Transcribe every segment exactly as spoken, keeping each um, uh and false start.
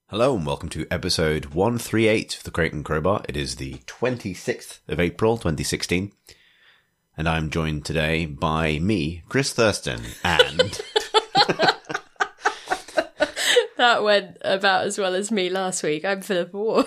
Hello and welcome to episode one thirty-eight of the Crate and Crowbar. It is the twenty-sixth of April, twenty sixteen. And I'm joined today by me, Chris Thurston, and... That went about as well as me last week. I'm Philip Ward.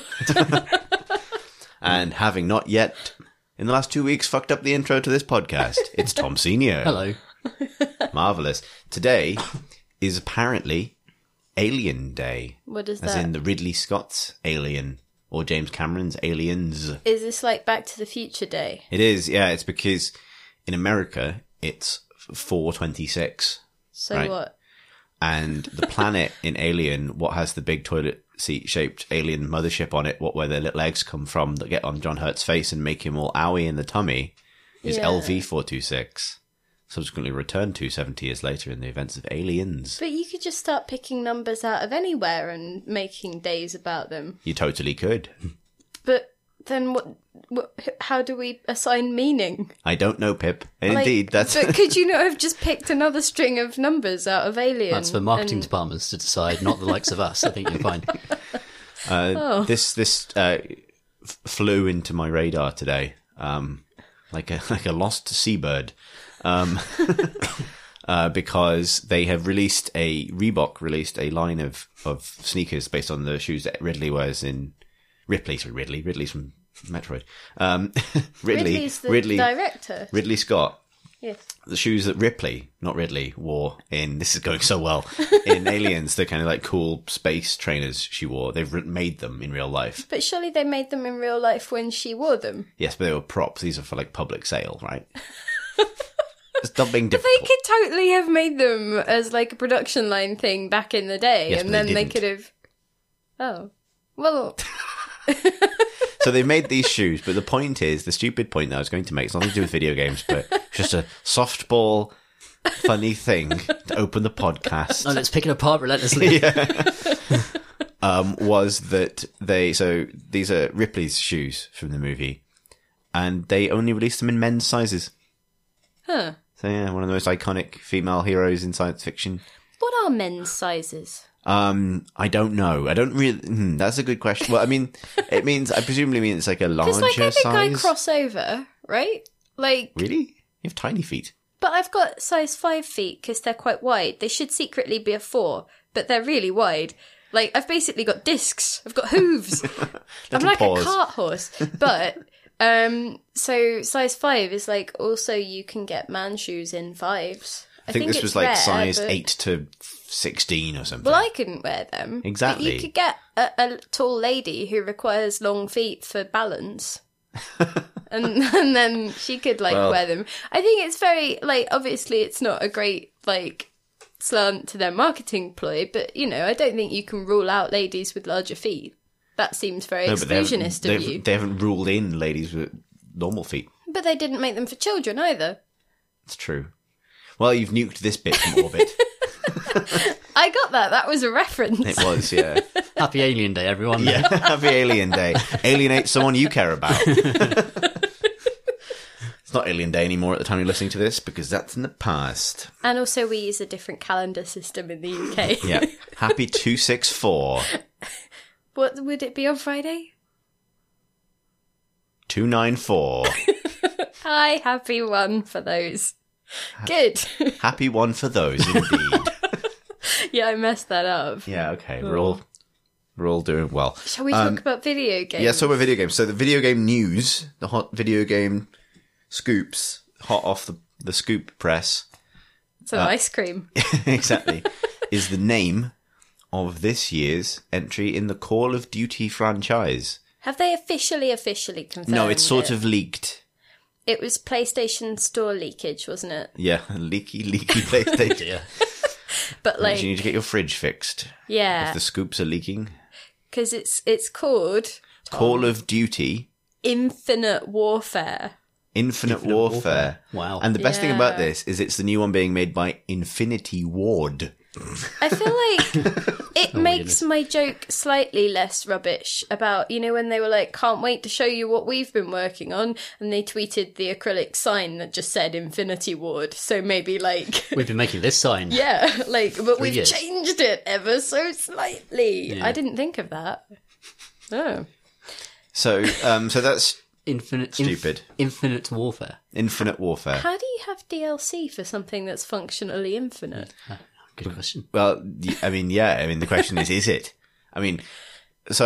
And having not yet, in the last two weeks, fucked up the intro to this podcast, it's Tom Senior Hello. Marvellous. Today is apparently Alien Day. What is As that? in the Ridley Scott's Alien, or James Cameron's Aliens. Is this like Back to the Future Day? It is, yeah. It's because in America, it's four twenty-six. So Right. what? And the planet in Alien, what has the big toilet seat shaped alien mothership on it, what where the little eggs come from that get on John Hurt's face and make him all owie in the tummy, is Yeah. L V four twenty-six. Subsequently returned to seventy years later in the events of Aliens. But you could just start picking numbers out of anywhere and making days about them. You totally could. But then what? what how do we assign meaning? I don't know, Pip. Like, Indeed, that's... But could you not have just picked another string of numbers out of Alien? That's for marketing and- departments to decide, not the likes of us. I think you're fine. Uh, Oh. This this uh, f- flew into my radar today, um, like a like a lost seabird, um, uh, because they have released a Reebok released a line of, of sneakers based on the shoes that Ridley wears in Ripley. Sorry, Ridley. Ridley's from Metroid. Um, Ridley. Ridley's the Ridley. director. Ridley Scott. Yes. The shoes that Ripley, not Ridley, wore in, this is going so well, in Aliens, the kind of like cool space trainers she wore. They've re- made them in real life. But surely they made them in real life when she wore them. Yes, but they were props. These are for like public sale, right? Stop being But difficult. they could totally have made them as like a production line thing back in the day, Yes, and but then they they, didn't. could have. Oh, well, So they made these shoes, but the point is, the stupid point that I was going to make, it's nothing to do with video games, but it's just a softball, funny thing to open the podcast. No, let's pick it apart relentlessly. um, was that they, so these are Ripley's shoes from the movie, and they only released them in men's sizes. huh? So yeah, one of the most iconic female heroes in science fiction. What are men's sizes? Um, I don't know. I don't really, hmm, that's a good question. Well, I mean, it means, I presumably mean it's like a Because larger like I think I size. cross over, right? Like, Really? You have tiny feet. but I've got size five feet because they're quite wide. They should secretly be a four, but they're really wide. Like I've basically got discs. I've got hooves. I'm Little like paws. a cart horse. But um, so size five is like also you can get man shoes in fives. I think, this it's was like rare, size but- to to sixteen or something. Well, I couldn't wear them. Exactly. But you could get a, a tall lady who requires long feet for balance. and and then she could like Well- wear them. I think it's very like obviously it's not a great like slant to their marketing ploy, but you know, I don't think you can rule out ladies with larger feet. That seems very No, but they haven't- exclusionist of they've- you. They haven't ruled in ladies with normal feet. But they didn't make them for children either. It's true. Well, you've nuked this bit from orbit. I got that. That was a reference. It was, yeah. Happy Alien Day, everyone. Yeah, happy Alien Day. Alienate someone you care about. It's not Alien Day anymore at the time you're listening to this, because that's in the past. And also we use a different calendar system in the U K. Yeah. Happy two six four. What would it be on Friday? two nine four. Hi, happy one for those. Good. Happy one for those, indeed. Yeah, I messed that up. Yeah, okay. We're all we're all doing well. Shall we Um, talk about video games? Yeah, so we're video games. So the video game news, the hot video game scoops, hot off the, the scoop press, Some uh, ice cream. exactly, is the name of this year's entry in the Call of Duty franchise. Have they officially, officially confirmed No, it's sort it? of leaked. It was PlayStation Store leakage, wasn't it? Yeah, leaky, leaky PlayStation. Yeah. But You like, need to get your fridge fixed. yeah, If the scoops are leaking. because it's it's called Call of Duty Infinite Warfare. Infinite, Infinite Warfare. Warfare. Wow. And the best thing about Yeah. this is it's the new one being made by Infinity Ward. I feel like It Oh my makes goodness. my joke slightly less rubbish about, you know, when they were like, can't wait to show you what we've been working on, and they tweeted the acrylic sign that just said Infinity Ward. So maybe like, We've been making this sign. yeah, like, but we've years. changed it ever so slightly. Yeah. I didn't think of that. Oh. So, um, so that's Infinite, inf- Stupid. infinite warfare. Infinite Warfare. How do you have D L C for something that's functionally infinite? Good question. Well, y- I mean, yeah. I mean, the question is, is it? I mean, so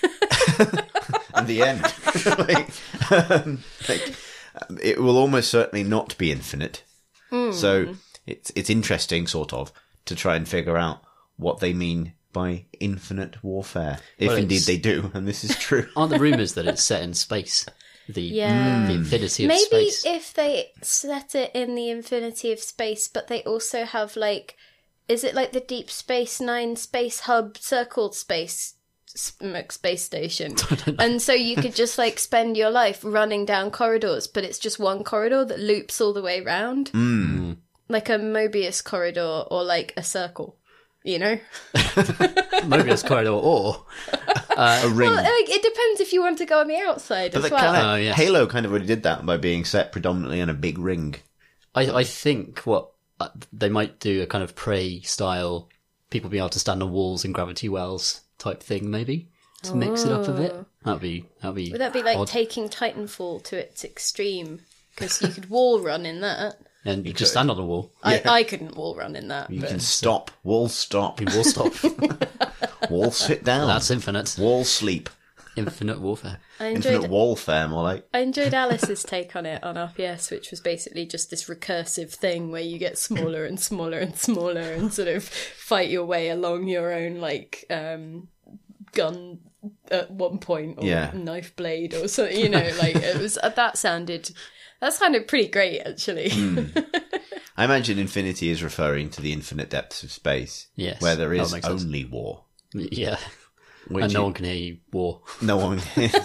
at the end, like, um, like, um, it will almost certainly not be infinite. So it's it's interesting, sort of, to try and figure out what they mean by infinite warfare, if Well, indeed it's- they do, and this is true. Aren't the rumours that it's set in space? The, Yeah. the infinity of Maybe space. if they set it in the infinity of space, but they also have like, is it like the Deep Space Nine space hub circled space s- space station? And so you could just like spend your life running down corridors, but it's just one corridor that loops all the way round, Mm. like a Mobius corridor or like a circle. You know, Mobius corridor, or A ring. well, like, it depends if you want to go on the outside but as the well. kind of, Oh, yes. Halo kind of already did that by being set predominantly in a big ring. I, I think what uh, they might do a kind of Prey style, people being able to stand on walls in gravity wells type thing, maybe to mix it up a bit. That'd be that'd be. Would that be like odd. taking Titanfall to its extreme? Because you could wall run in that. And you just stand on a wall. I, I couldn't wall run in that. You but- can stop, wall stop, You wall stop. wall sit down, That's infinite. wall sleep. Infinite warfare. I enjoyed Infinite warfare, more like. I enjoyed Alice's take on it on R P S, which was basically just this recursive thing where you get smaller and smaller and smaller and sort of fight your way along your own like um, gun at one point or Yeah. knife blade or something. You know, like it was uh, that sounded that sounded pretty great actually. I imagine infinity is referring to the infinite depths of space. Yes, Where there that is makes sense. only war. Yeah. Which And no you- one can hear you war. no one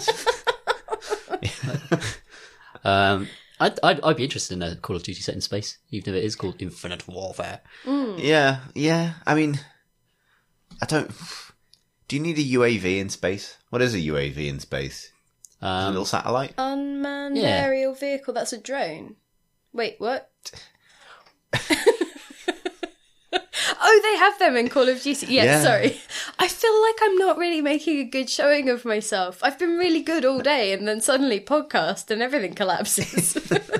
Um, I'd, I'd, I'd be interested in a Call of Duty set in space, even if it is called Infinite Warfare. Yeah, yeah. I mean, I don't. Do you need a U A V in space? What is a U A V in space? a Um, little satellite? Unmanned Yeah. aerial vehicle. That's a drone. Wait, what? Oh, they have them in Call of Duty. Yeah, Yeah. sorry. I feel like I'm not really making a good showing of myself. I've been really good all day, and then suddenly podcast and everything collapses.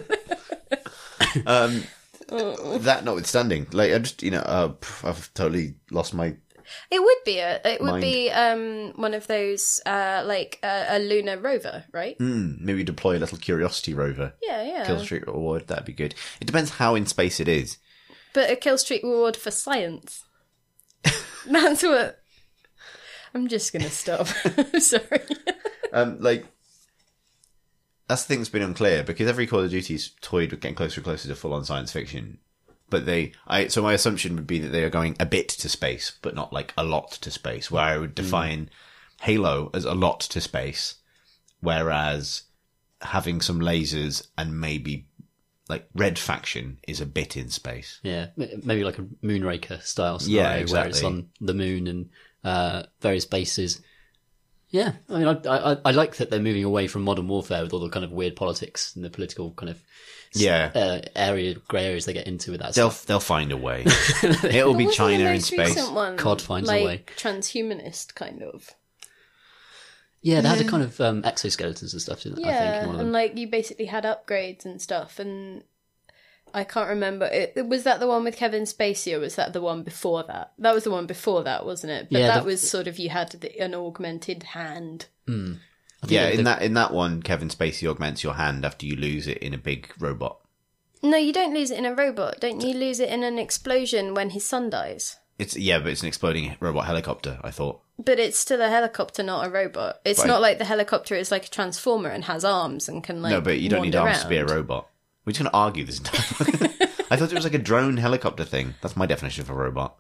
Um, that notwithstanding, like I just, you know, uh, pff, I've totally lost my. It would be a. It would Mind. be um one of those uh like uh, a lunar rover, right? Hmm, maybe deploy a little Curiosity rover. Yeah, yeah. Kill Street reward. That'd be good. It depends how in space it is. But a kill streak reward for science. That's what. I'm just gonna stop. Sorry. Um, like that's the thing that's been unclear because every Call of Duty's toyed with getting closer and closer to full-on science fiction. But they, I so my assumption would be that they are going a bit to space, but not like a lot to space. Where I would define Halo as a lot to space, whereas having some lasers and maybe like Red Faction is a bit in space. yeah, m- maybe like a Moonraker style scenario Yeah, where it's exactly. on the moon and uh, various bases. Yeah, I mean, I, I, I like that they're moving away from modern warfare with all the kind of weird politics and the political kind of s- Yeah. uh, area, grey areas they get into with that They'll stuff. they'll find a way. It'll be What was the China in most space. recent one? C O D finds a like, way. Transhumanist kind of. Yeah, they had a kind of um, exoskeletons and stuff, didn't they? I think, in Yeah, one of and them. like you basically had upgrades and stuff, and I can't remember. It, was that the one with Kevin Spacey, or was that the one before that? That was the one before that, wasn't it? But Yeah, that the- was sort of you had the, an augmented hand. I think Yeah, the- in that in that one, Kevin Spacey augments your hand after you lose it in a big robot. No, you don't lose it in a robot. Don't you lose it in an explosion when his son dies? It's yeah, but it's an exploding robot helicopter. I thought. But it's still a helicopter, not a robot. It's Right. not like the helicopter is like a transformer and has arms and can like No, but you don't need wander arms to be a around. robot. We're just going to argue this entire. I thought it was like a drone helicopter thing. That's my definition of a robot.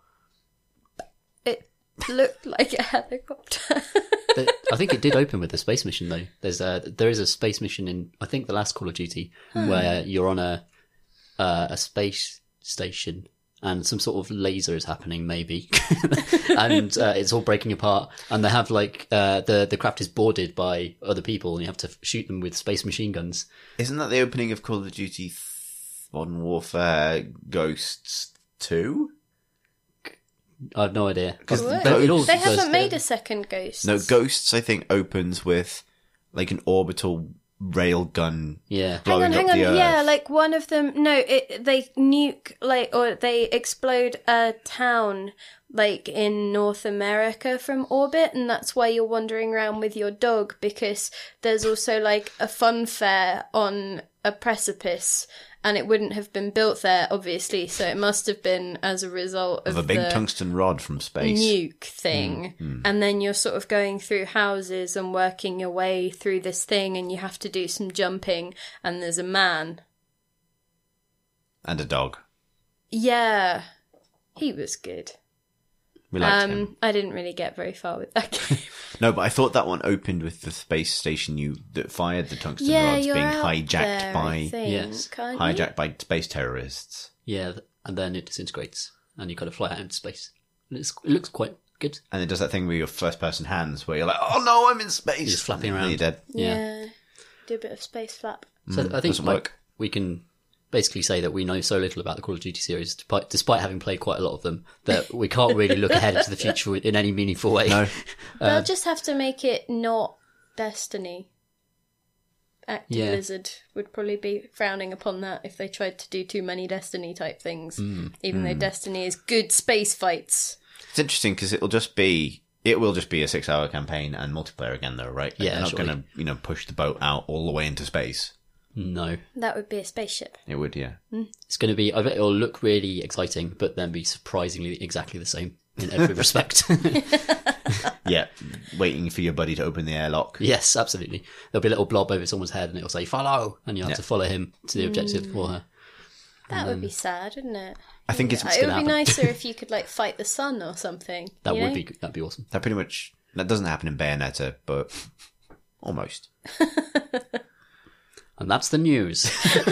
It looked like a helicopter. The- I think it did open with a space mission though. There's a there is a space mission in I think the last Call of Duty Hmm. where you're on a uh, a space station and some sort of laser is happening, maybe, and uh, it's all breaking apart. And they have like uh, the the craft is boarded by other people, and you have to shoot them with space machine guns. Isn't that the opening of Call of Duty th- Modern Warfare Ghosts two? I have no idea. Because What? the- it all They goes haven't to- made a second Ghost. No, Ghosts, I think, opens with like an orbital railgun Yeah, Hang blowing on, hang up on. the Earth. Yeah, like one of them. No, it, they nuke like or they explode a town like in North America from orbit, and that's why you're wandering around with your dog, because there's also like a fun fair on a precipice, and it wouldn't have been built there, obviously. So it must have been as a result of, of a big the tungsten rod from space. nuke thing. And then you're sort of going through houses and working your way through this thing, and you have to do some jumping, and there's a man. And a dog. Yeah, he was good. We liked Um, him. I didn't really get very far with that game. No, but I thought that one opened with the space station you that fired the tungsten yeah, rods you're being out hijacked there, I by think, Yes. can't you? hijacked by space terrorists. yeah, and then it disintegrates, and you kind of fly out into space. And it's, it looks quite good. And it does that thing with your first person hands where you're like, oh no, I'm in space. You're just flapping And around. you're dead. Yeah. Yeah, do a bit of space flap. So I think doesn't like, work. we can basically say that we know so little about the Call of Duty series, despite, despite having played quite a lot of them, that we can't really look ahead into the future in any meaningful way. No. They'll just have to make it not Destiny. Active Yeah. Blizzard would probably be frowning upon that if they tried to do too many Destiny type things, Mm. even though Destiny is good space fights. It's interesting because it'll just be, it will just be a six hour campaign and multiplayer again though, right? Like, Yeah, they're not surely. going to, you know, push the boat out all the way into space. No. That would be a spaceship. It would, yeah. It's going to be, I bet it'll look really exciting, but then be surprisingly exactly the same in every respect. Yeah. Waiting for your buddy to open the airlock. Yes, absolutely. There'll be a little blob over someone's head and it'll say, follow! And you'll have Yeah. to follow him to the objective for her. That would be sad, wouldn't it? I think it's, it would gonna be happen. nicer if you could like fight the sun or something. That you would know? be, that'd be awesome. that pretty much, that doesn't happen in Bayonetta, but almost. And that's the news.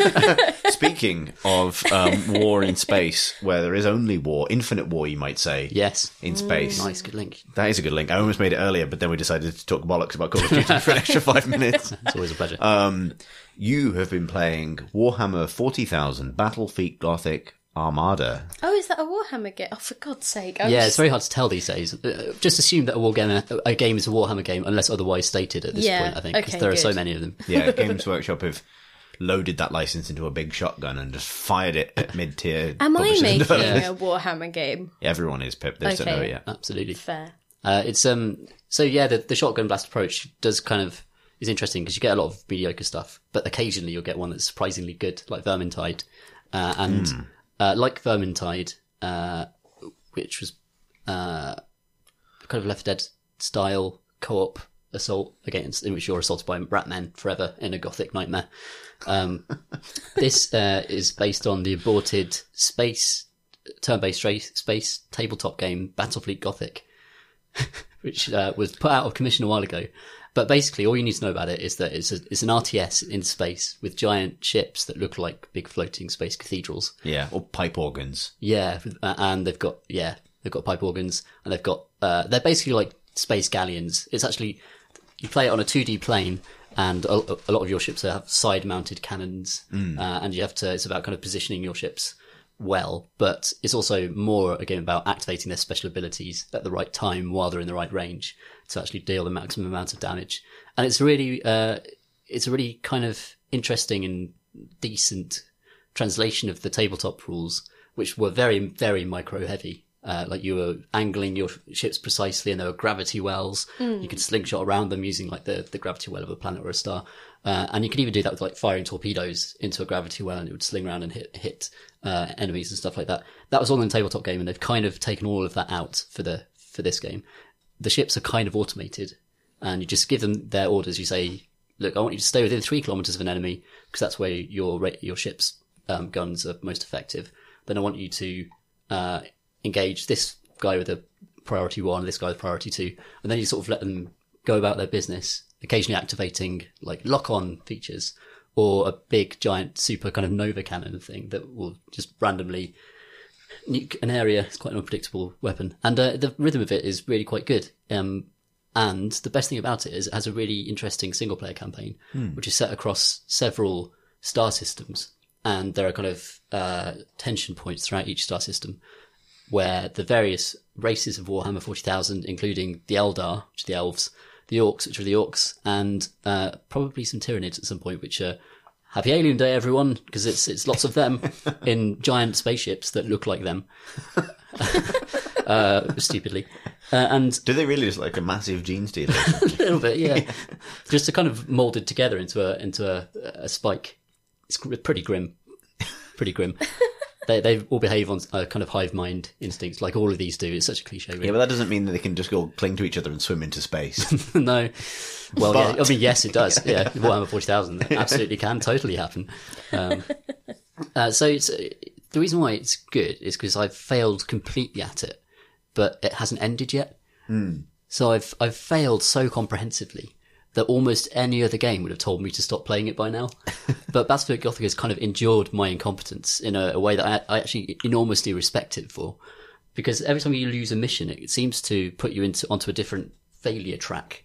Speaking of um, war in space, where there is only war, infinite war, you might say, Yes. in space. Nice, good link. That is a good link. I almost made it earlier, but then we decided to talk bollocks about Call of Duty for an extra five minutes. It's always a pleasure. Um, you have been playing Warhammer forty thousand Battlefleet Gothic Armada. Oh, is that a Warhammer game? Oh, for God's sake! I was yeah, it's just- very hard to tell these days. Uh, Just assume that a war game, a game is a Warhammer game, unless otherwise stated at this Yeah, point, I think, because okay, there are so good. many of them. Yeah, Games Workshop have loaded that license into a big shotgun and just fired it at mid-tier. Am I publishers and making developers. a Warhammer game? Everyone is, Pip. They just don't know it Okay. yet. Absolutely. Fair. Uh, it's um. So yeah, the, the shotgun blast approach does kind of is interesting because you get a lot of mediocre stuff, but occasionally you'll get one that's surprisingly good, like Vermintide, uh, and Hmm. uh, like Vermintide, uh, which was uh, kind of Left four Dead style co-op assault against in which you're assaulted by ratmen forever in a gothic nightmare. Um, this uh, is based on the aborted space turn-based ra- space tabletop game Battlefleet Gothic, which uh, was put out of commission a while ago. But basically, all you need to know about it is that it's, a, it's an R T S in space with giant ships that look like big floating space cathedrals. Yeah, or pipe organs. Yeah, uh, and they've got yeah, they've got pipe organs, and they've got uh, they're basically like space galleons. It's actually you play it on a two D plane, and a, a lot of your ships have side-mounted cannons, uh, and you have to. It's about kind of positioning your ships well, but it's also more a game about activating their special abilities at the right time while they're in the right range to actually deal the maximum amount of damage. And it's really, uh, it's a really kind of interesting and decent translation of the tabletop rules, which were very, very micro heavy. Uh, like you were angling your ships precisely, and there were gravity wells. You could slingshot around them using like the, the gravity well of a planet or a star. Uh, and you could even do that with like firing torpedoes into a gravity well, and it would sling around and hit hit uh, enemies and stuff like that. That was all in the tabletop game, and they've kind of taken all of that out for the for this game. The ships are kind of automated, and you just give them their orders. You say, "Look, I want you to stay within three kilometers of an enemy because that's where your ra- your ship's um, guns are most effective. Then I want you to uh, engage this guy with a priority one, this guy with priority two, and then you sort of let them go about their business, occasionally activating like lock-on features or a big giant super kind of Nova cannon thing that will just randomly nuke an area. It's quite an unpredictable weapon, and uh, the rhythm of it is really quite good. Um, and the best thing about it is it has a really interesting single player campaign, Hmm. which is set across several star systems, and there are kind of uh, tension points throughout each star system, where the various races of Warhammer forty thousand, including the Eldar, which are the elves, the Orcs, which are the Orcs, and uh, probably some Tyranids at some point, which are Happy Alien Day, everyone, because it's it's lots of them in giant spaceships that look like them, uh, stupidly. Uh, and Do they really just like a massive gene stealer? a little bit, yeah, just to kind of molded together into a into a, a spike. It's gr- pretty grim, pretty grim. They they all behave on a kind of hive mind instincts, like all of these do. It's such a cliche, really. Yeah, but that doesn't mean that they can just go cling to each other and swim into space. No. Well, But- yeah, I mean, yes, it does. Yeah, Warhammer forty thousand, that absolutely can totally happen. Um, uh, so it's, uh, the reason why it's good is because I've failed completely at it, but it hasn't ended yet. Mm. So I've I've failed so comprehensively that almost any other game would have told me to stop playing it by now. But Battlefield Gothic has kind of endured my incompetence in a, a way that I, I actually enormously respect it for. Because every time you lose a mission, it seems to put you into onto a different failure track.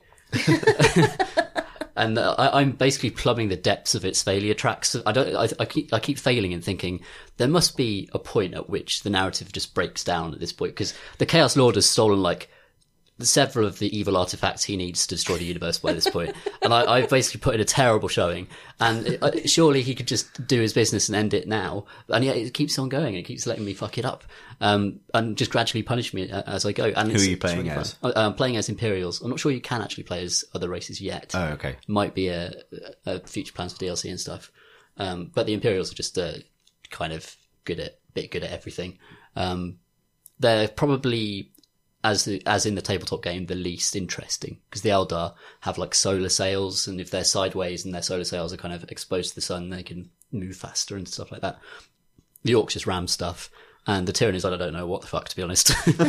And uh, I, I'm basically plumbing the depths of its failure tracks. I don't. I, I keep. I keep failing and thinking there must be a point at which the narrative just breaks down at this point, because the Chaos Lord has stolen like several of the evil artifacts he needs to destroy the universe by this point. And I, I've basically put in a terrible showing. And it, uh, surely he could just do his business and end it now. And yet it keeps on going. It keeps letting me fuck it up. Um, and just gradually punish me a- as I go. And Who it's, are you it's playing really as? fun. I- I'm playing as Imperials. I'm not sure you can actually play as other races yet. Oh, okay. Might be a, a future plans for D L C and stuff. Um, but the Imperials are just uh, kind of good at, bit good at everything. Um, they're probably, as the, as in the tabletop game, the least interesting, because the Eldar have like solar sails, and if they're sideways and their solar sails are kind of exposed to the sun, they can move faster and stuff like that. The Orcs just ram stuff, and the Tyranids, I don't know what the fuck, to be honest.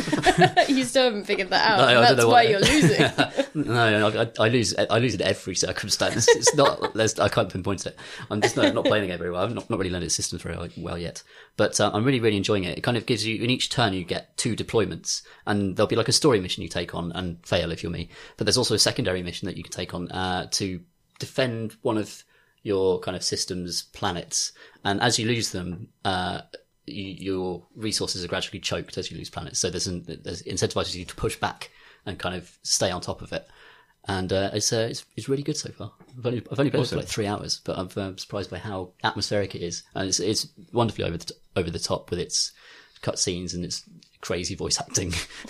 You still haven't figured that out. No, I don't That's know why what- you're losing. No, I, I lose. I lose in every circumstance. It's not. There's, I can't pinpoint it. I'm just not, not playing it very well. I've not, not really learned its systems very well yet. But uh, I'm really, really enjoying it. It kind of gives you, in each turn, you get two deployments, and there'll be like a story mission you take on and fail if you're me. But there's also a secondary mission that you can take on uh, to defend one of your kind of system's planets. And as you lose them, uh, you, your resources are gradually choked as you lose planets. So there's, an, there's incentivizes you to push back and kind of stay on top of it. And uh, it's, uh, it's it's really good so far. I've only, I've only played it for like three hours, but I'm uh, surprised by how atmospheric it is, and it's it's wonderfully over the t- over the top with its cutscenes and its crazy voice acting.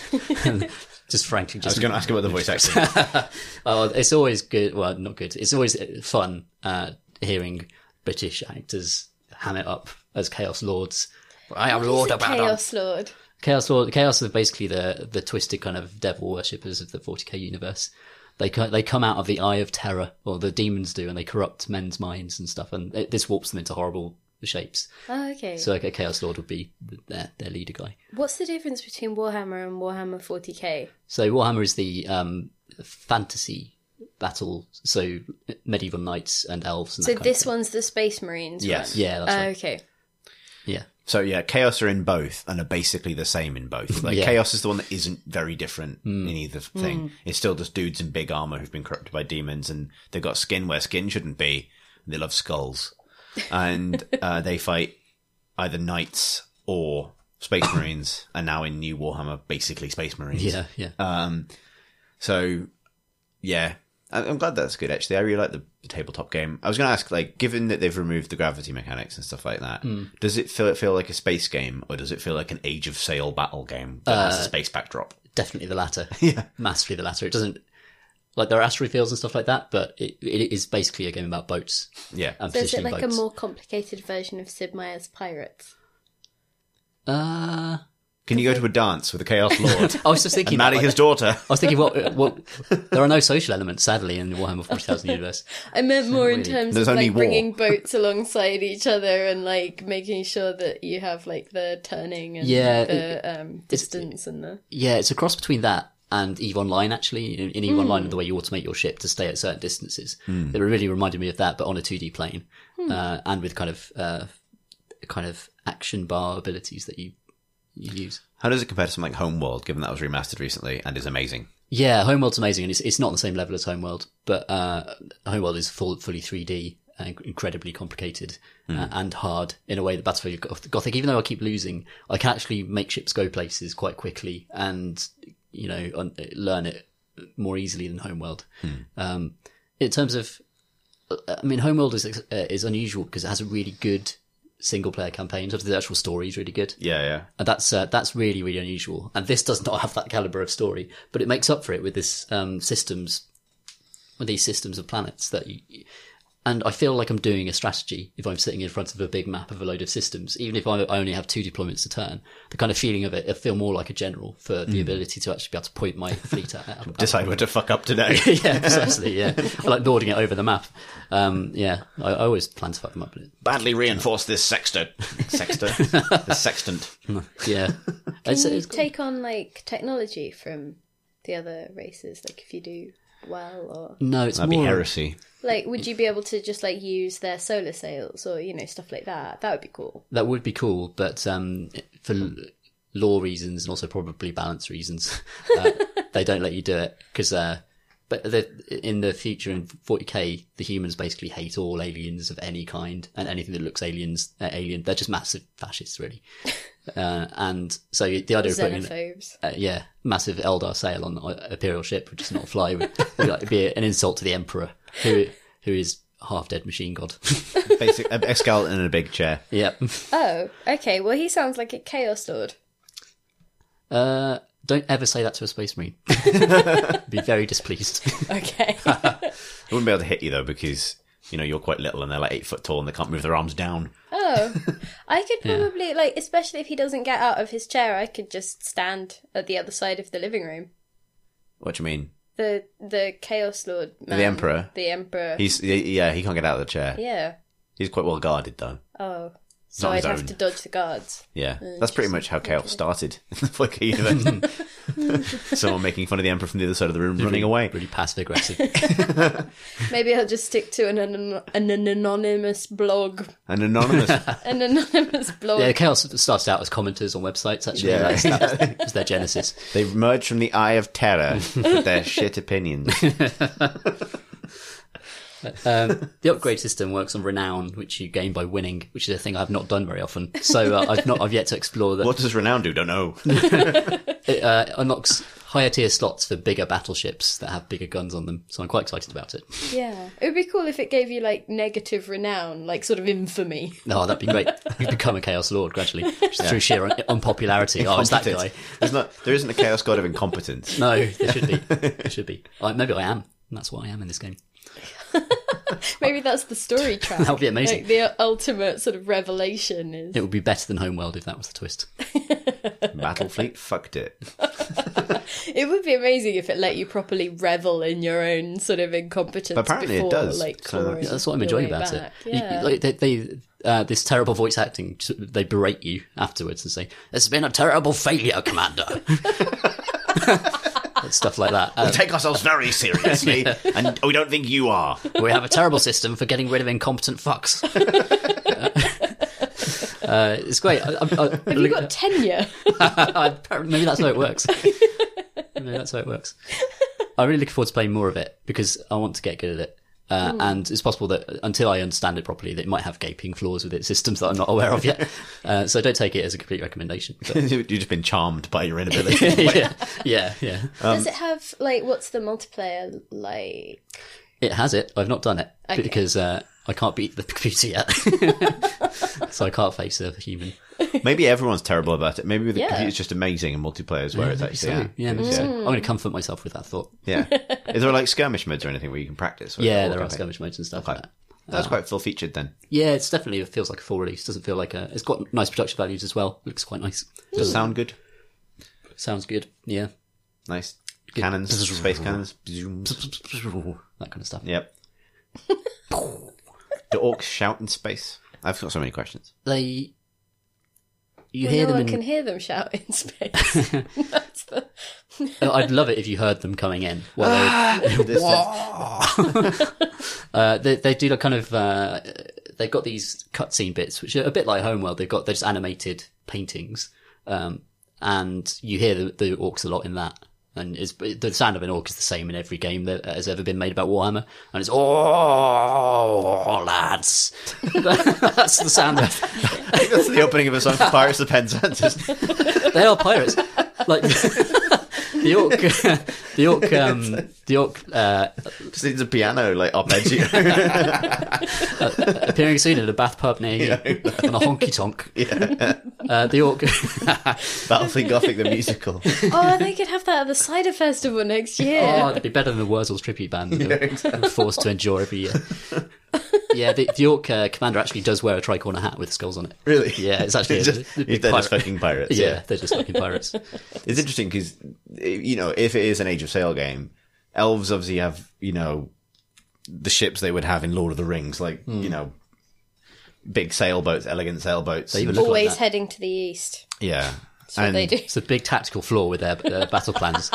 And just frankly, I just was going to ask about the voice acting. oh, it's always good. Well, not good. It's always fun uh, hearing British actors ham it up as Chaos Lords. I am Lord He's a Abaddon. Chaos Lord. Chaos Lord, Chaos are basically the the twisted kind of devil worshippers of the forty K universe. They co- they come out of the Eye of Terror, or the demons do, and they corrupt men's minds and stuff. And it, this warps them into horrible shapes. Oh, okay. So like, a Chaos Lord would be their their leader guy. What's the difference between Warhammer and Warhammer forty K? So Warhammer is the um, fantasy battle, so medieval knights and elves. And So that kind this of thing. one's the Space Marines Yes. one? Yeah, that's Oh, right. okay. Yeah. So yeah, Chaos are in both and are basically the same in both. Like Yeah. Chaos is the one that isn't very different Hmm. in either thing. It's still just dudes in big armor who've been corrupted by demons, and they've got skin where skin shouldn't be. They love skulls, and uh, they fight either knights or Space Marines. And now in New Warhammer, basically Space Marines. Yeah, yeah. Um, so yeah, I- I'm glad that's good. Actually, I really like the, the tabletop game. I was going to ask, like, given that they've removed the gravity mechanics and stuff like that, does it feel feel like a space game, or does it feel like an Age of Sail battle game that has a space backdrop? Definitely the latter. Yeah. Massively the latter. It doesn't, like, there are asteroid fields and stuff like that, but it, it is basically a game about boats. Yeah. And So is it positioning like a boats. more complicated version of Sid Meier's Pirates? Uh, Can you go to a dance with a Chaos Lord I was just thinking and about, marry like- his daughter? I was thinking, what, what, there are no social elements, sadly, in the Warhammer forty thousand universe. I meant more in Really? terms There's of only like war. bringing boats alongside each other and like making sure that you have like the turning and Yeah, the um, distance and the. Yeah, it's a cross between that and EVE Online, actually. In, in EVE Online, the way you automate your ship to stay at certain distances. It really reminded me of that, but on a two D plane. Uh, and with kind of, uh, kind of action bar abilities that you, you use. How does it compare to something like Homeworld, given that was remastered recently and is amazing? Yeah, Homeworld's amazing, and it's it's not on the same level as Homeworld, but uh, Homeworld is full, fully three D and incredibly complicated mm. uh, and hard in a way that Battlefield Gothic, even though I keep losing, I can actually make ships go places quite quickly and, you know, un- learn it more easily than Homeworld. Mm. Um, in terms of, I mean, Homeworld is uh, is unusual because it has a really good single player campaign. In terms of the actual story is really good. Yeah, yeah. And that's uh, that's really, really unusual. And this does not have that caliber of story, but it makes up for it with this um, systems, with these systems of planets that you, and I feel like I'm doing a strategy if I'm sitting in front of a big map of a load of systems, even if I, I only have two deployments a turn. The kind of feeling of it, I feel more like a general for the mm. ability to actually be able to point my fleet at it. Decide where to fuck up today. Yeah, precisely, yeah. I like lording it over the map. Um, yeah, I, I always plan to fuck them up. Badly reinforce this sextant. Sextant? This sextant. Yeah. Can It's, you it's, take on, like, technology from the other races, like, if you do well, or... No, it's That'd more... be heresy. Like, would you be able to just, like, use their solar sails or, you know, stuff like that? That would be cool. That would be cool, but um, for l- law reasons and also probably balance reasons, uh, they don't let you do it. Because, uh, but the, in the future in forty K, the humans basically hate all aliens of any kind, and anything that looks aliens, uh, alien. They're just massive fascists, really. Uh, and so the idea of putting, Xenophobes. uh, yeah, massive Eldar sail on an Imperial ship would just not fly. Would, would like, be an insult to the Emperor, who who is half dead machine god. Basic, a, a skeleton in a big chair. Yep. Oh, okay. Well, he sounds like a Chaos Lord. Uh, don't ever say that to a Space Marine. Be very displeased. Okay. They wouldn't be able to hit you though, because you know you're quite little and they're like eight foot tall and they can't move their arms down. Oh, I could probably, like, especially if he doesn't get out of his chair, I could just stand at the other side of the living room. What do you mean? The the Chaos Lord man, The Emperor? The Emperor. He's yeah, he can't get out of the chair. Yeah. He's quite well guarded though. Oh. So Not I'd his have own. to dodge the guards. Yeah, that's pretty much how Chaos started in the forty K universe. Someone making fun of the Emperor from the other side of the room, running away. Really passive aggressive. Maybe I'll just stick to an, an, an anonymous blog. An anonymous. An anonymous blog. Yeah, Chaos started out as commenters on websites, actually. Yeah. That's, that was their genesis. They emerged from the Eye of Terror with their shit opinions. Um, the upgrade system works on renown, which you gain by winning, which is a thing I've not done very often. So uh, I've not, I've yet to explore that. What does renown do? Don't know. It uh, unlocks higher tier slots for bigger battleships that have bigger guns on them. So I'm quite excited about it. Yeah. It would be cool if it gave you, like, negative renown, like, sort of infamy. Oh, that'd be great. You become a Chaos Lord gradually, just through sheer un- unpopularity. Oh, it's that guy. There's not, there isn't a Chaos God of incompetence. No, there should be. There should be. I, maybe I am. And that's what I am in this game. Maybe that's the story track. That would be amazing. Like, the ultimate sort of revelation is... It would be better than Homeworld if that was the twist. Battlefleet fucked it. It would be amazing if it let you properly revel in your own sort of incompetence. But apparently it before, does. Like, So clawing Yeah, that's what I'm your enjoying way about back. it. You- Yeah. like they, they uh, this terrible voice acting, they berate you afterwards and say, "It's been a terrible failure, Commander." Stuff like that. We Um, take ourselves very seriously, and we don't think you are. we have a terrible system for getting rid of incompetent fucks. uh, it's great. I, I, I, Have you got tenure? maybe that's how it works. Maybe that's how it works. I'm really looking forward to playing more of it because I want to get good at it. Uh, and it's possible that until I understand it properly, that it might have gaping flaws with its systems that I'm not aware of yet. Uh, so don't take it as a complete recommendation. But... You've just been charmed by your inability. yeah, yeah, yeah. Does it have, like, what's the multiplayer like? It has it. I've not done it Okay. because uh, I can't beat the computer yet. So I can't face a human. Maybe everyone's terrible about it. Maybe the Yeah. computer's just amazing in multiplayer is where it's actually So, at. yeah, maybe so. I'm going to comfort myself with that thought. Yeah. Is there like skirmish modes or anything where you can practice? Or is it Yeah, all there are campaign? skirmish modes and stuff Okay. like that. That's quite full featured then. Yeah, it's definitely, it feels like a full release. Doesn't feel like a, it's got nice production values as well. Looks quite nice. Does it sound good? Sounds good. Yeah. Nice. Cannons, space cannons. That kind of stuff. Yep. Do orcs shout in space? I've got so many questions. They, you Well, hear no them one in, can hear them shout in space. That's the... I'd love it if you heard them coming in. Well, This- uh, they, they do like kind of, uh, they've got these cutscene bits, which are a bit like Homeworld. They've got, they're just animated paintings. um, and you hear the, the orcs a lot in that. And it's, the sound of an orc is the same in every game that has ever been made about Warhammer. And it's, oh, lads. That's the sound of I think that's the opening of a song for Pirates of Penzance. They are pirates. Like, the orc, the orc, um, the orc, uh, Just needs a piano, like, arpeggio. uh, appearing soon at a bath pub near you on a honky tonk. Yeah. Uh, the orc. Battlefield Gothic, the musical. Oh, they could have that at the Cider Festival next year. Oh, it'd be better than the Wurzels tribute band that Yeah, we're exactly. forced to endure every year. Yeah, the, the orc uh, commander actually does wear a tricorner hat with skulls on it. Really? Yeah, it's actually It's a, just, a big they're pirate. just fucking pirates. Yeah, Yeah. they're just fucking pirates. It's interesting because, you know, if it is an Age of Sail game, elves obviously have, you know, the ships they would have in Lord of the Rings, like, you know, big sailboats, elegant sailboats. They even look like Always that. heading to the east. Yeah. That's what they do. It's a big tactical flaw with their, their battle plans.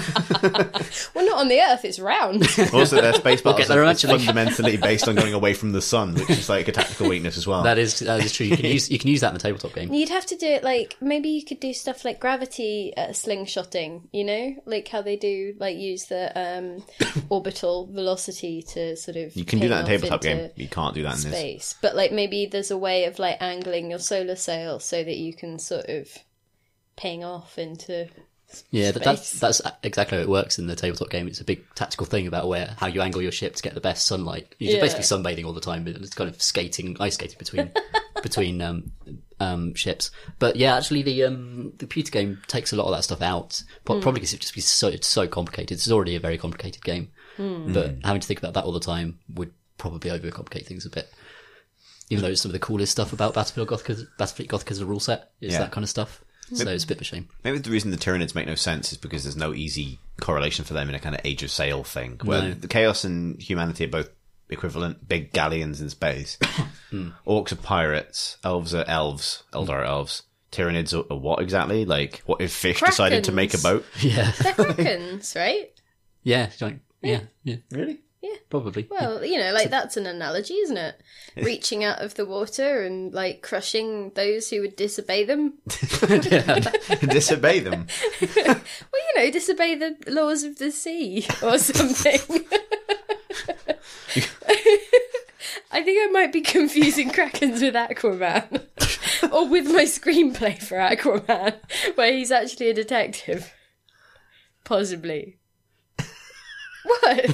Well, not on the Earth, it's round. Also, their space battles get there are eventually. fundamentally based on going away from the sun, which is like a tactical weakness as well. That is that is true. You can use you can use that in the tabletop game. You'd have to do it like, maybe you could do stuff like gravity uh, slingshotting, you know? Like how they do, like use the um, orbital velocity to sort of. You can do ping that in a off tabletop into game. You can't do that in this. Space. But like maybe there's a way of like angling your solar sail so that you can sort of ping off into. Yeah, that, that's Space. that's exactly how it works in the tabletop game. It's a big tactical thing about where how you angle your ship to get the best sunlight. You're Yeah. basically sunbathing all the time, but it's kind of skating, ice skating between between um, um, ships. But yeah, actually, the um, the computer game takes a lot of that stuff out. Pro- Probably because it just be so it's so complicated. It's already a very complicated game, but having to think about that all the time would probably overcomplicate things a bit. Even though some of the coolest stuff about Battlefield Gothic, Battlefield Gothic as a rule set is Yeah. that kind of stuff. So it's a bit of a shame. Maybe the reason the Tyranids make no sense is because there's no easy correlation for them in a kind of Age of Sail thing, where No. the Chaos and humanity are both equivalent, big galleons in space. Orcs are pirates, elves are elves, Eldar are elves. Tyranids are, are what exactly? Like, what if fish decided to make a Krakens. boat? Yeah, They're krakens, right? yeah, like, yeah, yeah, Really? probably. Well, you know, like that's an analogy, isn't it? Reaching out of the water and like crushing those who would disobey them. Disobey them. Well, you know, disobey the laws of the sea or something. I think I might be confusing Krakens with Aquaman. Or with my screenplay for Aquaman, where he's actually a detective. Possibly. What?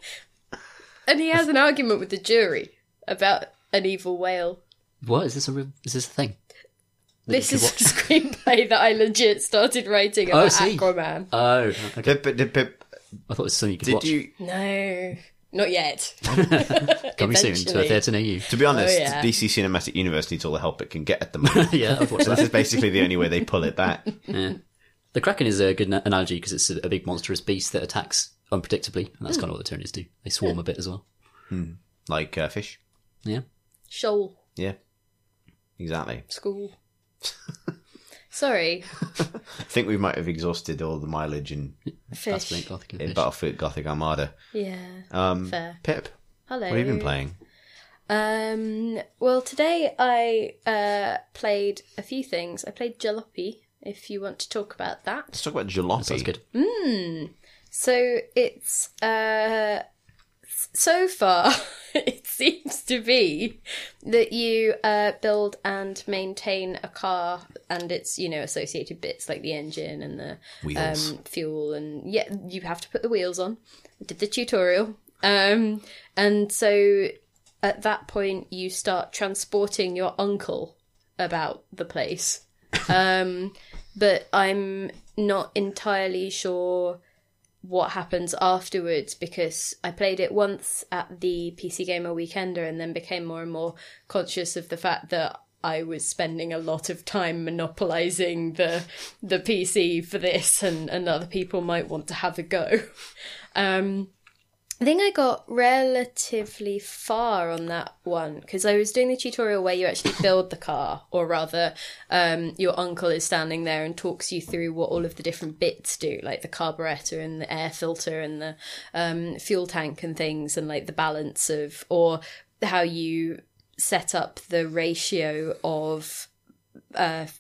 And he has an argument with the jury about an evil whale. What is this a real? Is this a thing? That This you is could a screenplay that I legit started writing Oh, I about see. Aquaman. Oh, okay. Pip, pip, pip. I thought it was something you could Did watch. you? No, not yet. Coming soon to a Eventually. theatre near you. To be honest, Oh, yeah. D C Cinematic Universe needs all the help it can get at the moment. Yeah, I've watched So this that. is basically the only way they pull it back. Yeah. The Kraken is a good na- analogy because it's a, a big monstrous beast that attacks unpredictably, and that's kind of what the Tyranids do. They swarm a bit as well. Like uh, fish. Yeah. Shoal. Yeah. Exactly. School. Sorry. I think we might have exhausted all the mileage in, Fish. Battlefield Gothic and in Fish. Battlefield Gothic Armada. Yeah. Um, Fair. Pip, Hello. what have you been playing? Um, well, today I uh, played a few things. I played Jalopy, if you want to talk about that. Let's talk about Jalopy. Sounds good. So it's uh, s- so far it seems to be that you uh, build and maintain a car and its, you know, associated bits like the engine and the Wheels. um, fuel, and yeah, you have to put the wheels on. I did the tutorial, um, and so at that point you start transporting your uncle about the place. Um, but I'm not entirely sure what happens afterwards because I played it once at the P C Gamer Weekender and then became more and more conscious of the fact that I was spending a lot of time monopolizing the the P C for this, and, and other people might want to have a go. Um, I think I got relatively far on that one because I was doing the tutorial where you actually build the car, or rather, um, your uncle is standing there and talks you through what all of the different bits do, like the carburetor and the air filter and the um, fuel tank and things, and like the balance of, or how you set up the ratio of uh,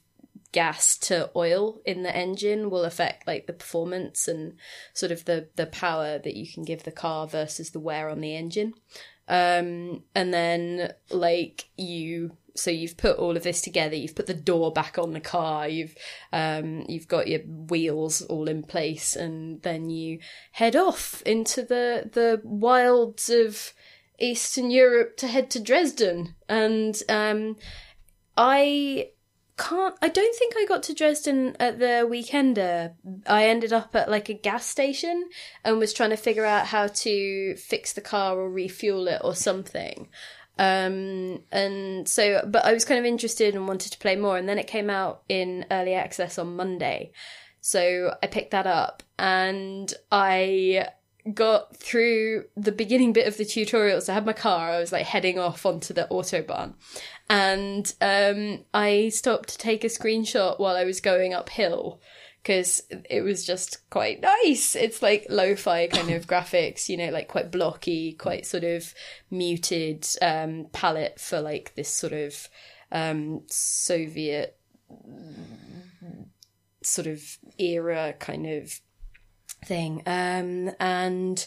gas to oil in the engine will affect like the performance and sort of the the power that you can give the car versus the wear on the engine. Um, and then like you, so you've put all of this together, you've put the door back on the car, you've, um, you've got your wheels all in place, and then you head off into the, the wilds of Eastern Europe to head to Dresden. And, um, I can't, I don't think I got to Dresden at the weekender. I ended up at like a gas station and was trying to figure out how to fix the car or refuel it or something. Um, and so, but I was kind of interested and wanted to play more. And then it came out in early access on Monday. So I picked that up and I got through the beginning bit of the tutorial. So I had my car, I was like heading off onto the Autobahn. And um, I stopped to take a screenshot while I was going uphill because it was just quite nice. It's like lo-fi kind of graphics, you know, like quite blocky, quite sort of muted um, palette for like this sort of um, Soviet sort of era kind of thing. Um, and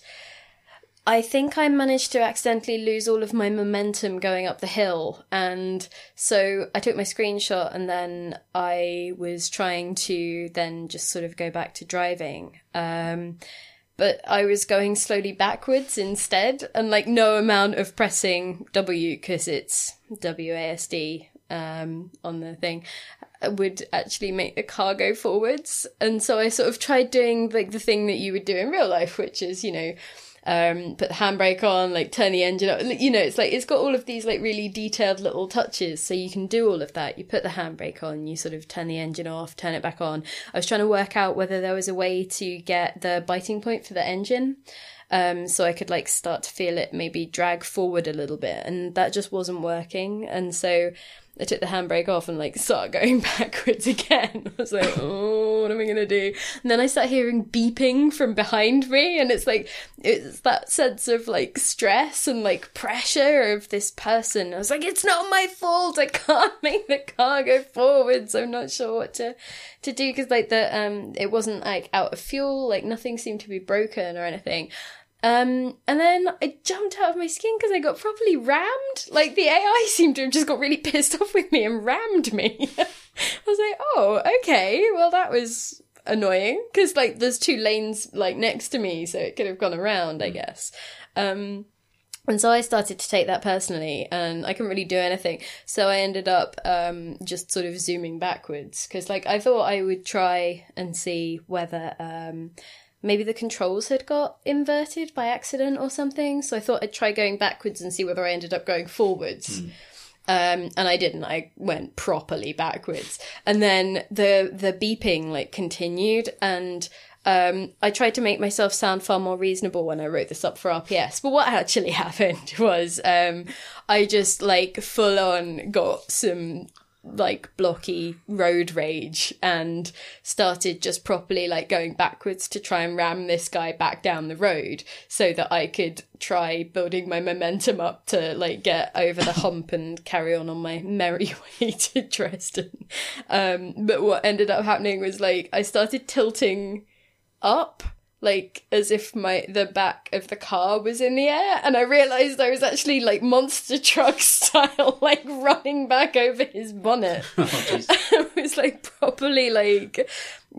I think I managed to accidentally lose all of my momentum going up the hill. And so I took my screenshot and then I was trying to then just sort of go back to driving. Um, but I was going slowly backwards instead, and like no amount of pressing W, because it's W A S D um, on the thing, would actually make the car go forwards. And so I sort of tried doing like the thing that you would do in real life, which is, you know, um, put the handbrake on, like turn the engine up, you know, it's like, it's got all of these like really detailed little touches. So you can do all of that. You put the handbrake on, you sort of turn the engine off, turn it back on. I was trying to work out whether there was a way to get the biting point for the engine. Um, so I could like start to feel it maybe drag forward a little bit, and that just wasn't working. And so I took the handbrake off and like started going backwards again. I was like, oh, what am I going to do? And then I started hearing beeping from behind me, and it's like, it's that sense of like stress and like pressure of this person. I was like, it's not my fault. I can't make the car go forwards. I'm not sure what to, to do. Cause like the, um, it wasn't like out of fuel, like nothing seemed to be broken or anything. Um, and then I jumped out of my skin because I got properly rammed. Like the A I seemed to have just got really pissed off with me and rammed me. I was like, oh, okay, well that was annoying because like there's two lanes like next to me, so it could have gone around, I guess. Um, and so I started to take that personally, and I couldn't really do anything. So I ended up um just sort of zooming backwards because like I thought I would try and see whether um. maybe the controls had got inverted by accident or something. So I thought I'd try going backwards and see whether I ended up going forwards. Mm. Um, and I didn't. I went properly backwards. And then the the beeping like continued, and um, I tried to make myself sound far more reasonable when I wrote this up for R P S. But what actually happened was um, I just like full on got some like blocky road rage and started just properly like going backwards to try and ram this guy back down the road so that I could try building my momentum up to like get over the hump and carry on on my merry way to Dresden. Um, but what ended up happening was like I started tilting up, like as if my the back of the car was in the air, and I realised I was actually like monster truck style, like running back over his bonnet. Oh, I was like properly like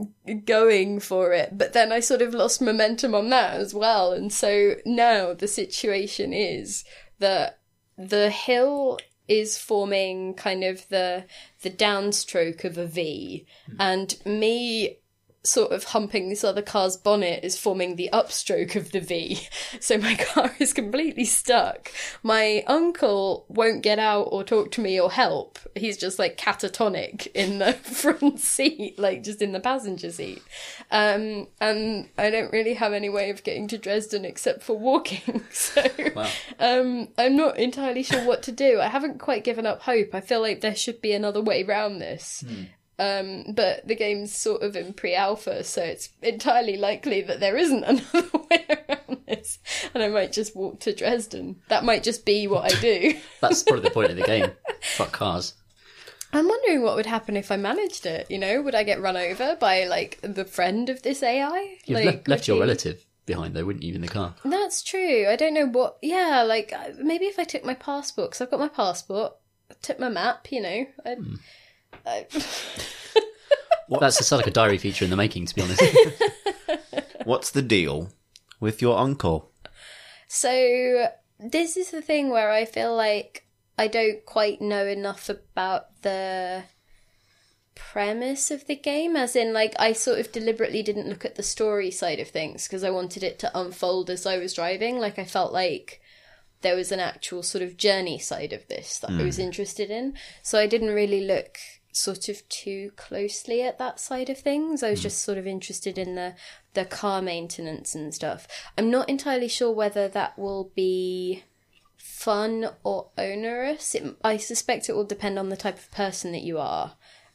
going for it, but then I sort of lost momentum on that as well, and so now the situation is that the hill is forming kind of the the downstroke of a V, mm. and me sort of humping this other car's bonnet is forming the upstroke of the V. So my car is completely stuck. My uncle won't get out or talk to me or help. He's just like catatonic in the front seat, like just in the passenger seat. Um, and I don't really have any way of getting to Dresden except for walking. So wow. um, I'm not entirely sure what to do. I haven't quite given up hope. I feel like there should be another way around this. Hmm. Um, but the game's sort of in pre-alpha, so it's entirely likely that there isn't another way around this, and I might just walk to Dresden. That might just be what I do. That's probably the point of the game. Fuck cars. I'm wondering what would happen if I managed it, you know? Would I get run over by, like, the friend of this A I? You've like, left, left would your you- relative behind, though, wouldn't you, in the car? That's true. I don't know what... Yeah, like, maybe if I took my passport, because I've got my passport, I took my map, you know? I'd, Hmm. I... That's just like a diary feature in the making, to be honest. What's the deal with your uncle? So, this is the thing where I feel like I don't quite know enough about the premise of the game, as in, like, I sort of deliberately didn't look at the story side of things because I wanted it to unfold as I was driving. Like, I felt like there was an actual sort of journey side of this that I was interested in. So I didn't really look sort of too closely at that side of things. I was just sort of interested in the the car maintenance and stuff. I'm not entirely sure whether that will be fun or onerous. It, I suspect it will depend on the type of person that you are.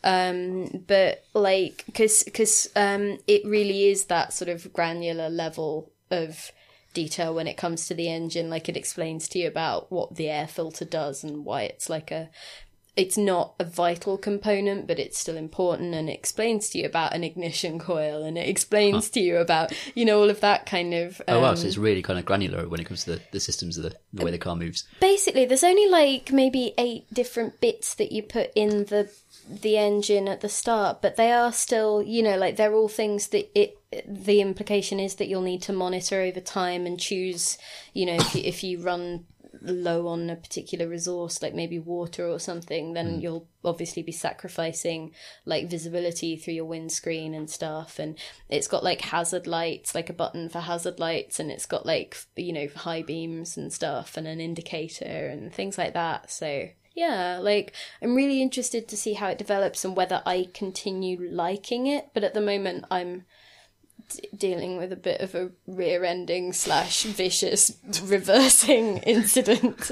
Um, but like, because because um, it really is that sort of granular level of detail when it comes to the engine. Like, it explains to you about what the air filter does and why it's like a it's not a vital component, but it's still important, and it explains to you about an ignition coil, and it explains huh. to you about, you know, all of that kind of... Um, oh, wow, so it's really kind of granular when it comes to the, the systems of the, the way the car moves. Basically, there's only like maybe eight different bits that you put in the the engine at the start, but they are still, you know, like, they're all things that it... The implication is that you'll need to monitor over time and choose, you know, if you, if you run low on a particular resource, like maybe water or something, then mm. you'll obviously be sacrificing like visibility through your windscreen and stuff. And it's got like hazard lights, like a button for hazard lights, and it's got like, you know, high beams and stuff, and an indicator and things like that. So yeah, like, I'm really interested to see how it develops and whether I continue liking it, but at the moment I'm d- dealing with a bit of a rear-ending slash vicious reversing incident.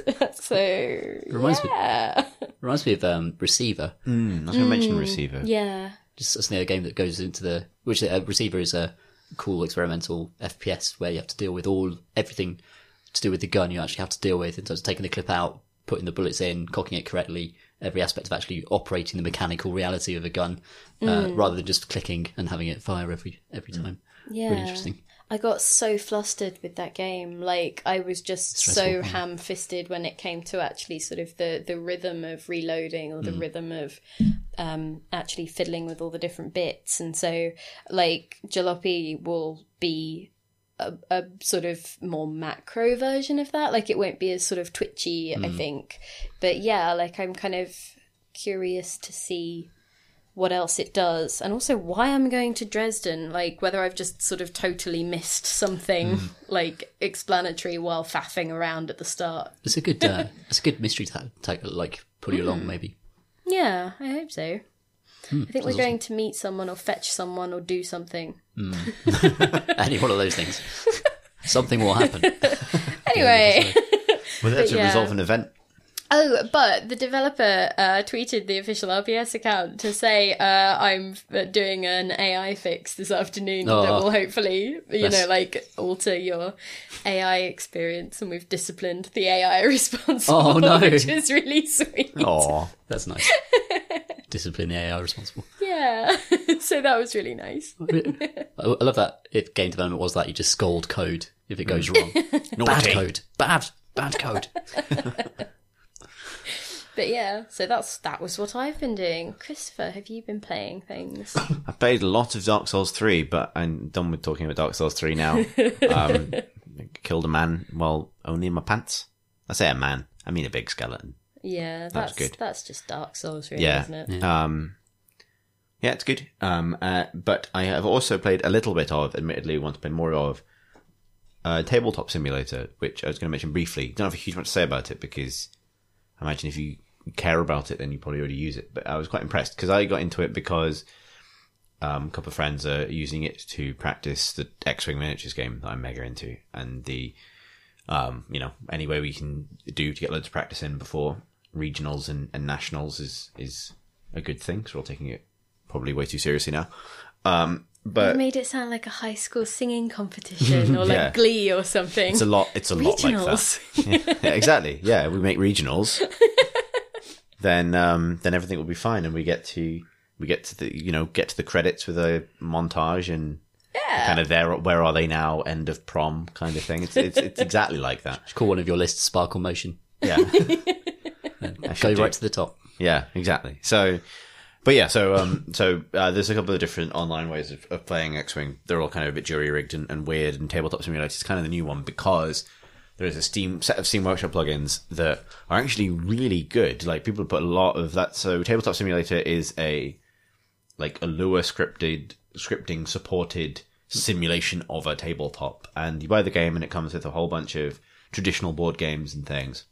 So, reminds yeah. Me, reminds me of um, Receiver. Mm, I was going to mention Receiver. Yeah. Just as a game that goes into the... Which uh, Receiver is a cool experimental F P S where you have to deal with all... Everything to do with the gun you actually have to deal with in terms of taking the clip out, putting the bullets in, cocking it correctly, every aspect of actually operating the mechanical reality of a gun, uh, Mm. rather than just clicking and having it fire every every time. Yeah. Really interesting. I got so flustered with that game. Like, I was just Stressful, so yeah. ham-fisted when it came to actually sort of the, the rhythm of reloading, or the Mm. rhythm of um, actually fiddling with all the different bits. And so, like, Jalopy will be a, a sort of more macro version of that. Like, it won't be as sort of twitchy, I think. But yeah, like, I'm kind of curious to see what else it does, and also why I'm going to Dresden, like whether I've just sort of totally missed something like explanatory while faffing around at the start. It's a good, uh, it's a good mystery to take, like pull you along, maybe. Yeah, I hope so. Hmm, I think we're sounds going to meet someone or fetch someone or do something. Any one of those things. Something will happen. Anyway. Well, that's But to yeah. resolve an event. Oh, but the developer uh, tweeted the official R P S account to say, uh, I'm uh, doing an A I fix this afternoon Oh. that will hopefully, you That's- know, like alter your A I experience. And we've disciplined the A I responsible, Oh, no. which is really sweet. Aw. That's nice. Discipline the A I responsible. Yeah, so that was really nice. I I love that if game development was that, you just scold code if it goes wrong. Bad Naughty. code. Bad. Bad code. But yeah, so that's that was what I've been doing. Christopher, have you been playing things? I played a lot of Dark Souls three, but I'm done with talking about Dark Souls three now. Um, killed a man while only in my pants. I say a man, I mean a big skeleton. Yeah, was that's good. that's just Dark Souls, really, Yeah. isn't it? Um, yeah, it's good. Um, uh, but I have also played a little bit of, admittedly, want to play more of, uh, Tabletop Simulator, which I was going to mention briefly. Don't have a huge amount to say about it because I imagine if you care about it, then you probably already use it. But I was quite impressed because I got into it because um, a couple of friends are using it to practice the X-Wing miniatures game that I'm mega into, and the um, you know, any way we can do to get loads of practice in before regionals and, and nationals is is a good thing. So we're all taking it probably way too seriously now. Um, You but made it sound like a high school singing competition or like Yeah. Glee or something. it's a lot. It's a lot like Regionals. that. Yeah, yeah, exactly. Yeah, we make regionals. then um, then everything will be fine, and we get to we get to the you know get to the credits with a montage and Yeah. kind of there. Where are they now? End of prom kind of thing. It's it's, it's exactly like that. Just call one of your lists Sparkle Motion. Yeah. Go should right do. to the top. Yeah, exactly. So, but yeah, so um, so uh, there's a couple of different online ways of, of playing X-Wing. They're all kind of a bit jury rigged and, and weird. And Tabletop Simulator is kind of the new one because there is a Steam set of Steam Workshop plugins that are actually really good. Like people put a lot of that. So Tabletop Simulator is a like a Lua scripted scripting supported simulation of a tabletop, and you buy the game and it comes with a whole bunch of traditional board games and things.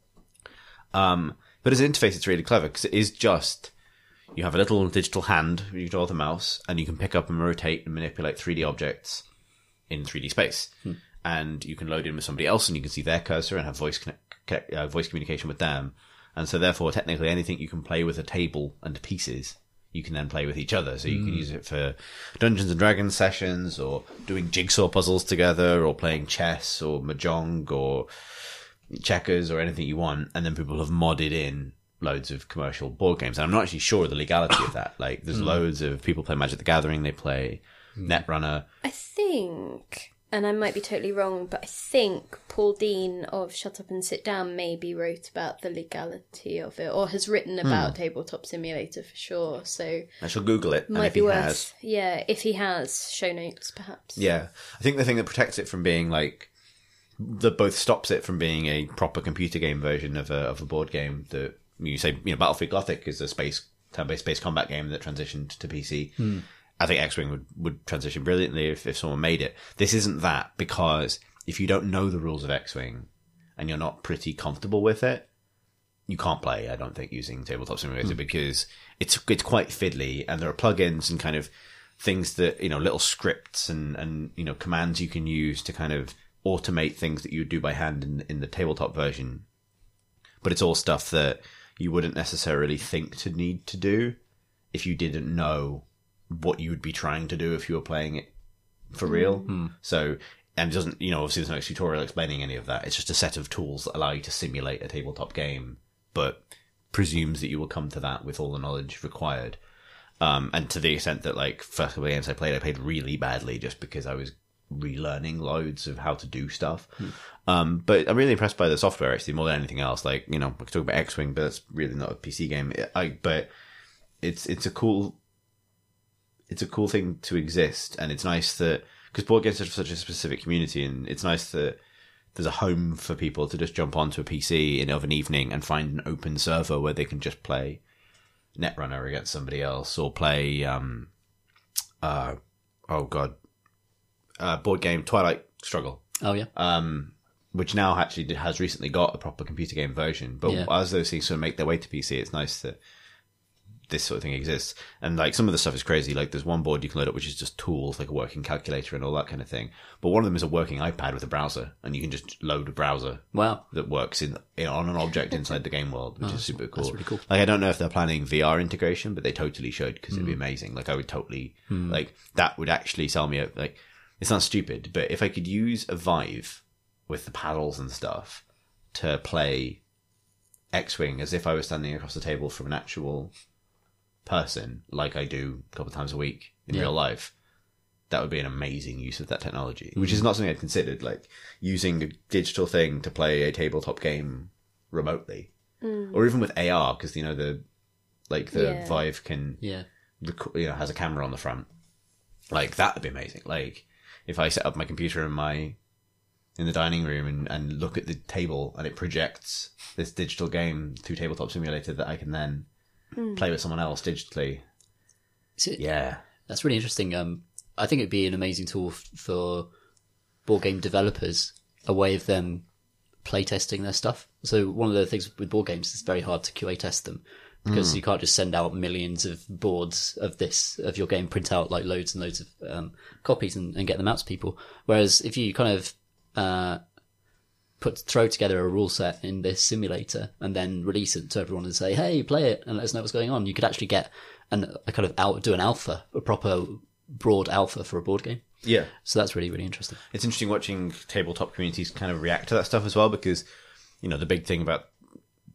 Um, but as an interface, it's really clever because it is just, you have a little digital hand, you draw the mouse, and you can pick up and rotate and manipulate three D objects in three D space. Hmm. And you can load in with somebody else and you can see their cursor and have voice connect, uh, voice communication with them. And so therefore, technically anything you can play with a table and pieces, you can then play with each other. So you mm. can use it for Dungeons and Dragons sessions, or doing jigsaw puzzles together, or playing chess or mahjong or checkers or anything you want. And then people have modded in loads of commercial board games. And I'm not actually sure of the legality of that. Like there's mm. loads of people play Magic the Gathering, they play mm. Netrunner. I think, and I might be totally wrong, but I think Paul Dean of Shut Up and Sit Down maybe wrote about the legality of it, or has written about hmm. Tabletop Simulator for sure. So I shall Google it. Might and if be he worth, has, yeah, if he has, show notes perhaps. Yeah, I think the thing that protects it from being like that both stops it from being a proper computer game version of a of a board game that you say, you know, Battlefield Gothic is a space turn-based space combat game that transitioned to P C. Hmm. I think X-Wing would, would transition brilliantly if, if someone made it. This isn't that, because if you don't know the rules of X-Wing and you're not pretty comfortable with it, you can't play, I don't think, using Tabletop Simulator mm. because it's it's quite fiddly, and there are plugins and kind of things that, you know, little scripts and, and you know, commands you can use to kind of automate things that you would do by hand in, in the tabletop version. But it's all stuff that you wouldn't necessarily think to need to do if you didn't know what you would be trying to do if you were playing it for real. Mm. So, and it doesn't, you know, obviously there's no tutorial explaining any of that. It's just a set of tools that allow you to simulate a tabletop game, but presumes that you will come to that with all the knowledge required. Um, and to the extent that, like, first couple of games I played, I played really badly just because I was relearning loads of how to do stuff. Mm. Um, but I'm really impressed by the software, actually, more than anything else. Like, you know, we could talk about X-Wing, but that's really not a P C game. I, but it's, it's a cool... It's a cool thing to exist, and it's nice that, because board games are such a specific community, and it's nice that there's a home for people to just jump onto a P C in of an evening and find an open server where they can just play Netrunner against somebody else, or play, um, uh, oh god, uh, board game Twilight Struggle. Oh yeah. Um, which now actually has recently got a proper computer game version, but yeah. as those things sort of make their way to P C, it's nice that this sort of thing exists. And like some of the stuff is crazy. Like there's one board you can load up which is just tools, like a working calculator and all that kind of thing. But one of them is a working iPad with a browser, and you can just load a browser. Wow. That works in, in on an object inside the game world, which oh, is super cool. That's really cool. Like I don't know if they're planning V R integration, but they totally should, because mm. it'd be amazing. Like I would totally mm. like that would actually sell me a, like it's not stupid, but if I could use a Vive with the paddles and stuff to play X-Wing as if I was standing across the table from an actual person, like I do a couple of times a week in yeah. real life, that would be an amazing use of that technology, which is not something I'd considered, like using a digital thing to play a tabletop game remotely, mm. or even with A R, because you know the like the yeah. Vive can yeah rec- you know has a camera on the front, like that would be amazing. Like if I set up my computer in my in the dining room and, and look at the table and it projects this digital game through Tabletop Simulator that I can then Mm. play with someone else digitally. So, yeah. That's really interesting. Um, I think it'd be an amazing tool f- for board game developers, a way of them playtesting their stuff. So one of the things with board games is it's very hard to Q A test them, because mm. you can't just send out millions of boards of this, of your game, print out like loads and loads of um, copies and, and get them out to people. Whereas if you kind of uh, put throw together a rule set in this simulator and then release it to everyone and say, hey, play it and let us know what's going on, you could actually get an, a kind of out, do an alpha, a proper broad alpha for a board game. Yeah. So that's really, really interesting. It's interesting watching tabletop communities kind of react to that stuff as well, because, you know, the big thing about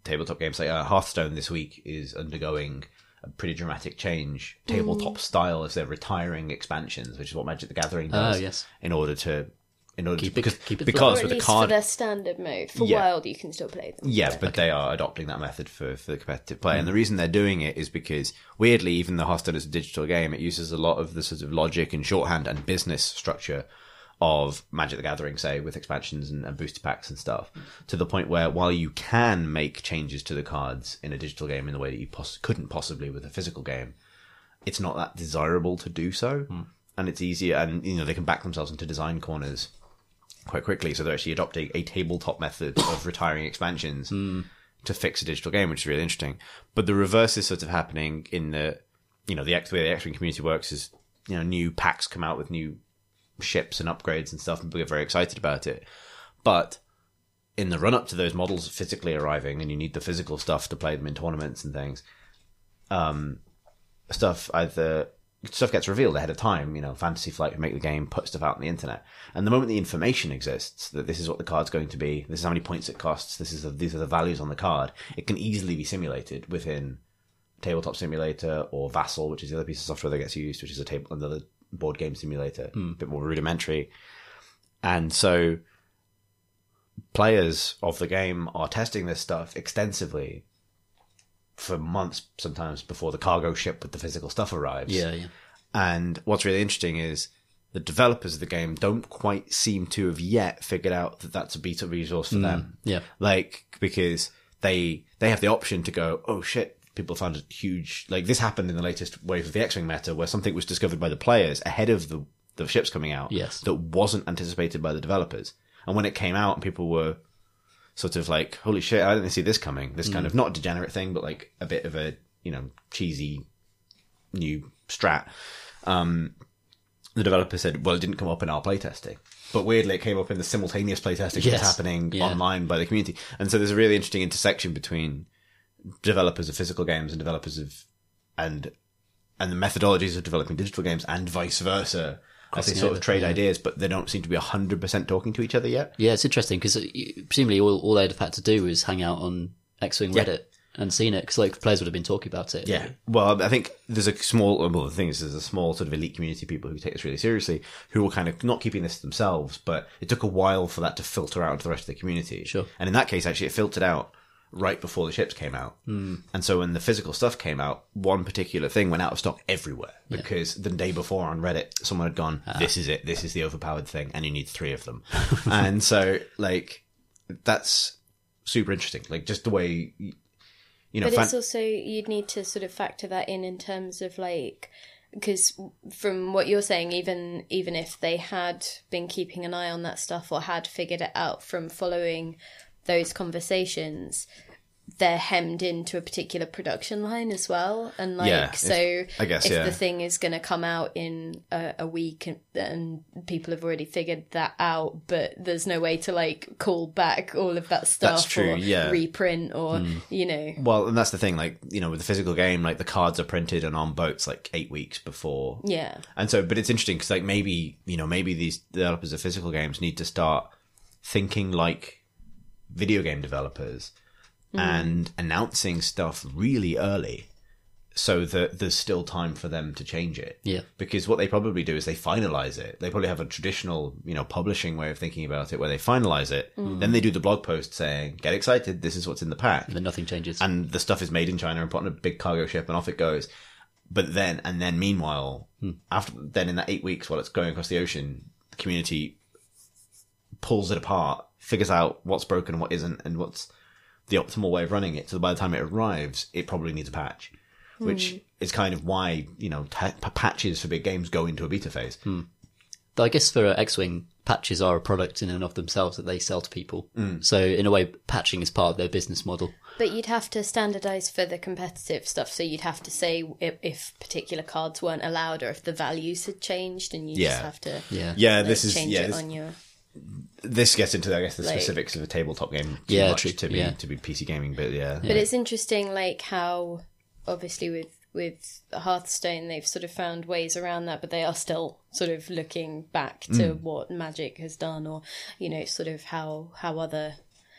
tabletop games. Like uh, Hearthstone this week is undergoing a pretty dramatic change, tabletop style, as they're retiring expansions, which is what Magic the Gathering does. Oh, yes. In order to, in order Keep to, it- because, keep it because flowing. Or at with the least card, for their standard mode. For Yeah. Wild, you can still play them. yeah, but they are adopting that method for, for the competitive play. And the reason they're doing it is because, weirdly, even though Hearthstone is a digital game, it uses a lot of the sort of logic and shorthand and business structure of Magic the Gathering, say, with expansions and, and booster packs and stuff, to the point where while you can make changes to the cards in a digital game in the way that you poss- couldn't possibly with a physical game, it's not that desirable to do so. And it's easier, and you know they can back themselves into design corners quite quickly. So they're actually adopting a tabletop method of retiring expansions to fix a digital game, which is really interesting. But the reverse is sort of happening in the, you know, the, X- the way the X-Wing community works is, you know, new packs come out with new ships and upgrades and stuff, and people get very excited about it. But in the run-up to those models physically arriving, and you need the physical stuff to play them in tournaments and things, um, stuff either... stuff gets revealed ahead of time. You know, Fantasy Flight can make the game, put stuff out on the internet. And the moment the information exists, that this is what the card's going to be, this is how many points it costs, this is the, these are the values on the card, it can easily be simulated within Tabletop Simulator or Vassal, which is the other piece of software that gets used, which is a table, another board game simulator, a bit more rudimentary. And so players of the game are testing this stuff extensively for months, sometimes before the cargo ship with the physical stuff arrives. Yeah, yeah. And what's really interesting is the developers of the game don't quite seem to have yet figured out that that's a beta resource for them. Yeah. Like, because they they have the option to go, oh shit, people found a huge... Like, this happened in the latest wave of the X-Wing meta, where something was discovered by the players ahead of the, the ships coming out. Yes. That wasn't anticipated by the developers. And when it came out and people were sort of like, holy shit, I didn't see this coming. This kind of, not a degenerate thing, but like a bit of a, you know, cheesy new strat. Um, the developer said, well, it didn't come up in our playtesting. But weirdly, it came up in the simultaneous playtesting Yes. that's happening Yeah. online by the community. And so there's a really interesting intersection between developers of physical games and developers of, and, and the methodologies of developing digital games and vice versa. As they Crossing sort of over, trade yeah. ideas, but they don't seem to be one hundred percent talking to each other yet. Yeah, it's interesting because presumably all, all they'd have had to do was hang out on X-Wing Yeah. Reddit and seen it because like the players would have been talking about it. Yeah. Well, I think there's a small, well, the thing is, there's a small sort of elite community of people who take this really seriously, who were kind of not keeping this to themselves, but it took a while for that to filter out to the rest of the community. Sure. And in that case, actually, it filtered out right before the ships came out. Mm. And so when the physical stuff came out, one particular thing went out of stock everywhere because the day before on Reddit, someone had gone, this is it. This is the overpowered thing. And you need three of them. And so like, that's super interesting. Like just the way, you know, But fan- it's also, you'd need to sort of factor that in in terms of like, because from what you're saying, even even if they had been keeping an eye on that stuff or had figured it out from following those conversations, they're hemmed into a particular production line as well. And like, Yeah, if- so I guess, if yeah. the thing is going to come out in a, a week and, and people have already figured that out, but there's no way to like call back all of that stuff That's true, or yeah. reprint or, you know. Well, and that's the thing, like, you know, with the physical game, like, the cards are printed and on boats, like, eight weeks before. Yeah. And so, but it's interesting, because, like, maybe, you know, maybe these developers of physical games need to start thinking like video game developers and announcing stuff really early so that there's still time for them to change it. Yeah. Because what they probably do is they finalize it. They probably have a traditional, you know, publishing way of thinking about it where they finalize it. Then they do the blog post saying, get excited, this is what's in the pack. And then nothing changes. And the stuff is made in China and put on a big cargo ship and off it goes. But then, and then meanwhile, after, then in that eight weeks while it's going across the ocean, the community pulls it apart, figures out what's broken and what isn't, and what's the optimal way of running it. So by the time it arrives, it probably needs a patch, which is kind of why, you know, t- patches for big games go into a beta phase. Though I guess for X-Wing, patches are a product in and of themselves that they sell to people. So in a way, patching is part of their business model. But you'd have to standardise for the competitive stuff, so you'd have to say if, if particular cards weren't allowed or if the values had changed, and you Yeah. just have to Yeah. Yeah, like, this is, change yeah, it this, on your... this gets into, I guess, the Like- specifics of a tabletop game too Yeah, much true, to be, yeah. to be P C gaming, but yeah. But it's interesting, like, how, obviously with, with Hearthstone, they've sort of found ways around that, but they are still sort of looking back to what Magic has done, or, you know, sort of how, how other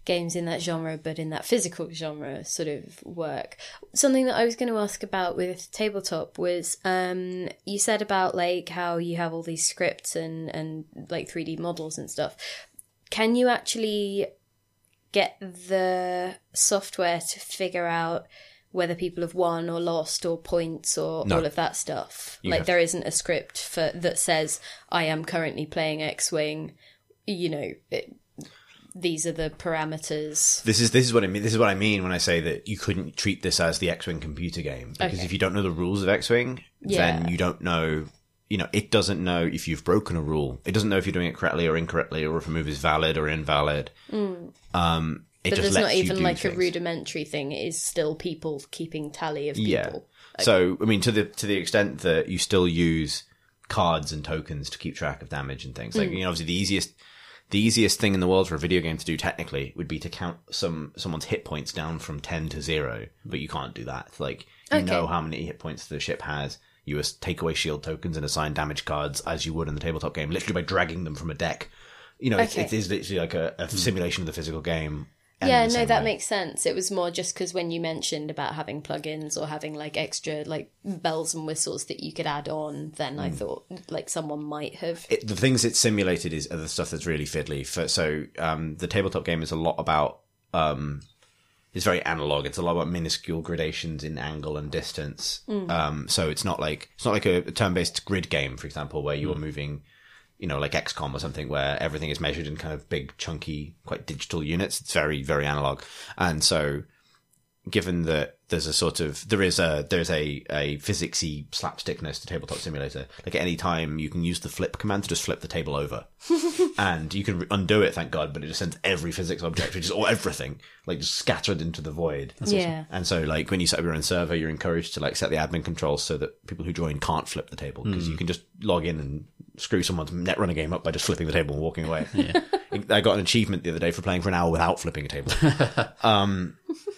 games in that genre, but in that physical genre sort of work. Something that I was going to ask about with tabletop was, um, you said about like how you have all these scripts and, and like three D models and stuff. Can you actually get the software to figure out whether people have won or lost or points or No. all of that stuff? You like have- there isn't a script for that says, I am currently playing X-Wing, you know, it, these are the parameters. This is this is what I mean. This is what I mean when I say that you couldn't treat this as the X-Wing computer game, because Okay. if you don't know the rules of X-Wing, Yeah. then you don't know. You know, it doesn't know if you've broken a rule. It doesn't know if you're doing it correctly or incorrectly, or if a move is valid or invalid. Um, it Mm. But just there's lets not you even do like things. a rudimentary thing. It is still people keeping tally of people. Yeah. So I mean, to the to the extent that you still use cards and tokens to keep track of damage and things, Mm. like you know, obviously the easiest the easiest thing in the world for a video game to do technically would be to count some someone's hit points down from ten to zero, but you can't do that. Like you Okay. know how many hit points the ship has. You just take away shield tokens and assign damage cards as you would in the tabletop game, literally by dragging them from a deck. You know, it's, Okay. it is literally like a, a simulation of the physical game. and Yeah, in the no, same that way. makes sense. It was more just because when you mentioned about having plugins or having like extra like bells and whistles that you could add on, then Mm. I thought like someone might have. It, the things it's simulated is are the stuff that's really fiddly. For, so um, the tabletop game is a lot about um, it's very analog. It's a lot about minuscule gradations in angle and distance. Um, so it's not like it's not like a, a turn-based grid game, for example, where you are moving, you know, like X COM or something, where everything is measured in kind of big, chunky, quite digital units. It's very, very analog, and so given that there's a sort of there is a there's a a physicsy slapstickness to Tabletop Simulator. Like at any time, you can use the flip command to just flip the table over, and you can undo it. Thank God, but it just sends every physics object, which is all everything, like just scattered into the void. Yeah. And so, like when you set up your own server, you're encouraged to like set the admin controls so that people who join can't flip the table, because you can just log in and screw someone's Netrunner game up by just flipping the table and walking away. Yeah. I got an achievement the other day for playing for an hour without flipping a table. um,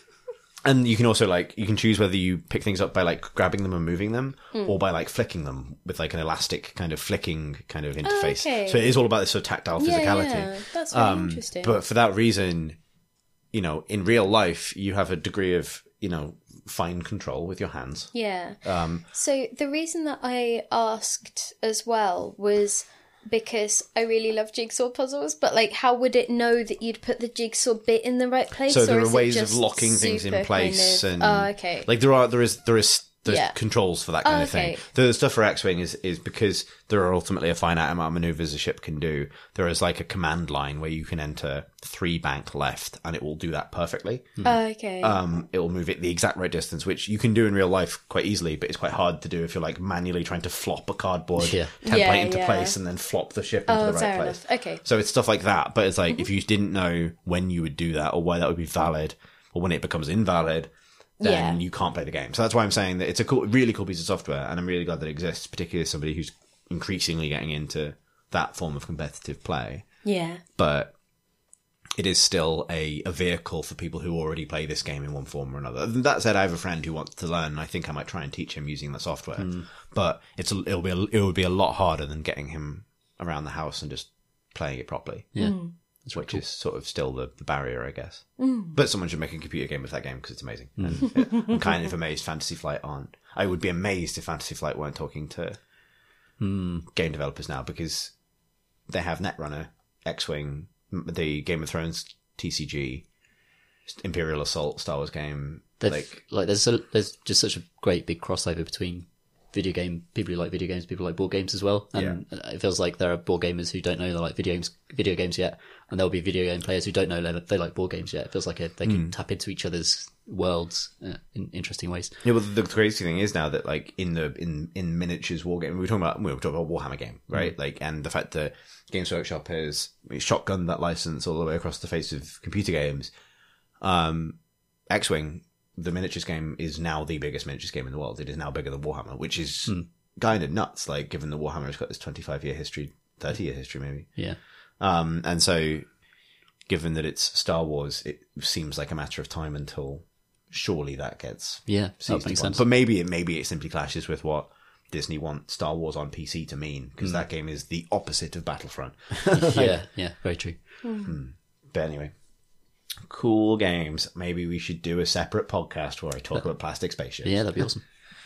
and you can also like you can choose whether you pick things up by like grabbing them and moving them, or by like flicking them with like an elastic kind of flicking kind of interface. okay. So it is all about this sort of tactile Yeah, physicality. yeah, that's really Um, interesting. But for that reason, you know, in real life, you have a degree of, you know, fine control with your hands. Yeah. Um, So the reason that I asked as well was because I really love jigsaw puzzles, but like, how would it know that you'd put the jigsaw bit in the right place? so or there is are it ways of just locking things in super place, kind of- and oh, okay. like there are there is there is there's Yeah. controls for that kind Oh, of thing. okay. The stuff for X-Wing is is because there are ultimately a finite amount of maneuvers a ship can do. There is like a command line where you can enter three bank left, and it will do that perfectly. Oh, okay. Um, it will move it the exact right distance, which you can do in real life quite easily, but it's quite hard to do if you're like manually trying to flop a cardboard Yeah. template Yeah, into yeah. place and then flop the ship into Oh, the right fair place. enough. Okay. So it's stuff like that, but it's like if you didn't know when you would do that or why that would be valid, or when it becomes invalid, then Yeah. you can't play the game. So that's why I'm saying that it's a cool, really cool piece of software, and I'm really glad that it exists, particularly as somebody who's increasingly getting into that form of competitive play. Yeah. But it is still a, a vehicle for people who already play this game in one form or another. That said, I have a friend who wants to learn, and I think I might try and teach him using the software. But it's a, it'll be a, it would be a lot harder than getting him around the house and just playing it properly. Yeah. Which is sort of still the, the barrier, I guess. But someone should make a computer game of that game because it's amazing. And it- I'm kind of amazed Fantasy Flight aren't. I would be amazed if Fantasy Flight weren't talking to game developers now, because they have Netrunner, X-Wing, m- the Game of Thrones T C G, Imperial Assault, Star Wars game. They've- Like, like there's a, there's just such a great big crossover between video game people who like video games, people who like board games as well. And it feels like there are board gamers who don't know they like video games, video games yet, and there'll be video game players who don't know they, they like board games yet. It feels like a, they can tap into each other's worlds uh, in interesting ways. yeah, well, the crazy thing is now that like in the in in miniatures war game, we were talking about we were talking about Warhammer game, right? Like, and the fact that Games Workshop has shotgunned that license all the way across the face of computer games. Um, X-Wing, the miniatures game, is now the biggest miniatures game in the world. It is now bigger than Warhammer, which is kind of nuts. Like, given that Warhammer has got this twenty-five year history, thirty year history, maybe. Yeah. Um, and so, given that it's Star Wars, it seems like a matter of time until surely that gets Yeah. That seized makes upon. sense. But maybe it maybe it simply clashes with what Disney want Star Wars on P C to mean, because that game is the opposite of Battlefront. yeah. Yeah. Very true. But anyway, Cool games. Maybe we should do a separate podcast where I talk about plastic spaceships. Yeah, that'd be awesome.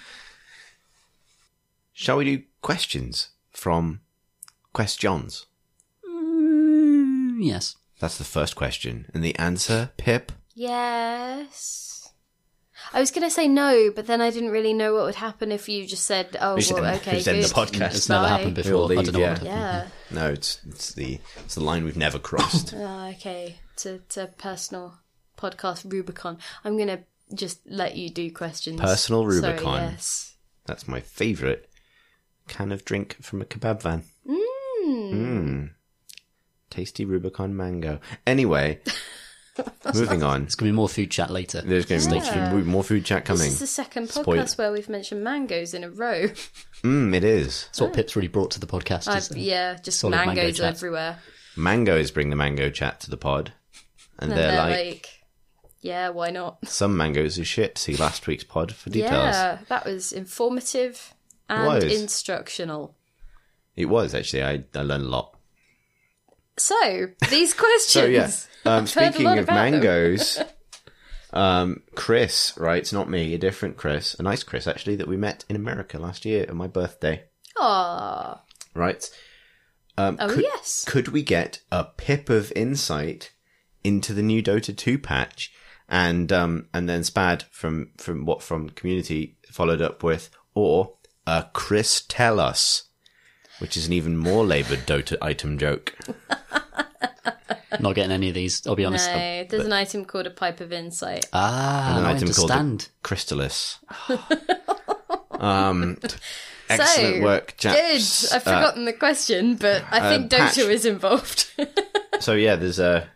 Shall we do questions from questions? Mm, yes. That's the first question. And the answer, Pip? Yes. I was going to say no, but then I didn't really know what would happen if you just said, oh, We should well, end- okay, just end good. the podcast. It's never Bye. happened before. We'll I leave, don't know yeah. what would happen. Yeah. No, it's it's the it's the line we've never crossed. Oh, okay. It's a, it's a personal podcast Rubicon. I'm going to just let you do questions. Personal Rubicon. Sorry, yes. That's my favourite can of drink from a kebab van. Mm. Mmm. Tasty Rubicon mango. Anyway, moving on. It's going to be more food chat later. There's going to be Yeah. more, more food chat coming. This is the second podcast Spoil- where we've mentioned mangoes in a row. Mmm, it is. That's what Pip's really brought to the podcast. I've, is, uh, yeah, just solid mango mangoes chat. everywhere. Mangoes bring the mango chat to the pod. And, And they're, they're like, like, yeah, why not? some mangoes are shit. See last week's pod for details. Yeah, that was informative and Was. instructional. It was, actually. I, I learned a lot. So, these questions. So, yeah. Um, I've heard a speaking lot of about them. mangoes, um, Chris writes, not me, a different Chris, a nice Chris, actually, that we met in America last year on my birthday. Aw. Right? Um, Oh, could, yes. Could we get a pip of insight into the new Dota two patch? And um, and then Spad from, from what from community followed up with, or a Chris tell us, which is an even more laboured Dota item joke. Not getting any of these, I'll be honest. No, there's an item called a pipe of insight. Ah, An I item called the understand. Chrystalis. um, excellent So, work, Jack. Good. I've forgotten the question, but I think uh, patch. Dota is involved. So yeah, there's a.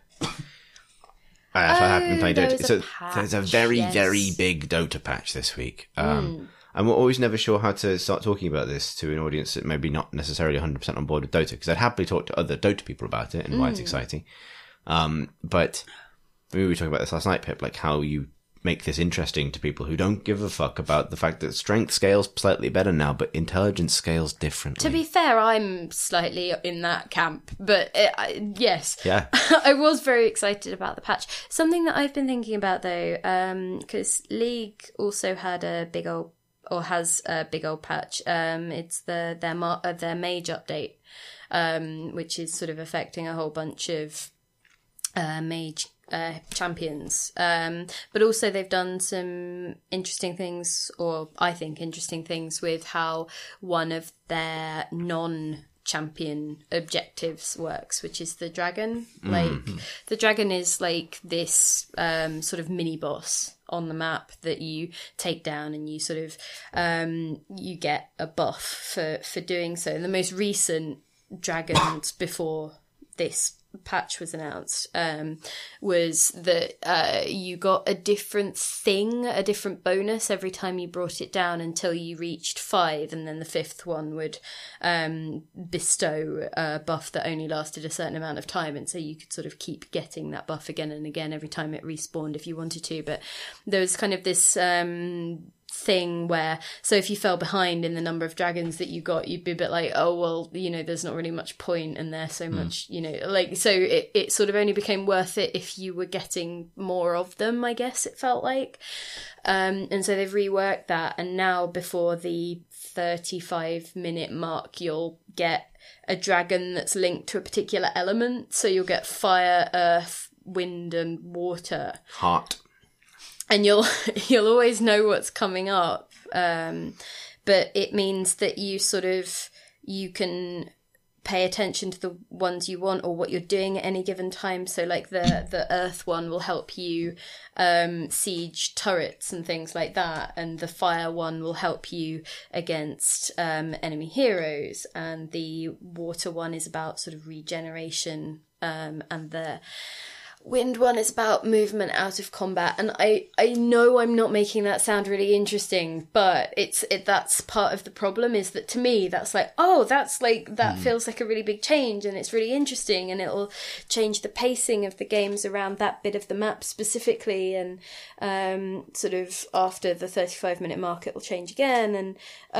I I haven't been playing there Dota. was So a patch, there's a very, yes. very big Dota patch this week. Um, Hmm. I'm always never sure how to start talking about this to an audience that maybe not necessarily one hundred percent on board with Dota, because I'd happily talk to other Dota people about it and why Hmm. it's exciting. Um, but we were talking about this last night, Pip, like how you make this interesting to people who don't give a fuck about the fact that strength scales slightly better now, but intelligence scales differently. To be fair, I'm slightly in that camp, but uh, I, yes. Yeah. I was very excited about the patch. Something that I've been thinking about though, because League also had a big old, or has a big old patch. Um, it's the their mar- uh, their mage update, um, which is sort of affecting a whole bunch of uh, mage uh, champions. Um, but also they've done some interesting things, or I think interesting things, with how one of their non champion objectives works, which is the dragon. Like the dragon is like this um sort of mini boss on the map that you take down, and you sort of um you get a buff for for doing so. And the most recent dragons before this patch was announced um was that uh you got a different thing, a different bonus every time you brought it down until you reached five, and then the fifth one would um bestow a buff that only lasted a certain amount of time, and so you could sort of keep getting that buff again and again every time it respawned if you wanted to. But there was kind of this um thing where, so if you fell behind in the number of dragons that you got, you'd be a bit like, oh well, you know, there's not really much point, and there's so much, you know, like, so it, it sort of only became worth it if you were getting more of them, I guess it felt like. Um and so they've reworked that, and now before the thirty-five minute mark you'll get a dragon that's linked to a particular element, so you'll get fire, earth, wind and water, Heart. and you'll you'll always know what's coming up, um but it means that you sort of you can pay attention to the ones you want or what you're doing at any given time. So like the the earth one will help you um siege turrets and things like that, and the fire one will help you against um enemy heroes, and the water one is about sort of regeneration, um and the wind one is about movement out of combat. And I, I know I'm not making that sound really interesting, but it's it, that's part of the problem, is that to me that's like, oh, that's like that mm. feels like a really big change, and it's really interesting, and it'll change the pacing of the games around that bit of the map specifically, and um sort of after the thirty-five minute mark it'll change again. And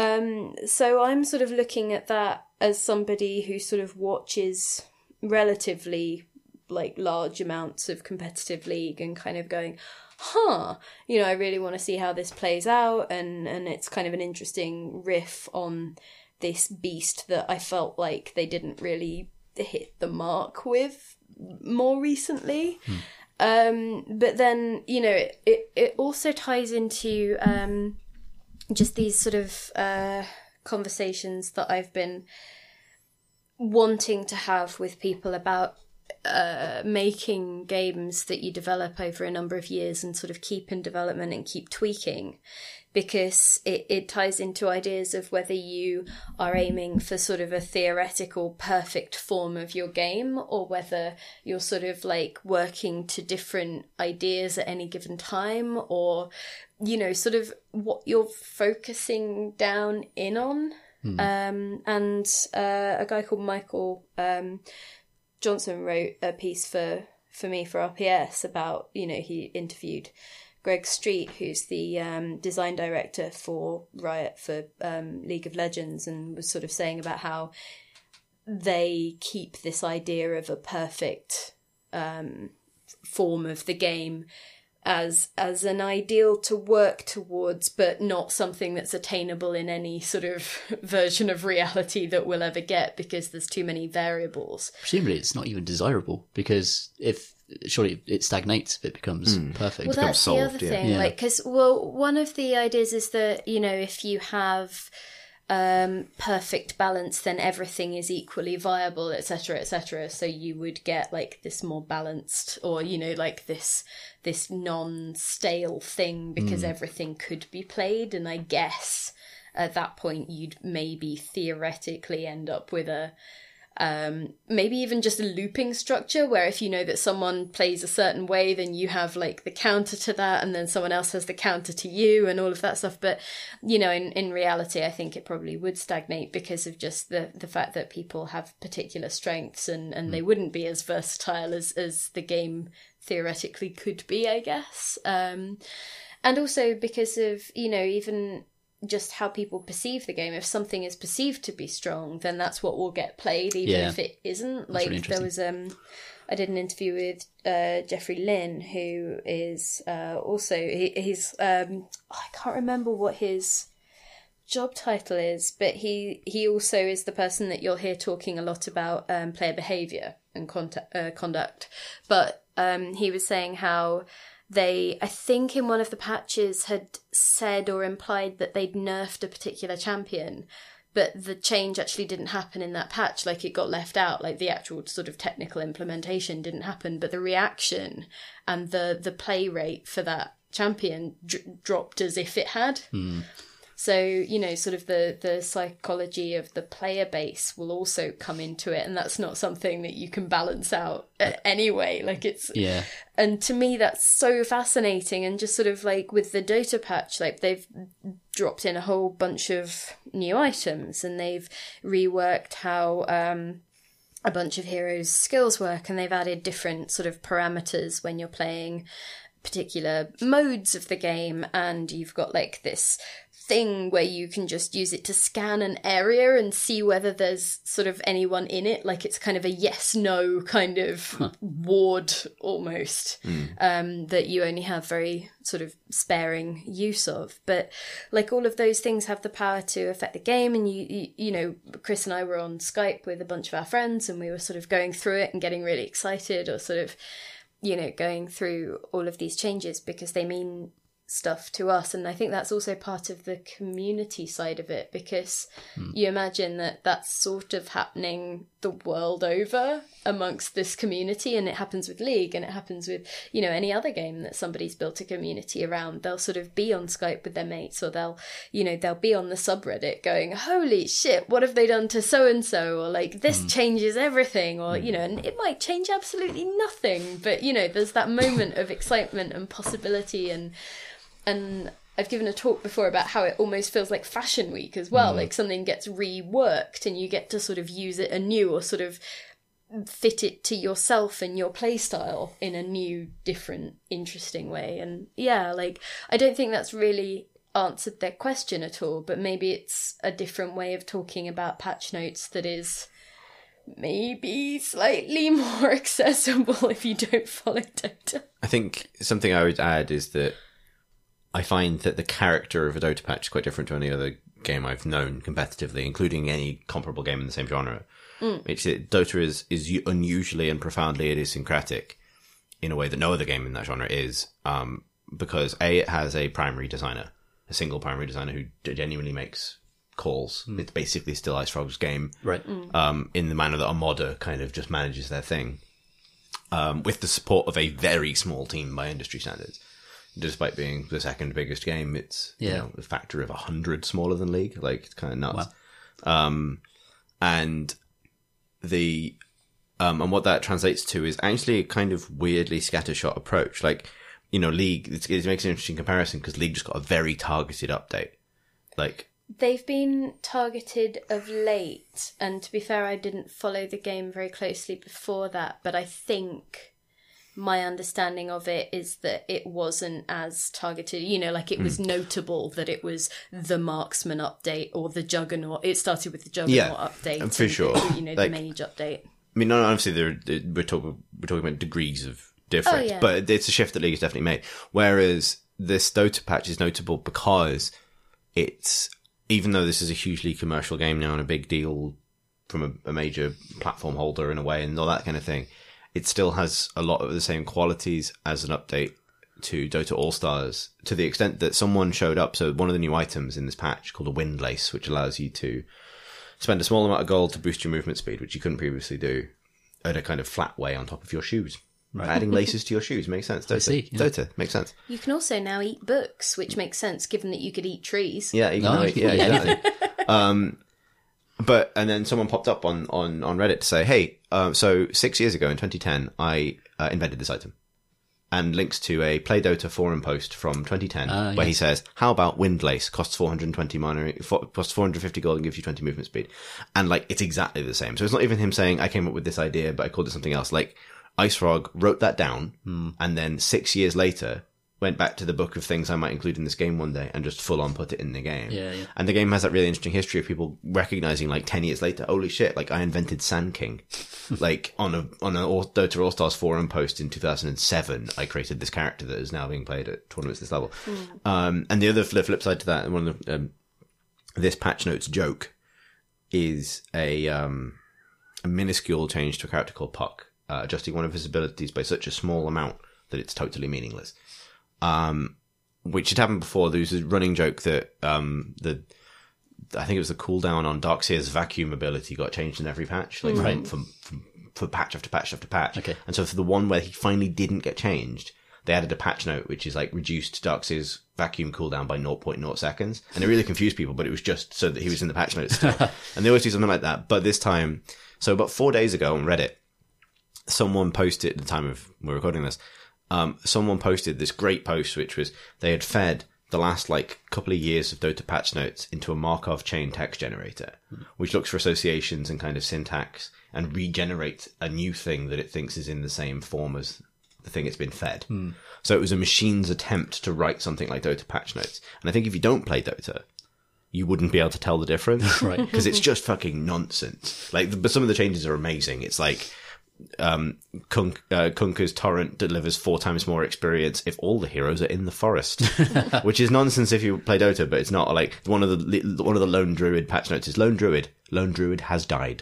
um so I'm sort of looking at that as somebody who sort of watches relatively like large amounts of competitive League and kind of going, huh, you know, I really want to see how this plays out, and and it's kind of an interesting riff on this beast that I felt like they didn't really hit the mark with more recently. Hmm. Um, but then, you know, it, it, it also ties into um, just these sort of uh, conversations that I've been wanting to have with people about uh, making games that you develop over a number of years and sort of keep in development and keep tweaking, because it, it ties into ideas of whether you are aiming for sort of a theoretical perfect form of your game, or whether you're sort of like working to different ideas at any given time, or, you know, sort of what you're focusing down in on. Mm. Um, and uh, a guy called Michael um, Johnson wrote a piece for, for me for R P S about, you know, he interviewed Greg Street, who's the um, design director for Riot for um, League of Legends, and was sort of saying about how they keep this idea of a perfect um, form of the game as as an ideal to work towards, but not something that's attainable in any sort of version of reality that we'll ever get, because there's too many variables. Presumably it's not even desirable, because if surely it stagnates if it becomes mm. perfect. Well, that's solved, the other yeah. thing. Yeah. Like, because, well, one of the ideas is that, you know, if you have um, perfect balance, then everything is equally viable, et cetera, et cetera. So you would get like this more balanced, or, you know, like this this non-stale thing, because mm. everything could be played. And I guess at that point you'd maybe theoretically end up with a Um, maybe even just a looping structure, where if you know that someone plays a certain way, then you have like the counter to that, and then someone else has the counter to you, and all of that stuff. But, you know, in, in reality, I think it probably would stagnate because of just the, the fact that people have particular strengths, and, and mm. they wouldn't be as versatile as, as the game theoretically could be, I guess. Um, and also because of, you know, even just how people perceive the game. If something is perceived to be strong, then that's what will get played, even yeah. if it isn't. That's like really there was um I did an interview with uh Jeffrey Lynn, who is uh also he, he's um I can't remember what his job title is, but he he also is the person that you'll hear talking a lot about um player behavior and contact, uh, conduct. But um he was saying how they, I think in one of the patches, had said or implied that they'd nerfed a particular champion, but the change actually didn't happen in that patch. Like, it got left out, like the actual sort of technical implementation didn't happen, but the reaction and the, the play rate for that champion d- dropped as if it had. Mm. So, you know, sort of the, the psychology of the player base will also come into it, and that's not something that you can balance out anyway. Like, it's... Yeah. And to me, that's so fascinating, and just sort of like with the Dota patch, like they've dropped in a whole bunch of new items, and they've reworked how um, a bunch of heroes' skills work, and they've added different sort of parameters when you're playing particular modes of the game, and you've got like this thing where you can just use it to scan an area and see whether there's sort of anyone in it. Like, it's kind of a yes no kind of huh. ward almost mm. um that you only have very sort of sparing use of. But like, all of those things have the power to affect the game. And you, you you know, Chris and I were on Skype with a bunch of our friends, and we were sort of going through it and getting really excited, or sort of, you know, going through all of these changes because they mean stuff to us. And I think that's also part of the community side of it, because mm. you imagine that that's sort of happening the world over amongst this community, and it happens with League, and it happens with, you know, any other game that somebody's built a community around. They'll sort of be on Skype with their mates, or they'll, you know, they'll be on the subreddit going, holy shit, what have they done to so-and-so, or like, this mm. changes everything, or, you know, and it might change absolutely nothing, but, you know, there's that moment of excitement and possibility. And And I've given a talk before about how it almost feels like Fashion Week as well. Mm. Like, something gets reworked and you get to sort of use it anew, or sort of fit it to yourself and your play style in a new, different, interesting way. And yeah, like, I don't think that's really answered their question at all, but maybe it's a different way of talking about patch notes that is maybe slightly more accessible if you don't follow Dota. I think something I would add is that I find that the character of a Dota patch is quite different to any other game I've known competitively, including any comparable game in the same genre. Mm. It's that Dota is, is unusually and profoundly idiosyncratic in a way that no other game in that genre is, um, because A, it has a primary designer, a single primary designer who genuinely makes calls. Mm. It's basically still IceFrog's game, right? Mm. Um, in the manner that a modder kind of just manages their thing, um, with the support of a very small team by industry standards. Despite being the second biggest game, it's yeah. you know, a factor of a hundred smaller than League. Like, it's kind of nuts. Wow. Um, and the um, and what that translates to is actually a kind of weirdly scattershot approach. Like, you know, League, it's, it makes an interesting comparison because League just got a very targeted update. Like, they've been targeted of late, and to be fair, I didn't follow the game very closely before that, but I think my understanding of it is that it wasn't as targeted, you know, like it was mm. notable that it was the Marksman update or the Juggernaut. It started with the Juggernaut yeah, update. For sure. The, you know, like, the Mage update. I mean, no, obviously, there, we're, talking, we're talking about degrees of difference, oh, yeah. but it's a shift that League has definitely made. Whereas this Dota patch is notable because it's, even though this is a hugely commercial game now and a big deal from a, a major platform holder in a way and all that kind of thing, it still has a lot of the same qualities as an update to Dota All-Stars, to the extent that someone showed up. So one of the new items in this patch called a Windlace, which allows you to spend a small amount of gold to boost your movement speed, which you couldn't previously do, at a kind of flat way on top of your shoes. Right. Adding laces to your shoes makes sense. Dota, I see, yeah. Dota makes sense. You can also now eat books, which makes sense given that you could eat trees. Yeah, you can no, eat, yeah, exactly. um, But, and then someone popped up on, on, on Reddit to say, hey, um, so six years ago in twenty ten, I uh, invented this item. And links to a Play Dota forum post from twenty ten, uh, where yes. he says, how about Windlace? Costs four hundred twenty mana, costs four hundred fifty gold and gives you twenty movement speed. And like, it's exactly the same. So it's not even him saying, I came up with this idea, but I called it something else. Like, IceFrog wrote that down, hmm. and then six years later, went back to the book of things I might include in this game one day and just full on put it in the game. Yeah, yeah. And the game has that really interesting history of people recognizing, like, ten years later, holy shit, like, I invented Sand King. Like, on a, on an All- Dota All-Stars forum post in two thousand seven, I created this character that is now being played at tournaments this level. Mm. Um, and the other flip, flip side to that, and one of the, um, this patch notes joke is a, um, a minuscule change to a character called Puck, uh, adjusting one of his abilities by such a small amount that it's totally meaningless. Um, which had happened before. There was a running joke that, um, the, I think it was the cooldown on Darkseer's vacuum ability got changed in every patch, like mm. from, from, from, from patch after patch after patch. Okay. And so for the one where he finally didn't get changed, they added a patch note, which is like reduced Darkseer's vacuum cooldown by zero point zero seconds. And it really confused people, but it was just so that he was in the patch notes still. And they always do something like that. But this time, so about four days ago on Reddit, someone posted at the time of we're recording this, Um, someone posted this great post, which was they had fed the last like couple of years of Dota patch notes into a Markov chain text generator, mm. which looks for associations and kind of syntax and regenerates a new thing that it thinks is in the same form as the thing it's been fed. Mm. So it was a machine's attempt to write something like Dota patch notes. And I think if you don't play Dota, you wouldn't be able to tell the difference. Right. Because it's just fucking nonsense. Like, the, but some of the changes are amazing. It's like, um, Kunk, uh, Kunka's torrent delivers four times more experience if all the heroes are in the forest, which is nonsense if you play Dota, but it's not. Like, one of the one of the Lone Druid patch notes is Lone Druid. Lone Druid has died.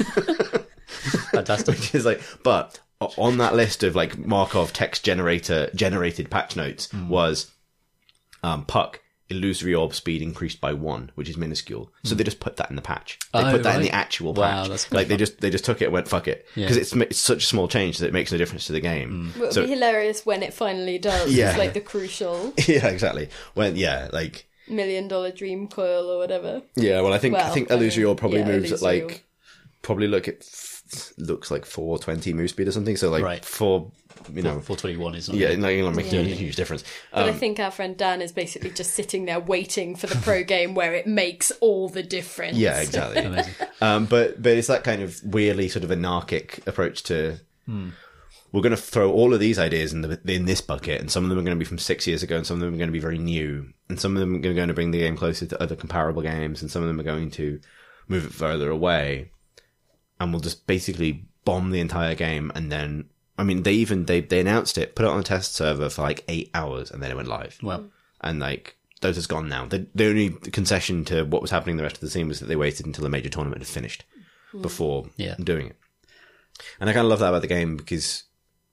Fantastic. Which is like, but on that list of like Markov text generator generated patch notes mm. was um, Puck. Illusory orb speed increased by one, which is minuscule. So mm. they just put that in the patch. They oh, put that right. in the actual wow, patch. That's like fun. they just they just took it and went fuck it because yeah. it's it's such a small change that it makes no difference to the game. Mm. Well, it'll so, be hilarious when it finally does. Yeah. It's like the crucial. Yeah, exactly. When yeah, like million dollar dream coil or whatever. Yeah, well, I think well, I think I Illusory mean, Orb probably yeah, moves Illusory at like probably look at looks like four twenty move speed or something. So like right. four. You know, four twenty-one is not yeah, not going to make yeah. a huge difference. But Um, I think our friend Dan is basically just sitting there waiting for the pro game where it makes all the difference. yeah, exactly. Amazing. Um, but but it's that kind of weirdly sort of anarchic approach to. Hmm. We're going to throw all of these ideas in the in this bucket, and some of them are going to be from six years ago, and some of them are going to be very new, and some of them are going to bring the game closer to other comparable games, and some of them are going to move it further away. and will just basically bomb the entire game. And then, I mean, they even, they, they announced it, put it on a test server for like eight hours and then it went live. Well, and like, Dota's gone now. The, the only concession to what was happening the rest of the scene was that they waited until the major tournament had finished before yeah. doing it. And I kind of love that about the game because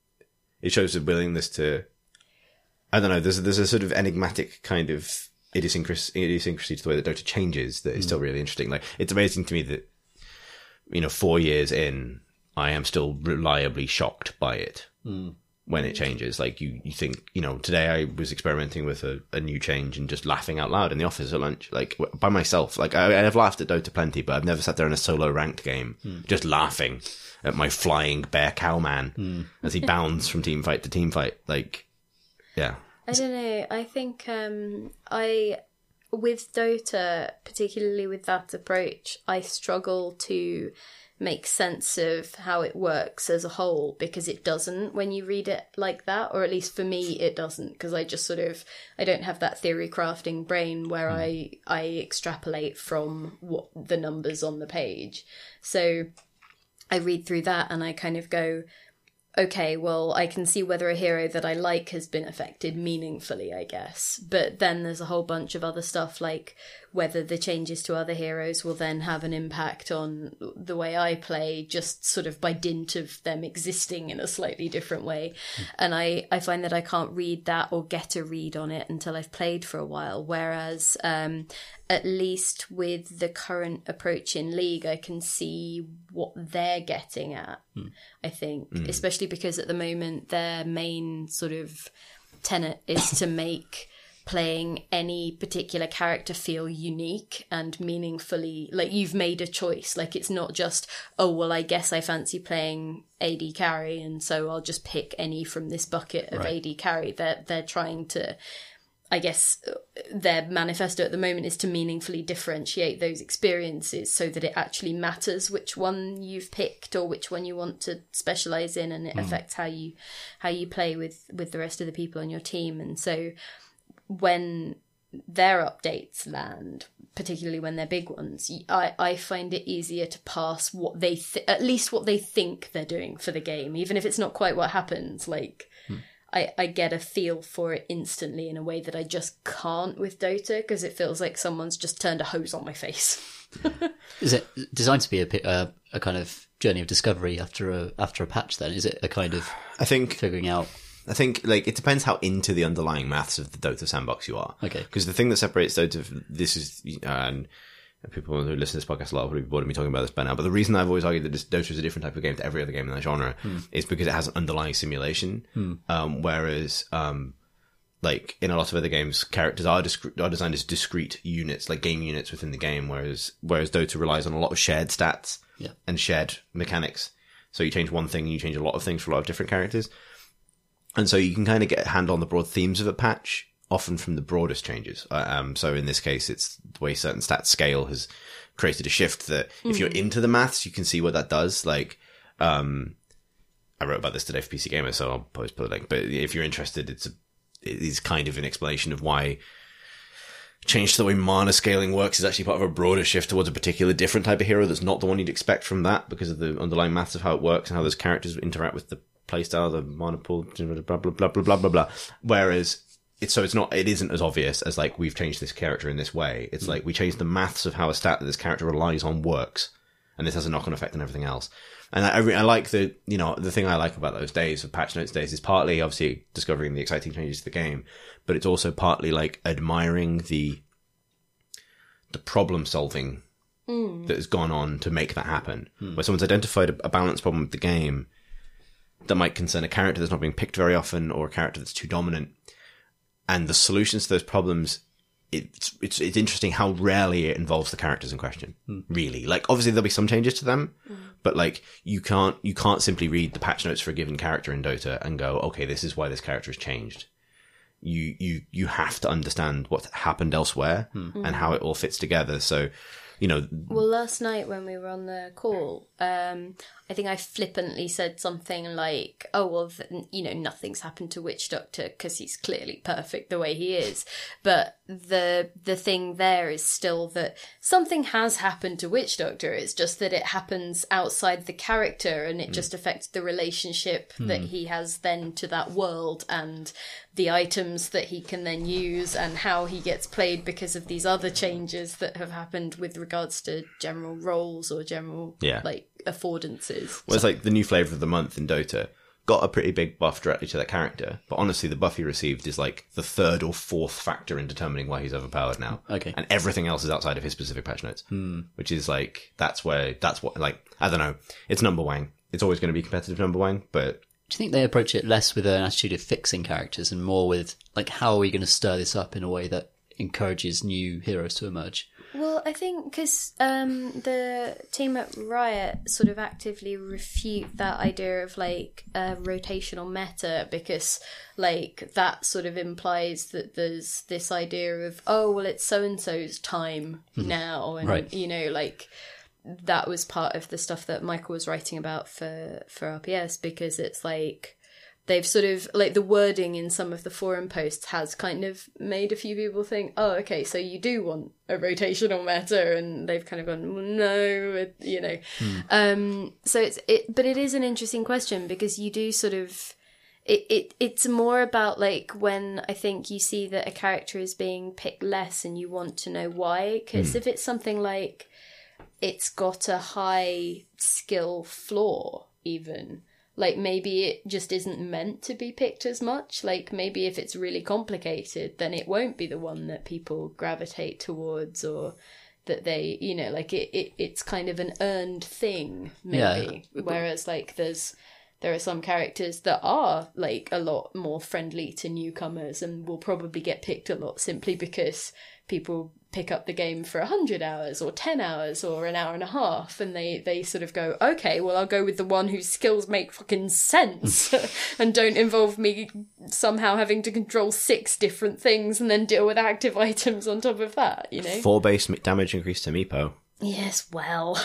it shows a willingness to, I don't know, there's, there's a sort of enigmatic kind of idiosyncrasy, idiosyncrasy to the way that Dota changes that is mm. still really interesting. Like, it's amazing to me that, you know, four years in, I am still reliably shocked by it mm. when it changes. Like, you, you think, you know, today I was experimenting with a, a new change and just laughing out loud in the office at lunch, like, by myself. Like, I, I've laughed at Dota plenty, but I've never sat there in a solo ranked game mm. just laughing at my flying bear cow man mm. as he bounds from team fight to team fight. Like, yeah. I don't know. I think um, I, with Dota, particularly with that approach, I struggle to make sense of how it works as a whole because it doesn't when you read it like that, or at least for me it doesn't, because I just sort of, I don't have that theory crafting brain where mm. I, I extrapolate from what the numbers on the page. So I read through that and I kind of go, okay, well, I can see whether a hero that I like has been affected meaningfully, I guess. But then there's a whole bunch of other stuff, like whether the changes to other heroes will then have an impact on the way I play, just sort of by dint of them existing in a slightly different way. Mm. And I, I find that I can't read that or get a read on it until I've played for a while. Whereas, um, at least with the current approach in League, I can see what they're getting at, mm. I think, mm. especially because at the moment their main sort of tenet is to make playing any particular character feel unique and meaningfully, like you've made a choice. Like, it's not just, oh, well, I guess I fancy playing A D carry and so I'll just pick any from this bucket of right. A D carry. They're, they're trying to, I guess their manifesto at the moment is to meaningfully differentiate those experiences so that it actually matters which one you've picked or which one you want to specialize in, and it mm. affects how you how you play with, with the rest of the people on your team. And so when their updates land, particularly when they're big ones, I, I find it easier to pass what they th- at least what they think they're doing for the game, even if it's not quite what happens. Like, hmm. I, I get a feel for it instantly in a way that I just can't with Dota, because it feels like someone's just turned a hose on my face. Is it designed to be a, a, a kind of journey of discovery after a after a patch then? Is it a kind of I think figuring out... I think, like, it depends how into the underlying maths of the Dota sandbox you are. Okay. Because the thing that separates Dota from this is, uh, and people who listen to this podcast a lot will be bored of me talking about this by now, but the reason I've always argued that this Dota is a different type of game to every other game in that genre hmm. is because it has an underlying simulation. Hmm. Um, whereas, um, like, in a lot of other games, characters are, discre- are designed as discrete units, like game units within the game, whereas, whereas Dota relies on a lot of shared stats yeah. and shared mechanics. So you change one thing and you change a lot of things for a lot of different characters. And so you can kind of get a hand on the broad themes of a patch, often from the broadest changes. Um, so in this case, it's the way certain stats scale has created a shift that mm. if you're into the maths, you can see what that does. Like, um, I wrote about this today for P C Gamer, so I'll post put a link. But if you're interested, it's a, it is kind of an explanation of why change to the way mana scaling works is actually part of a broader shift towards a particular different type of hero that's not the one you'd expect from that, because of the underlying maths of how it works and how those characters interact with the playstyle, the mana pool, blah, blah, blah, blah, blah, blah, blah. Whereas it's, so it's not, it isn't as obvious as like, we've changed this character in this way. It's mm. like, we changed the maths of how a stat that this character relies on works. And this has a knock-on effect on everything else. And I, I, I like the, you know, the thing I like about those days of patch notes days is partly obviously discovering the exciting changes to the game, but it's also partly like admiring the, the problem solving mm. that has gone on to make that happen. Mm. Where someone's identified a, a balance problem with the game that might concern a character that's not being picked very often, or a character that's too dominant. And the solutions to those problems, it's it's it's interesting how rarely it involves the characters in question. Mm. Really, like obviously there'll be some changes to them, mm. but like you can't you can't simply read the patch notes for a given character in Dota and go, okay, this is why this character has changed. You you you have to understand what happened elsewhere mm. and how it all fits together. So, you know. Well, last night when we were on the call, um, I think I flippantly said something like, oh, well, th- you know, nothing's happened to Witch Doctor because he's clearly perfect the way he is. But the the thing there is still that something has happened to Witch Doctor. It's just that it happens outside the character, and it mm. just affects the relationship mm. that he has then to that world, and the items that he can then use, and how he gets played because of these other changes that have happened with regards to general roles or general yeah. like affordances. Well, it's like the new flavour of the month in Dota got a pretty big buff directly to that character, but honestly the buff he received is like the third or fourth factor in determining why he's overpowered now. Okay. And everything else is outside of his specific patch notes. Hmm. Which is like, that's where, that's what, like, I don't know, it's number wang. It's always going to be competitive number wang, but... Do you think they approach it less with an attitude of fixing characters and more with, like, how are we going to stir this up in a way that encourages new heroes to emerge? Well, I think because um, the team at Riot sort of actively refute that idea of like a rotational meta, because like that sort of implies that there's this idea of, oh, well, it's so-and-so's time now. And, right. you know, like that was part of the stuff that Michael was writing about for, for R P S, because it's like... They've sort of, like, the wording in some of the forum posts has kind of made a few people think, oh, okay, so you do want a rotational meta, and they've kind of gone, well, no, you know. Hmm. Um, so it's, it, but it is an interesting question, because you do sort of, it, it it's more about, like, when I think you see that a character is being picked less and you want to know why, because hmm. if it's something like, it's got a high skill floor, even... Like, maybe it just isn't meant to be picked as much. Like, maybe if it's really complicated, then it won't be the one that people gravitate towards, or that they, you know, like, it, it it's kind of an earned thing, maybe. Yeah. Whereas, like, there's... There are some characters that are, like, a lot more friendly to newcomers and will probably get picked a lot simply because people pick up the game for one hundred hours or ten hours or an hour and a half, and they, they sort of go, okay, well, I'll go with the one whose skills make fucking sense and don't involve me somehow having to control six different things and then deal with active items on top of that, you know? Four base damage increase to Meepo. Yes, well...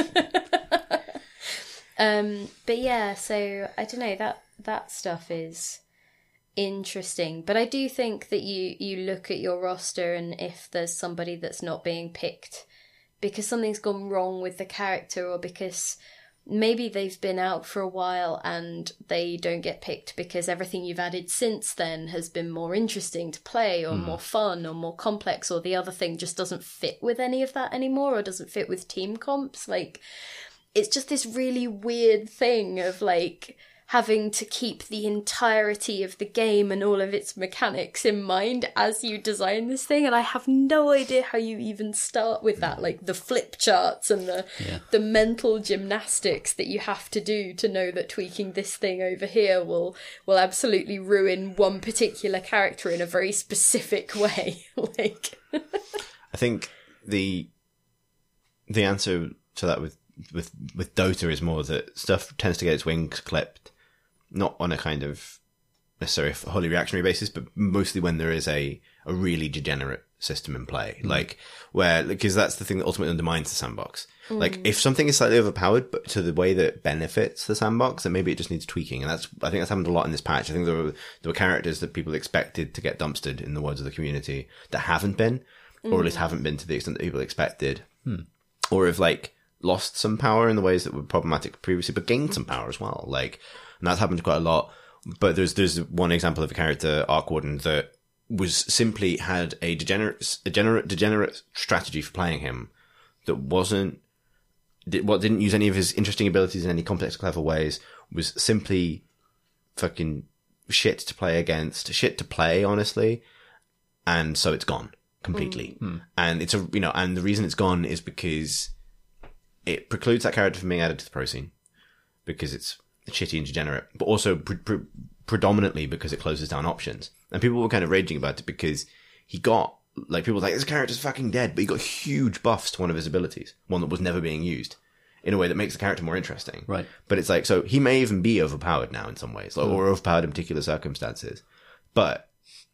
Um, but yeah, so I don't know, that that stuff is interesting. But I do think that you, you look at your roster, and if there's somebody that's not being picked because something's gone wrong with the character, or because maybe they've been out for a while and they don't get picked because everything you've added since then has been more interesting to play, or mm. more fun, or more complex, or the other thing just doesn't fit with any of that anymore, or doesn't fit with team comps, like... It's just this really weird thing of, like, having to keep the entirety of the game and all of its mechanics in mind as you design this thing. And I have no idea how you even start with that, like the flip charts and the yeah. the mental gymnastics that you have to do to know that tweaking this thing over here will will absolutely ruin one particular character in a very specific way. Like, I think the the answer to that with with with Dota is more that stuff tends to get its wings clipped, not on a kind of necessarily wholly reactionary basis, but mostly when there is a a really degenerate system in play, mm. like where because that's the thing that ultimately undermines the sandbox. Mm. Like if something is slightly overpowered, but to the way that it benefits the sandbox, then maybe it just needs tweaking. And that's I think that's happened a lot in this patch. I think there were there were characters that people expected to get dumpstered, in the words of the community, that haven't been, mm. or at least haven't been to the extent that people expected, mm. or if like. Lost some power in the ways that were problematic previously, but gained some power as well. Like, and that's happened quite a lot. But there's there's one example of a character, Arc Warden, that was simply had a degenerate, degenerate, degenerate strategy for playing him that wasn't, did, what didn't use any of his interesting abilities in any complex, clever ways. Was simply fucking shit to play against, shit to play, honestly. And so it's gone completely. Mm. And it's a you know, and the reason it's gone is because. It precludes that character from being added to the pro scene because it's shitty and degenerate, but also pre- pre- predominantly because it closes down options. And people were kind of raging about it because he got, like, people were like, this character's fucking dead, but he got huge buffs to one of his abilities, one that was never being used, in a way that makes the character more interesting. Right. But it's like, so he may even be overpowered now in some ways, like, mm. or overpowered in particular circumstances. But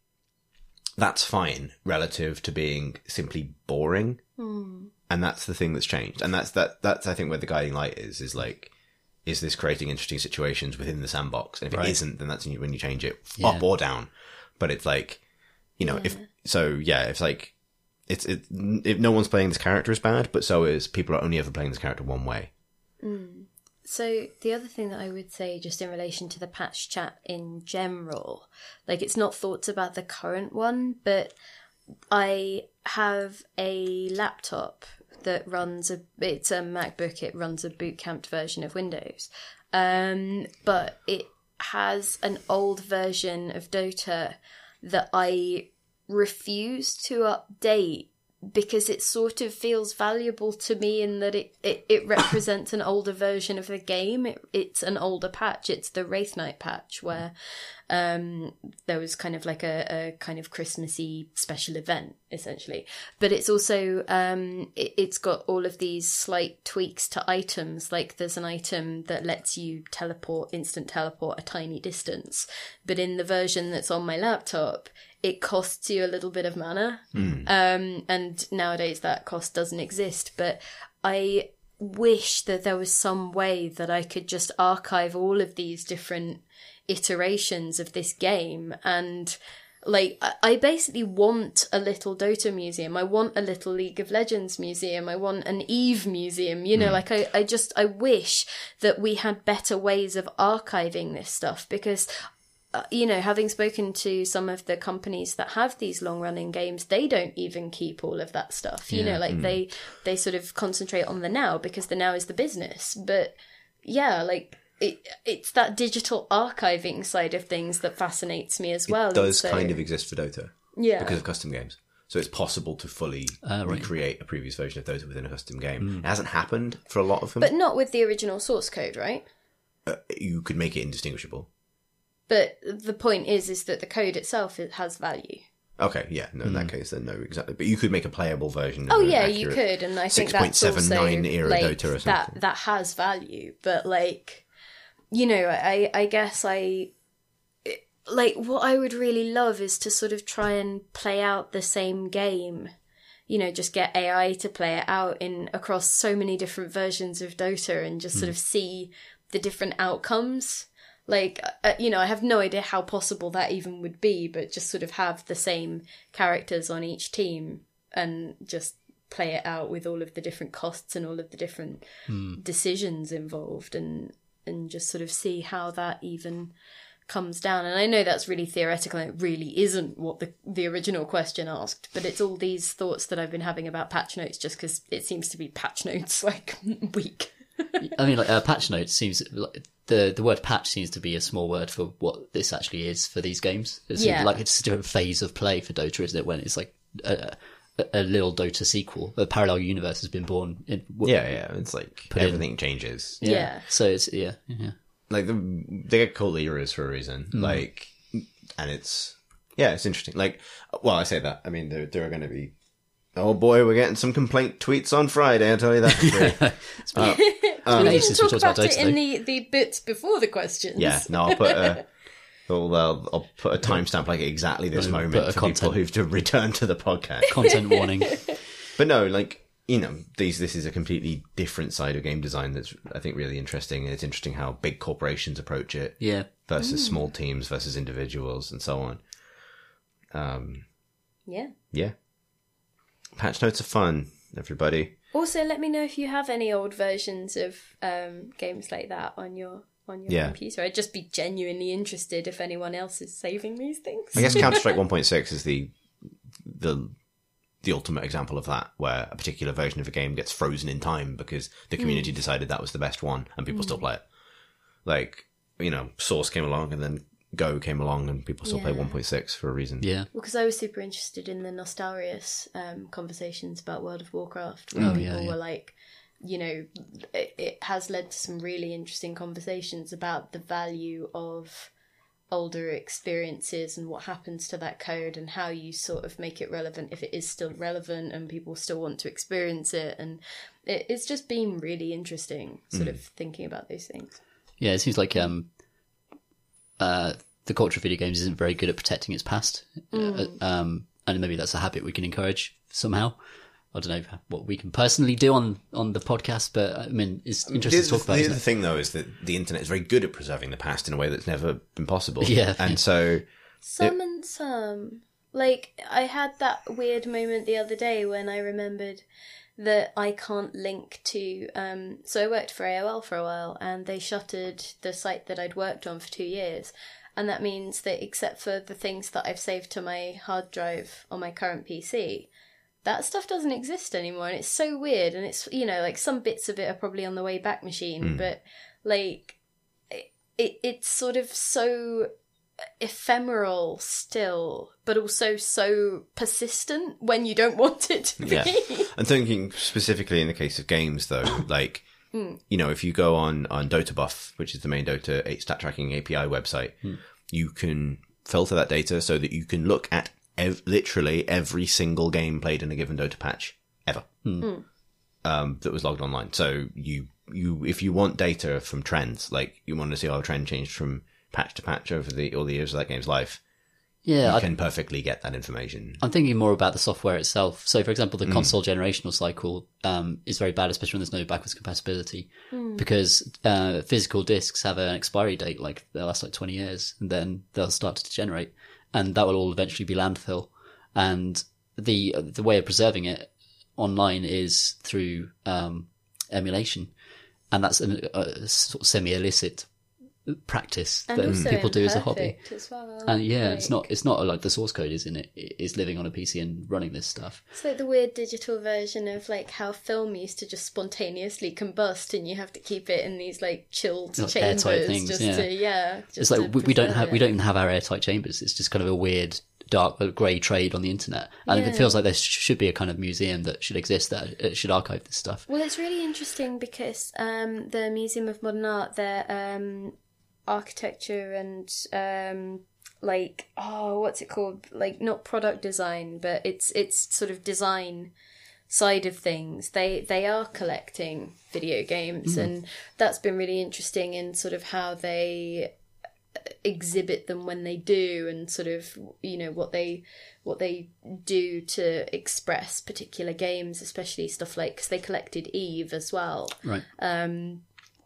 that's fine relative to being simply boring. Mm. And that's the thing that's changed. And that's, that, that's, I think, where the guiding light is, is like, is this creating interesting situations within the sandbox? And if right. it isn't, then that's when you change it yeah. up or down. But it's like, you know, yeah. if, so yeah, it's like it's it. If no one's playing this character is bad, but so is people are only ever playing this character one way. Mm. So the other thing that I would say, just in relation to the patch chat in general, like it's not thoughts about the current one, but I have a laptop that runs a. It's a MacBook. It runs a bootcamped version of Windows, um, but it has an old version of Dota that I refuse to update because it sort of feels valuable to me in that it, it, it represents an older version of the game. It, it's an older patch. It's the Wraith Knight patch where um, there was kind of like a, a kind of Christmassy special event, essentially. But it's also, um, it, it's got all of these slight tweaks to items. Like there's an item that lets you teleport, instant teleport a tiny distance. But in the version that's on my laptop, it costs you a little bit of mana. Mm. Um, and nowadays that cost doesn't exist. But I wish that there was some way that I could just archive all of these different iterations of this game. And like, I basically want a little Dota museum. I want a little League of Legends museum. I want an EVE museum. You know, mm. like I, I just, I wish that we had better ways of archiving this stuff because you know, having spoken to some of the companies that have these long-running games, they don't even keep all of that stuff. You yeah. know, like mm. they they sort of concentrate on the now because the now is the business. But yeah, like it it's that digital archiving side of things that fascinates me as well. It does so, kind of exist for Dota, yeah, because of custom games. So it's possible to fully uh, right. recreate a previous version of Dota within a custom game. Mm. It hasn't happened for a lot of them, but not with the original source code, right? Uh, you could make it indistinguishable. But the point is, is that the code itself it has value. Okay, yeah, no, in mm. that case, then no, exactly. But you could make a playable version. Oh, yeah, you could, and I think that's also six point seven nine era like, Dota or something. That that has value, but like, you know, I I guess I like what I would really love is to sort of try and play out the same game. You know, just get A I to play it out in across so many different versions of Dota, and just mm. sort of see the different outcomes. Like, uh, you know, I have no idea how possible that even would be, but just sort of have the same characters on each team and just play it out with all of the different costs and all of the different mm. decisions involved and and just sort of see how that even comes down. And I know that's really theoretical and it really isn't what the, the original question asked, but it's all these thoughts that I've been having about patch notes just because it seems to be patch notes like week. I mean, like uh, patch notes seems like the the word patch seems to be a small word for what this actually is for these games. It's yeah. like it's a different phase of play for Dota, isn't it? When it's like a, a, a little Dota sequel, a parallel universe has been born. In, yeah, yeah, it's like everything in. changes. Yeah. yeah, so it's yeah, yeah. Like the, they get called eras for a reason. Mm. Like, and it's yeah, it's interesting. Like, well, I say that. I mean, there there are going to be. Oh boy, we're getting some complaint tweets on Friday, I'll tell you that. uh, um, we didn't talk about, about it in the, the bits before the questions. Yeah, no, I'll put a, I'll, uh, I'll put a timestamp like exactly this moment for content. people who've to return to the podcast. Content warning. But no, like, you know, these this is a completely different side of game design that's, I think, really interesting. And it's interesting how big corporations approach it yeah. versus mm. small teams versus individuals and so on. Um, yeah. Yeah. Patch notes are fun, everybody. Also, let me know if you have any old versions of um, games like that on your on your yeah. computer. I'd just be genuinely interested if anyone else is saving these things. I guess Counter-Strike one point six is the the the ultimate example of that, where a particular version of a game gets frozen in time because the community mm. decided that was the best one, and people mm. still play it. Like, you know, Source came along, and then Go came along, and people still yeah. play one point six for a reason. Yeah. Well, because I was super interested in the Nostalrius um, conversations about World of Warcraft, where oh, people yeah, yeah. were like, you know, it, it has led to some really interesting conversations about the value of older experiences and what happens to that code and how you sort of make it relevant if it is still relevant and people still want to experience it. And it, it's just been really interesting sort mm. of thinking about those things. Yeah, it seems like um, uh, the culture of video games isn't very good at protecting its past. Mm. Uh, um, and maybe that's a habit we can encourage somehow. I don't know what we can personally do on, on the podcast, but I mean, it's interesting the, to talk about. The other thing, though, is that the internet is very good at preserving the past in a way that's never been possible. Yeah. And so... Some it, and some. Like, I had that weird moment the other day when I remembered that I can't link to... Um, so I worked for A O L for a while, and they shuttered the site that I'd worked on for two years. And that means that except for the things that I've saved to my hard drive on my current P C, that stuff doesn't exist anymore. And it's so weird. And it's, you know, like some bits of it are probably on the Wayback Machine, mm. but like it, it it's sort of so ephemeral still, but also so persistent when you don't want it to be. Yeah. I'm thinking specifically in the case of games, though, like, mm. you know, if you go on, on DotaBuff, which is the main Dota stat tracking A P I website, mm. you can filter that data so that you can look at ev- literally every single game played in a given Dota patch ever mm. um, that was logged online. So you, you, if you want data from trends, like you want to see how a trend changed from patch to patch over the all the years of that game's life, yeah, you I, can perfectly get that information. I'm thinking more about the software itself. So, for example, the mm. console generational cycle um, is very bad, especially when there's no backwards compatibility, mm. because uh, physical discs have an expiry date, like they'll last like twenty years, and then they'll start to degenerate, and that will all eventually be landfill. And the the way of preserving it online is through um, emulation, and that's a, a sort of semi-illicit practice and that people do as a hobby. As well. And yeah, like, it's not it's not like the source code is in it. It's living on a P C and running this stuff. It's like the weird digital version of like how film used to just spontaneously combust, and you have to keep it in these like chilled like chambers things, just yeah. to yeah. Just it's like to we, we don't have it. we don't even have our airtight chambers. It's just kind of a weird dark grey trade on the internet, and yeah. it feels like there should be a kind of museum that should exist that should archive this stuff. Well, it's really interesting because um, the Museum of Modern Art, their um, architecture and um, like oh, what's it called? Like not product design, but it's it's sort of design side of things. They they are collecting video games, mm. and that's been really interesting in sort of how they exhibit them when they do, and sort of, you know, what they what they do to express particular games, especially stuff like, because they collected Eve as well, right? Um,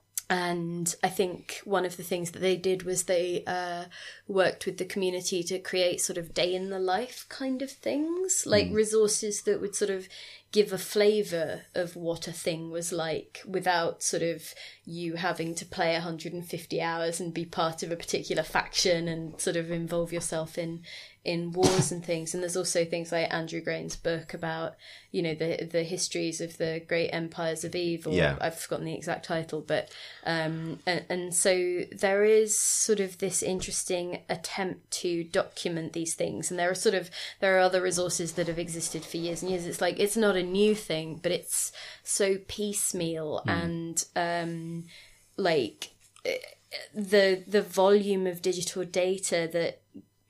and I think one of the things that they did was they uh, worked with the community to create sort of day in the life kind of things, like mm. resources that would sort of give a flavour of what a thing was like without sort of you having to play one hundred fifty hours and be part of a particular faction and sort of involve yourself in in wars and things. And there's also things like Andrew Grain's book about, you know, the the histories of the great empires of Eve, or yeah. I've forgotten the exact title, but um and, and so there is sort of this interesting attempt to document these things, and there are sort of there are other resources that have existed for years and years. It's like it's not a new thing, but it's so piecemeal mm. and um like the the volume of digital data that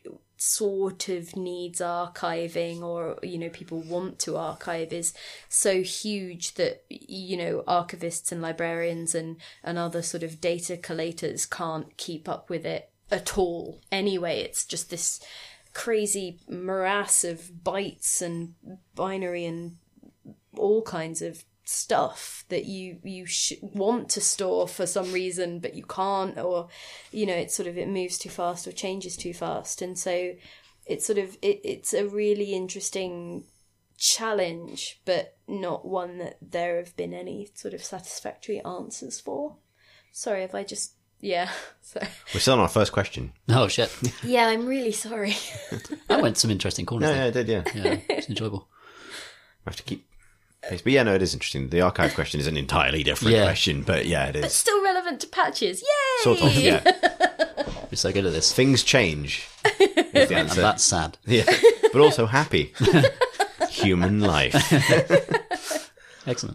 sort of needs archiving, or, you know, people want to archive, is so huge that, you know, archivists and librarians and and other sort of data collators can't keep up with it at all anyway. It's just this crazy morass of bytes and binary and all kinds of stuff that you you sh- want to store for some reason, but you can't, or, you know, it's sort of, it moves too fast or changes too fast. And so it's sort of it, it's a really interesting challenge, but not one that there have been any sort of satisfactory answers for. Sorry if I just yeah so we're still on our first question. Oh shit. Yeah, I'm really sorry. That went some interesting corners. No, there. yeah, it did. Yeah, yeah, it's enjoyable. I have to keep pace. But yeah, no, it is interesting. The archive question is an entirely different yeah. question, but yeah, it is. But still relevant to patches. Yay! Sort of, yeah. You're so good at this. Things change is the answer. And that's sad. Yeah, but also happy. Human life. Excellent.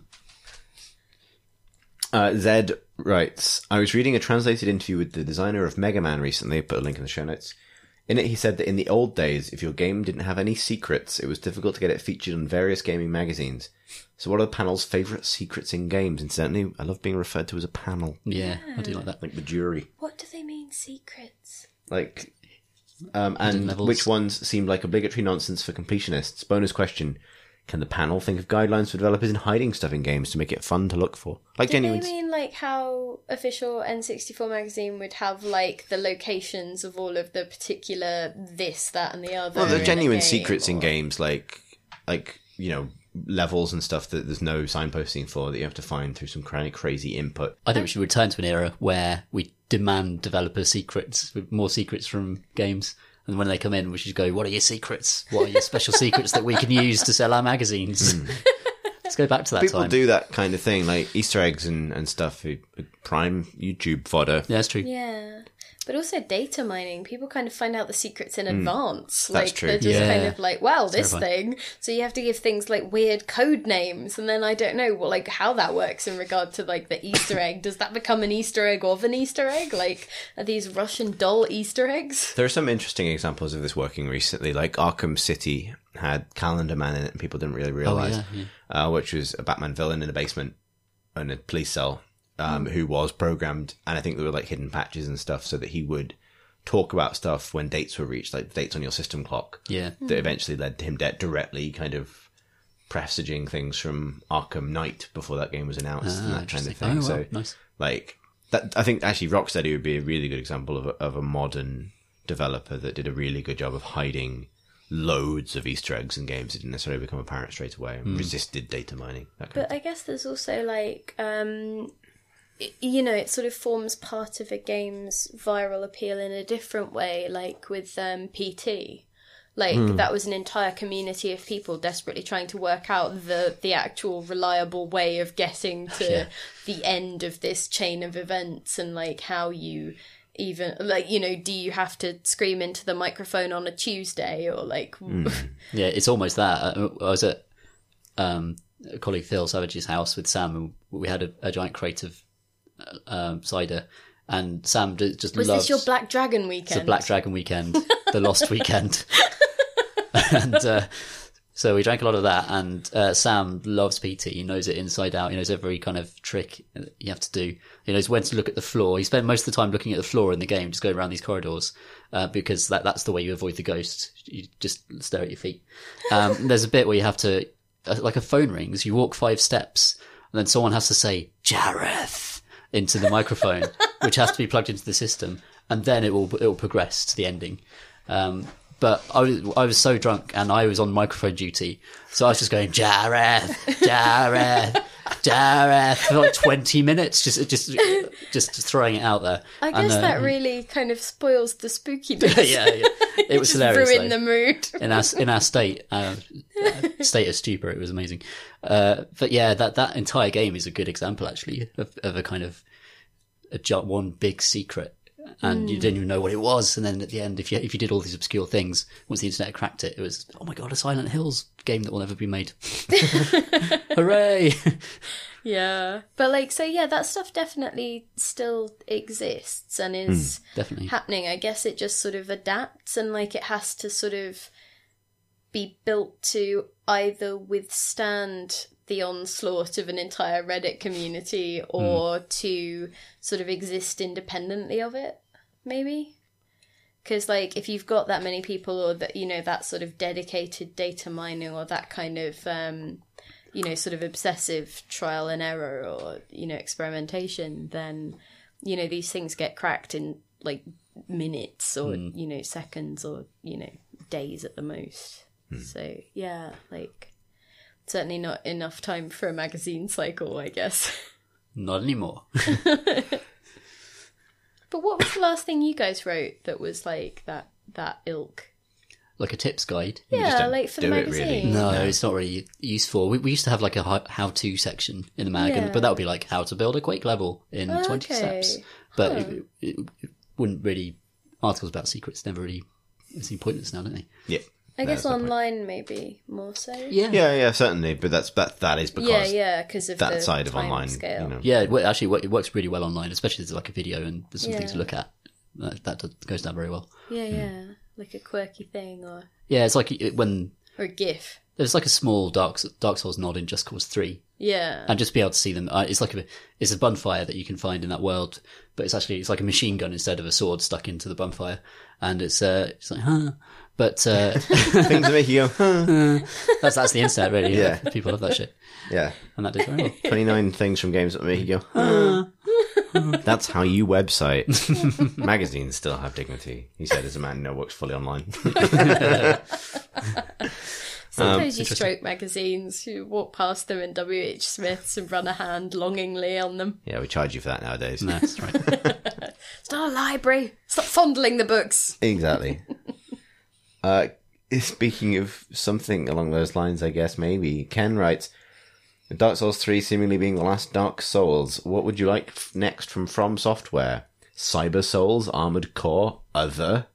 Uh, Zed writes, I was reading a translated interview with the designer of Mega Man recently. Put a link in the show notes. In it, he said that in the old days, if your game didn't have any secrets, it was difficult to get it featured on various gaming magazines. So what are the panel's favourite secrets in games? Incidentally, I love being referred to as a panel. Yeah, I do like that. Like the jury. What do they mean, secrets? Like, um, and which ones seemed like obligatory nonsense for completionists? Bonus question. can the panel think of guidelines for developers in hiding stuff in games to make it fun to look for? Like Do genuine. they mean like how official N sixty-four magazine would have like the locations of all of the particular this, that, and the other? Well, the in a genuine game, secrets in or- games, like like you know levels and stuff that there's no signposting for that you have to find through some kind of crazy input. I think we should return to an era where we demand developer secrets, more secrets from games. And when they come in, we should go, what are your secrets? What are your special secrets that we can use to sell our magazines? Let's go back to that People time. do that kind of thing, like Easter eggs and, and stuff. who- Prime YouTube fodder. Yeah, that's true. Yeah. But also data mining. People kind of find out the secrets in advance. Hmm. That's like true. they're just Yeah. kind of like, well, this terrifying. thing. So you have to give things like weird code names, and then I don't know what like how that works in regard to like the Easter egg. Does that become an Easter egg of an Easter egg? Like are these Russian doll Easter eggs? There are some interesting examples of this working recently, like Arkham City had Calendar Man in it and people didn't really realise, Oh, yeah, yeah. Uh, which was a Batman villain in a basement in a police cell um, who was programmed, and I think there were like hidden patches and stuff so that he would talk about stuff when dates were reached, like dates on your system clock, Yeah. that eventually led to him de- directly kind of presaging things from Arkham Knight before that game was announced and Ah, that kind of interesting. thing. Oh, So wow, nice. like that, I think actually Rocksteady would be a really good example of a, of a modern developer that did a really good job of hiding loads of Easter eggs in games that didn't necessarily become apparent straight away and resisted data mining. That kind But I guess there's also like, um, y- you know, it sort of forms part of a game's viral appeal in a different way, like with um, P T. Like that was an entire community of people desperately trying to work out the the actual reliable way of getting to Yeah. the end of this chain of events, and like how you even like you know do you have to scream into the microphone on a Tuesday or like Yeah, it's almost that. I I was at um, a colleague Phil Savage's house with Sam, and we had a, a giant crate of uh, um, cider, and Sam d- just was loves this your Black Dragon weekend? the Black Dragon weekend, the Lost weekend, and uh, so we drank a lot of that. And uh, Sam loves P T; he knows it inside out. He knows every kind of trick you have to do. He knows when to look at the floor. He spent most of the time looking at the floor in the game, just going around these corridors, uh, because that that's the way you avoid the ghost. You just stare at your feet. Um, there's a bit where you have to, uh, like a phone rings, you walk five steps, and then someone has to say Jareth into the microphone, which has to be plugged into the system, and then it will it will progress to the ending. Um, but I was I was so drunk, and I was on microphone duty, so I was just going Jareth, Jareth, Jareth for like twenty minutes, just just just throwing it out there. I guess And, uh, that really kind of spoils the spookiness. yeah, yeah, it was Just hilarious. ruin though. the mood. in our in our state uh, state of stupor, it was amazing. Uh, but yeah, that that entire game is a good example, actually, of, of a kind of a ju- one big secret, and you didn't even know what it was. And then at the end, if you if you did all these obscure things, once the internet cracked it, it was, oh my god, a Silent Hills game that will never be made. Hooray! Yeah. But like, so yeah, that stuff definitely still exists and is Definitely. happening. I guess it just sort of adapts and like it has to sort of be built to either withstand the onslaught of an entire Reddit community or to sort of exist independently of it, maybe. Because, like, if you've got that many people or that, you know, that sort of dedicated data mining or that kind of, um, you know, sort of obsessive trial and error or, you know, experimentation, then, you know, these things get cracked in, like, minutes or, Mm. you know, seconds or, you know, days at the most. Hmm. So, yeah, like, certainly not enough time for a magazine cycle, I guess. Not anymore. But what was the last thing you guys wrote that was, like, that that ilk? Like a tips guide. just Yeah, don't like for the do it, really. magazine. No, it's not really useful. We, we used to have like a hi- how-to section in the mag, and- Yeah. but that would be like how to build a Quake level in Oh, twenty okay. steps. But Huh. it, it, it wouldn't really, articles about secrets never really seem pointless now, don't they? Yeah. I guess That's the point. online maybe more so. Yeah. Yeah, yeah, certainly. But that's that. That is because yeah, yeah, because of that the side of time online, scale. you know. Yeah, it, wo- actually, wo- it works really well online, especially as like a video and there's something Yeah. to look at. That, that does- goes down very well. Yeah, yeah, like a quirky thing or Yeah, it's like it, when or a GIF. there's like a small Dark Dark Souls nod in Just Cause three, Yeah, and just be able to see them. Uh, it's like a it's a bonfire that you can find in that world, but it's actually it's like a machine gun instead of a sword stuck into the bonfire, and it's uh it's like huh, But uh, Things that make you go, huh? that's that's the internet, really. Yeah. People love that shit, Yeah. and that did very well. twenty-nine things from games that make you go, huh? That's how you website. Magazines still have dignity, he said, as a man who now works fully online. Sometimes you stroke magazines, you walk past them in W H Smith's and run a hand longingly on them. Yeah, we charge you for that nowadays. No, that's right. It's not a library. Stop fondling the books. Exactly. uh, speaking of something along those lines, I guess, maybe, Ken writes, Dark Souls three seemingly being the last Dark Souls, what would you like f- next from From Software? Cyber Souls, Armored Core, Other?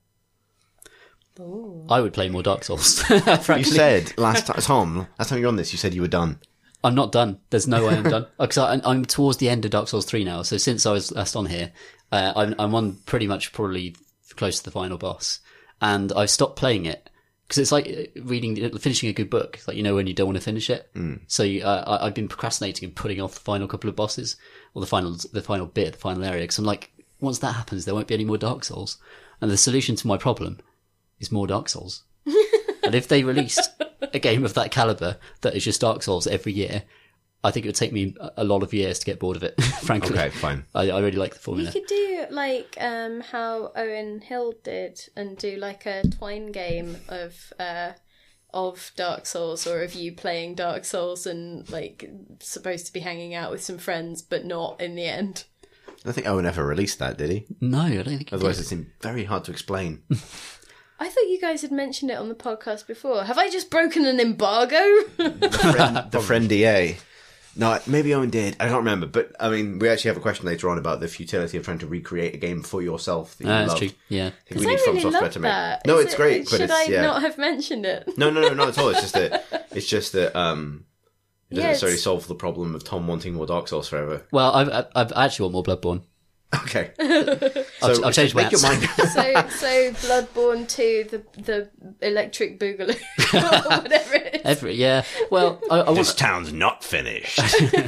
I would play more Dark Souls. You Frankly, said last time, Tom, last time you were on this, you said you were done. I'm not done. There's no way I'm done. Because I'm, I'm towards the end of Dark Souls three now. So since I was last on here, uh, I'm, I'm on pretty much probably close to the final boss, and I've stopped playing it because it's like reading, finishing a good book. It's like, you know, when you don't want to finish it. Mm. So you, uh, I, I've been procrastinating and putting off the final couple of bosses or the final, the final bit, the final area. Because I'm like, once that happens, there won't be any more Dark Souls. And the solution to my problem is more Dark Souls. And if they released a game of that caliber that is just Dark Souls every year, I think it would take me a lot of years to get bored of it, frankly. Okay, fine. I, I really like the You formula. could do like um, how Owen Hill did and do like a Twine game of uh, of Dark Souls, or of you playing Dark Souls and like supposed to be hanging out with some friends, but not in the end. I don't think Owen ever released that, did he? No, I don't think it Otherwise did. it seemed very hard to explain. I thought you guys had mentioned it on the podcast before. Have I just broken an embargo? The friend, the friend D A. No, maybe Owen did. I don't remember. But, I mean, we actually have a question later on about the futility of trying to recreate a game for yourself that you Ah, that's love. true. Yeah. I think I we need From really Software love to make. that. No, Is it's it- great, but Should it's I yeah. not have mentioned it? No, no, no, not at all. It's just that it's just that um, it doesn't Yeah, necessarily it's- solve the problem of Tom wanting more Dark Souls forever. Well, I've, I've, I've actually want more Bloodborne. Okay, I've, so I've changed my make your answer. mind. So, so Bloodborne two, the the electric boogaloo, or whatever it is. Every, yeah. Well, I, I This want, town's not finished.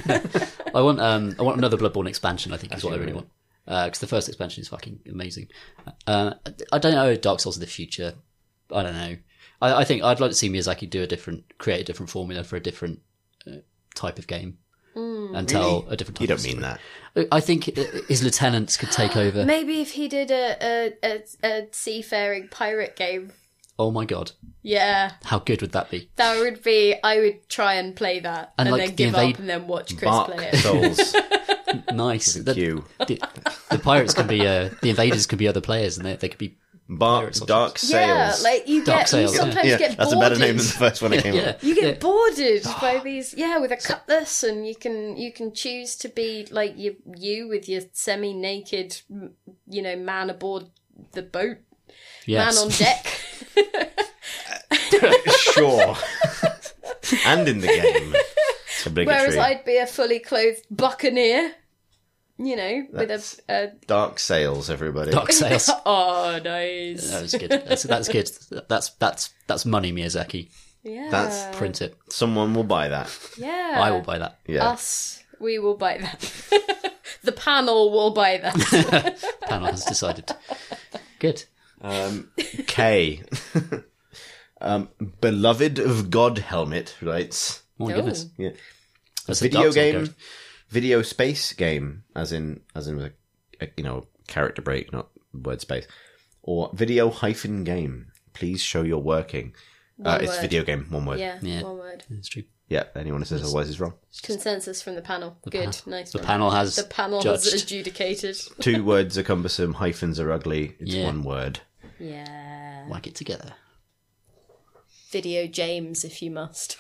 I want, um, I want another Bloodborne expansion. I think is what I really Absolutely. want. Because the first expansion is fucking amazing. Uh, I don't know Dark Souls in the future. I don't know. I, I think I'd like to see Miyazaki do a different, create a different formula for a different uh, type of game. And tell a different type You don't of mean story. that. I think his lieutenants could take over. Maybe if he did a, a, a, a seafaring pirate game. Oh my god. Yeah, How good would that be? that would be. I would try and play that, And, and, like, then the give invade- up, and then watch Chris Bark play it. Souls. Nice. The, Q. the, the pirates can be, uh, the invaders could be other players and they, they could be, Bark Pirates or Dark Yeah, Sales. like you Dark get. Sails, You yeah. sometimes yeah, get that's a boarded. better name than the first one that came yeah. up. You get Yeah. boarded by these, yeah, with a cutlass, and you can you can choose to be like you you with your semi-naked, m- you know, man aboard the boat, yes. man on deck. Sure. And in the game. It's obligatory. Whereas I'd be a fully clothed buccaneer, you know, That's- with a, a Dark Sales, everybody. Dark Sales. oh nice, That was good. That's, that's good. That's, that's, that's money, Miyazaki. yeah, That's- Print it. Someone will buy that. yeah. I will buy that. Yeah. Us, we will buy that. The panel will buy that. Panel has decided. Good. Um, K. um, Beloved of God Helmet writes. Oh my Oh. goodness. Yeah. That's a Video Dark Souls game, character. video space game, as in as in with a, a you know character break, not word space, or video hyphen game. Please show you're working. Uh, One it's word. video game, one word. Yeah. Yeah, Yeah. one word. It's true. Anyone who says otherwise is wrong. Consensus from the panel. Good, pa- nice The one. panel has The panel judged. has adjudicated. Two words are cumbersome. Hyphens are ugly. It's Yeah. one word. Yeah. Whack it together. Video James, if you must.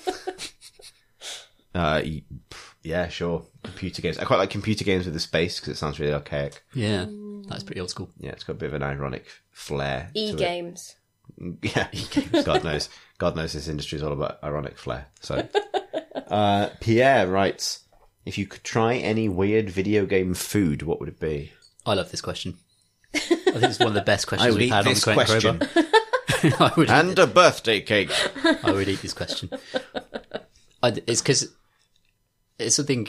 Uh, y- pff, yeah, sure. Computer games. I quite like computer games with the space because it sounds really archaic. Yeah. That's pretty old school. Yeah, it's got a bit of an ironic flair. to it. E-games. Yeah, God knows. God knows this industry is all about ironic flair. So, uh, Pierre writes, if you could try any weird video game food, what would it be? I love this question. I think it's one of the best questions we've had on the Crank question. Crowbar. I would, And a birthday cake. I would eat this question. I, it's because it's something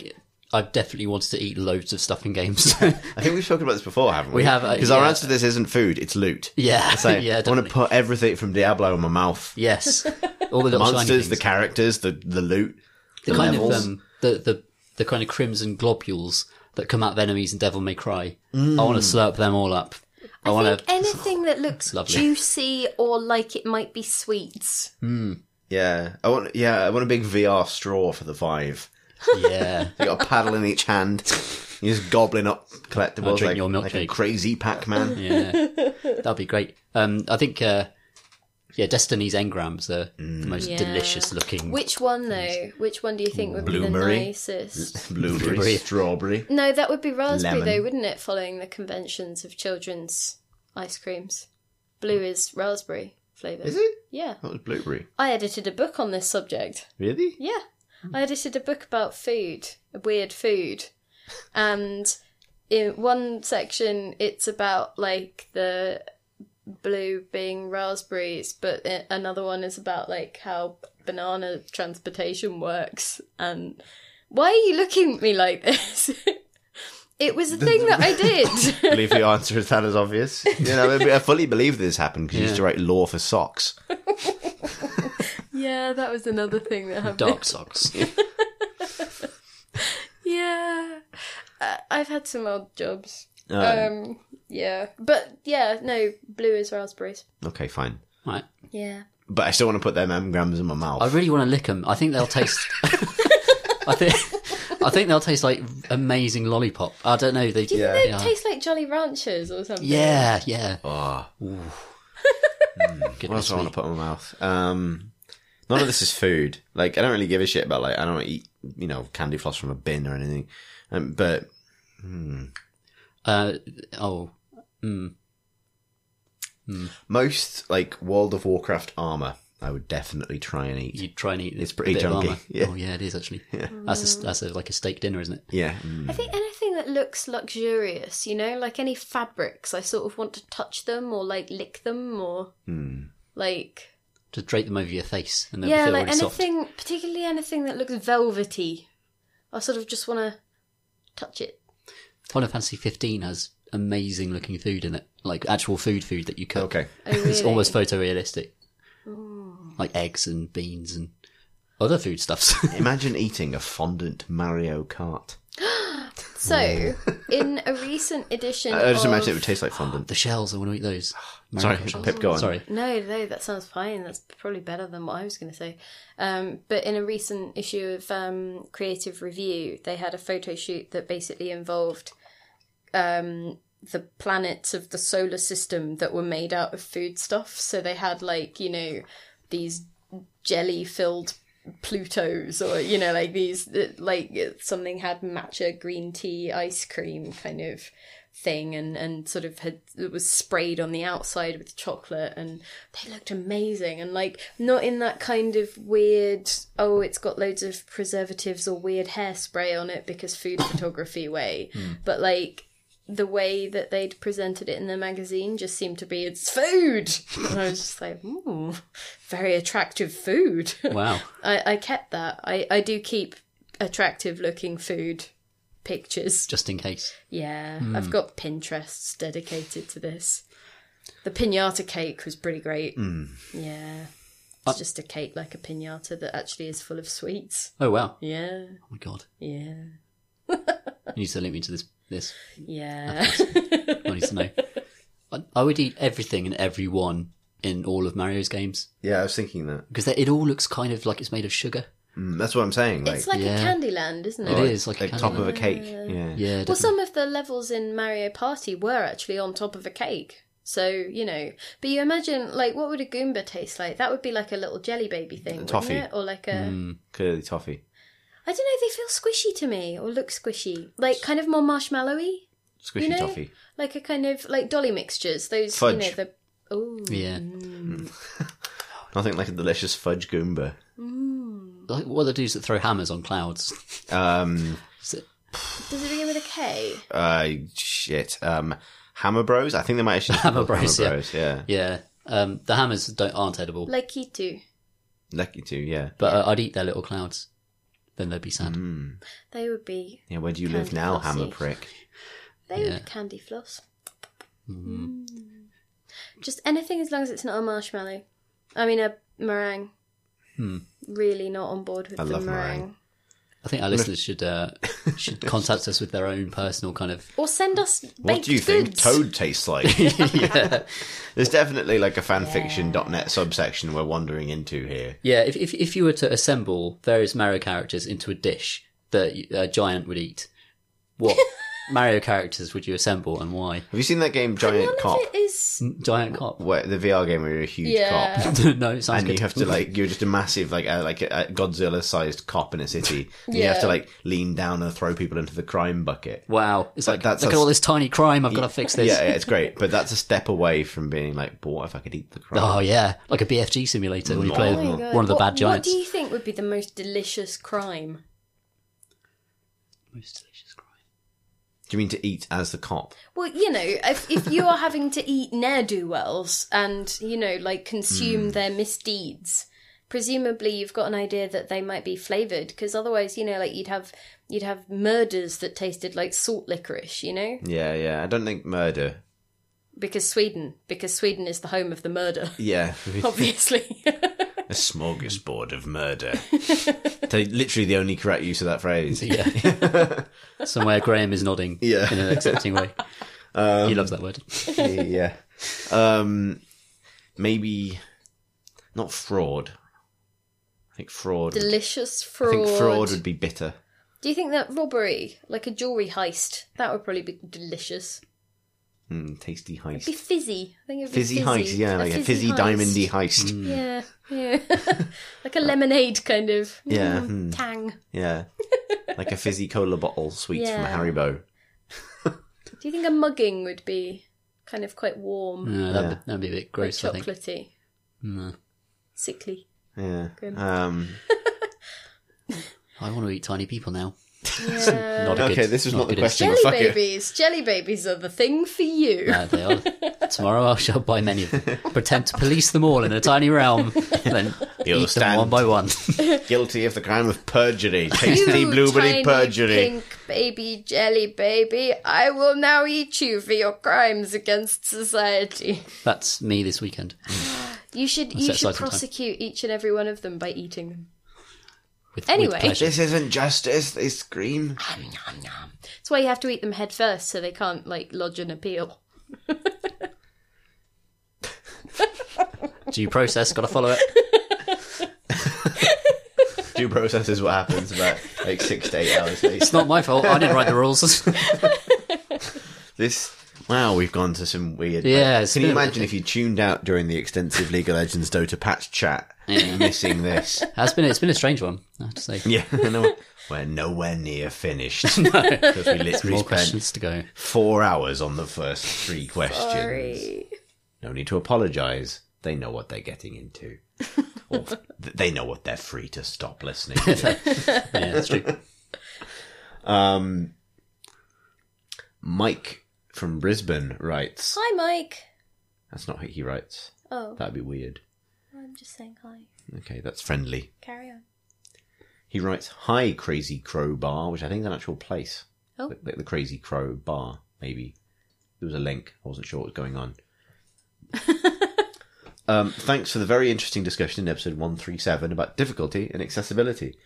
I've definitely wanted to eat loads of stuff in games. I think we've spoken about this before, haven't we? We have, uh, Because our yeah. answer to this isn't food, it's loot. Yeah, It's like, yeah, I want definitely. to put everything from Diablo in my mouth. Yes, all the The little shiny monsters, the things. characters, the, the loot, the the kind levels. of um, the the the kind of crimson globules that come out of enemies in Devil May Cry. I want to slurp them all up. I, I want think to. anything that looks Lovely. juicy or like it might be sweets. Yeah, I want. Yeah, I want a big V R straw for the Vive. Yeah, You got a paddle in each hand. You're just gobbling up collectibles I'll drink like, your like a milkshake. crazy Pac-Man. yeah, that'd be great. Um, I think. Uh, yeah, Destiny's engrams are the most Yeah. delicious looking. Which one though? Which one do you think would be the Blueberry. nicest? Blueberry, Blueberry. strawberry. No, that would be raspberry Lemon. though, wouldn't it? Following the conventions of children's ice creams. Blue is raspberry flavour. Is it? Yeah. That was blueberry. I edited a book on this subject. Really? Yeah. I edited a book about food, weird food. And in one section, it's about like the blue being raspberries, but i- another one is about like how banana transportation works. And why are you looking at me like this? It was a thing that I did. I believe the answer is that is obvious. You know, I I fully believe this happened because you used to write law for socks. Yeah, that was another thing that happened. Dark socks. Yeah. Uh, I've had some odd jobs. Oh. Um, yeah. But yeah, no, blue is raspberries. Okay, fine. Right. Yeah. But I still want to put them engrams in my mouth. I really want to lick them. I think they'll taste. I think. I think they'll taste like amazing lollipop. I don't know. They. Do you Yeah. think they Yeah. taste like Jolly Ranchers or something? Yeah, yeah. Oh, Goodness what else do I me. want to put in my mouth? Um, none of this is food. Like, I don't really give a shit about, like, I don't eat, you know, candy floss from a bin or anything. Um, but, Uh, oh, most, like, World of Warcraft armor, I would definitely try and eat. you'd try and eat. It's a pretty bit of chunky, armour. yeah. Oh yeah, it is actually. That's a, that's a, like a steak dinner, isn't it? Yeah. Mm. I think anything that looks luxurious, you know, like any fabrics, I sort of want to touch them or like lick them or like Just drape them over your face and they'll yeah, feel like really soft. anything, particularly anything that looks velvety. I sort of just want to touch it. Final Fantasy fifteen has amazing looking food in it, like actual food, food that you cook. Okay. Oh, It's really? almost photorealistic, like eggs and beans and other foodstuffs. Imagine eating a fondant Mario Kart. So, in a recent edition I just of... imagine it would taste like fondant. The shells, I want to eat those. Sorry, Mario Kart. Pip, go on. Sorry. No, no, that sounds fine. That's probably better than what I was going to say. Um, but in a recent issue of um, Creative Review, they had a photo shoot that basically involved um, the planets of the solar system that were made out of food stuff. So they had, like, you know, these jelly-filled Plutos, or, you know, like these, like something had matcha green tea ice cream kind of thing, and and sort of had, it was sprayed on the outside with chocolate, and they looked amazing, and like not in that kind of weird, oh, it's got loads of preservatives or weird hairspray on it because food photography way, but like the way that they'd presented it in the magazine just seemed to be, it's food, and I was just like, ooh, very attractive food. Wow. I, I kept that. I, I do keep attractive looking food pictures. Just in case. Yeah, I've got Pinterests dedicated to this. The pinata cake was pretty great. Yeah. It's just a cake like a pinata that actually is full of sweets. Oh wow. Yeah, Oh my god. yeah, You need to link me to this. This yeah. I need to know. I, I would eat everything and everyone in all of Mario's games Yeah, I was thinking that. because they- it all looks kind of like it's made of sugar. Mm, that's what I'm saying. Like, It's like yeah. a Candyland, isn't it? It is like, like a top candy. of a cake. Yeah. Yeah. Well, definitely. some of the levels in Mario Party were actually on top of a cake. So, you know. But you imagine, like, what would a Goomba taste like? That would be like a little jelly baby thing, Toffee. wouldn't it? Or like a... Clearly toffee. I don't know, they feel squishy to me, or look squishy. Like, kind of more marshmallowy. Squishy You know? toffee. Like a kind of, like, dolly mixtures. Those, Fudge. you know, the... Oh, Yeah. Nothing like a delicious fudge Goomba. Like what are the dudes that throw hammers on clouds? Um, Is it- Does it begin with a K? uh, shit. Um, Hammer Bros? I think they might actually be Hammer called Bros, Hammer yeah. Bros, yeah. yeah. Um, the hammers don't aren't edible, Like Kitu. Lucky to, yeah. but uh, I'd eat their little clouds. then they'd be sad. They would be. Yeah, where do you live Candy now, flossy. hammer prick? They Yeah. would candy floss. Mm. Just anything as long as it's not a marshmallow. I mean, a meringue. Hmm. Really not on board with I the love meringue. meringue. I think our listeners should uh, should contact us with their own personal kind of. Or send us baked What do you goods. think Toad tastes like? Yeah, There's definitely like a fanfiction dot net subsection we're wandering into here. yeah. If, if if you were to assemble various Mario characters into a dish that a giant would eat, what Mario characters would you assemble and why? Have you seen that game None Giant of Cop? it is. Giant cop? Where the V R game where you're a huge Yeah. cop. No, it sounds And good. you have to like you're just a massive like a, like a, a Godzilla-sized cop in a city. And You have Yeah. to like lean down and throw people into the crime bucket. Wow, it's like that's look a- at all this tiny crime. I've got to fix this. Yeah, yeah, it's great, but that's a step away from being like, "But what if I could eat the crime?" Oh yeah, like a B F G simulator when you play Oh my God. one of the what, bad giants. What do you think would be the most delicious crime? Most delicious crime. Do you mean to eat as the cop? Well, you know, if if you are having to eat ne'er-do-wells and, you know, like consume their misdeeds, presumably you've got an idea that they might be flavoured, because otherwise, you know, like you'd have you'd have murders that tasted like salt licorice, you know? Yeah, yeah. I don't think murder. Because Sweden, because Sweden is the home of the murder, Yeah, obviously. a smorgasbord of murder. So literally the only correct use of that phrase. Yeah. Somewhere Graham is nodding Yeah. in an accepting way. he loves that word. Yeah. Um, maybe not fraud. I think fraud. would- Delicious I fraud. think fraud would be bitter. Do you think that robbery, like a jewellery heist, that would probably be delicious? Mm, tasty heist. Be fizzy. I think it would be Fizzy fizzy. heist, yeah, like a fizzy heist. diamondy heist. Yeah, yeah. Like a lemonade kind of. Yeah, Mm, hmm. Tang. Yeah. Like a fizzy cola bottle sweet from Yeah. Haribo. Do you think a mugging would be kind of quite warm, No, that'd, be, that'd be a bit quite gross, I think. chocolatey, No. sickly? Yeah. Grim. Um, I want to eat tiny people now. Yeah. Not a Okay, good, this was not, not a the good question. instinct. Jelly Fuck it. babies. Jelly babies are the thing for you. No, they are. Tomorrow I shall buy many of them. Pretend to police them all in a tiny realm. Then You'll eat them stand- one by one. guilty of the crime of perjury. Tasty You blueberry tiny perjury. pink baby jelly baby, I will now eat you for your crimes against society. That's me this weekend. You should you set should aside some time. prosecute each and every one of them by eating them. With, Anyway. with pleasure. This isn't justice, they scream. That's why you have to eat them head first, so they can't like lodge an appeal. Due process, got to follow it. Due process is what happens about like six to eight hours later. It's not my fault. I didn't write the rules. This, wow, we've gone to some weird. Yeah, like, it's can you been a bit- imagine if you tuned out during the extensive League of Legends Dota patch chat, Yeah. missing this? It's been it's been a strange one, I have to say. Yeah, I know. We're nowhere near finished because we literally More spent questions to go. four hours on the first three questions. Sorry. No need to apologise. They know what they're getting into. Or th- they know what they're free to stop listening to. Yeah, that's true. Um, Mike from Brisbane writes. Hi, Mike. That's not how he writes. Oh, That'd be weird. I'm just saying hi. Okay, that's friendly. Carry on. He writes, "Hi, Crazy Crow Bar," which I think is an actual place. Oh. Like the Crazy Crow Bar, maybe. There was a link. I wasn't sure what was going on. um, thanks for the very interesting discussion in episode one thirty-seven about difficulty and accessibility.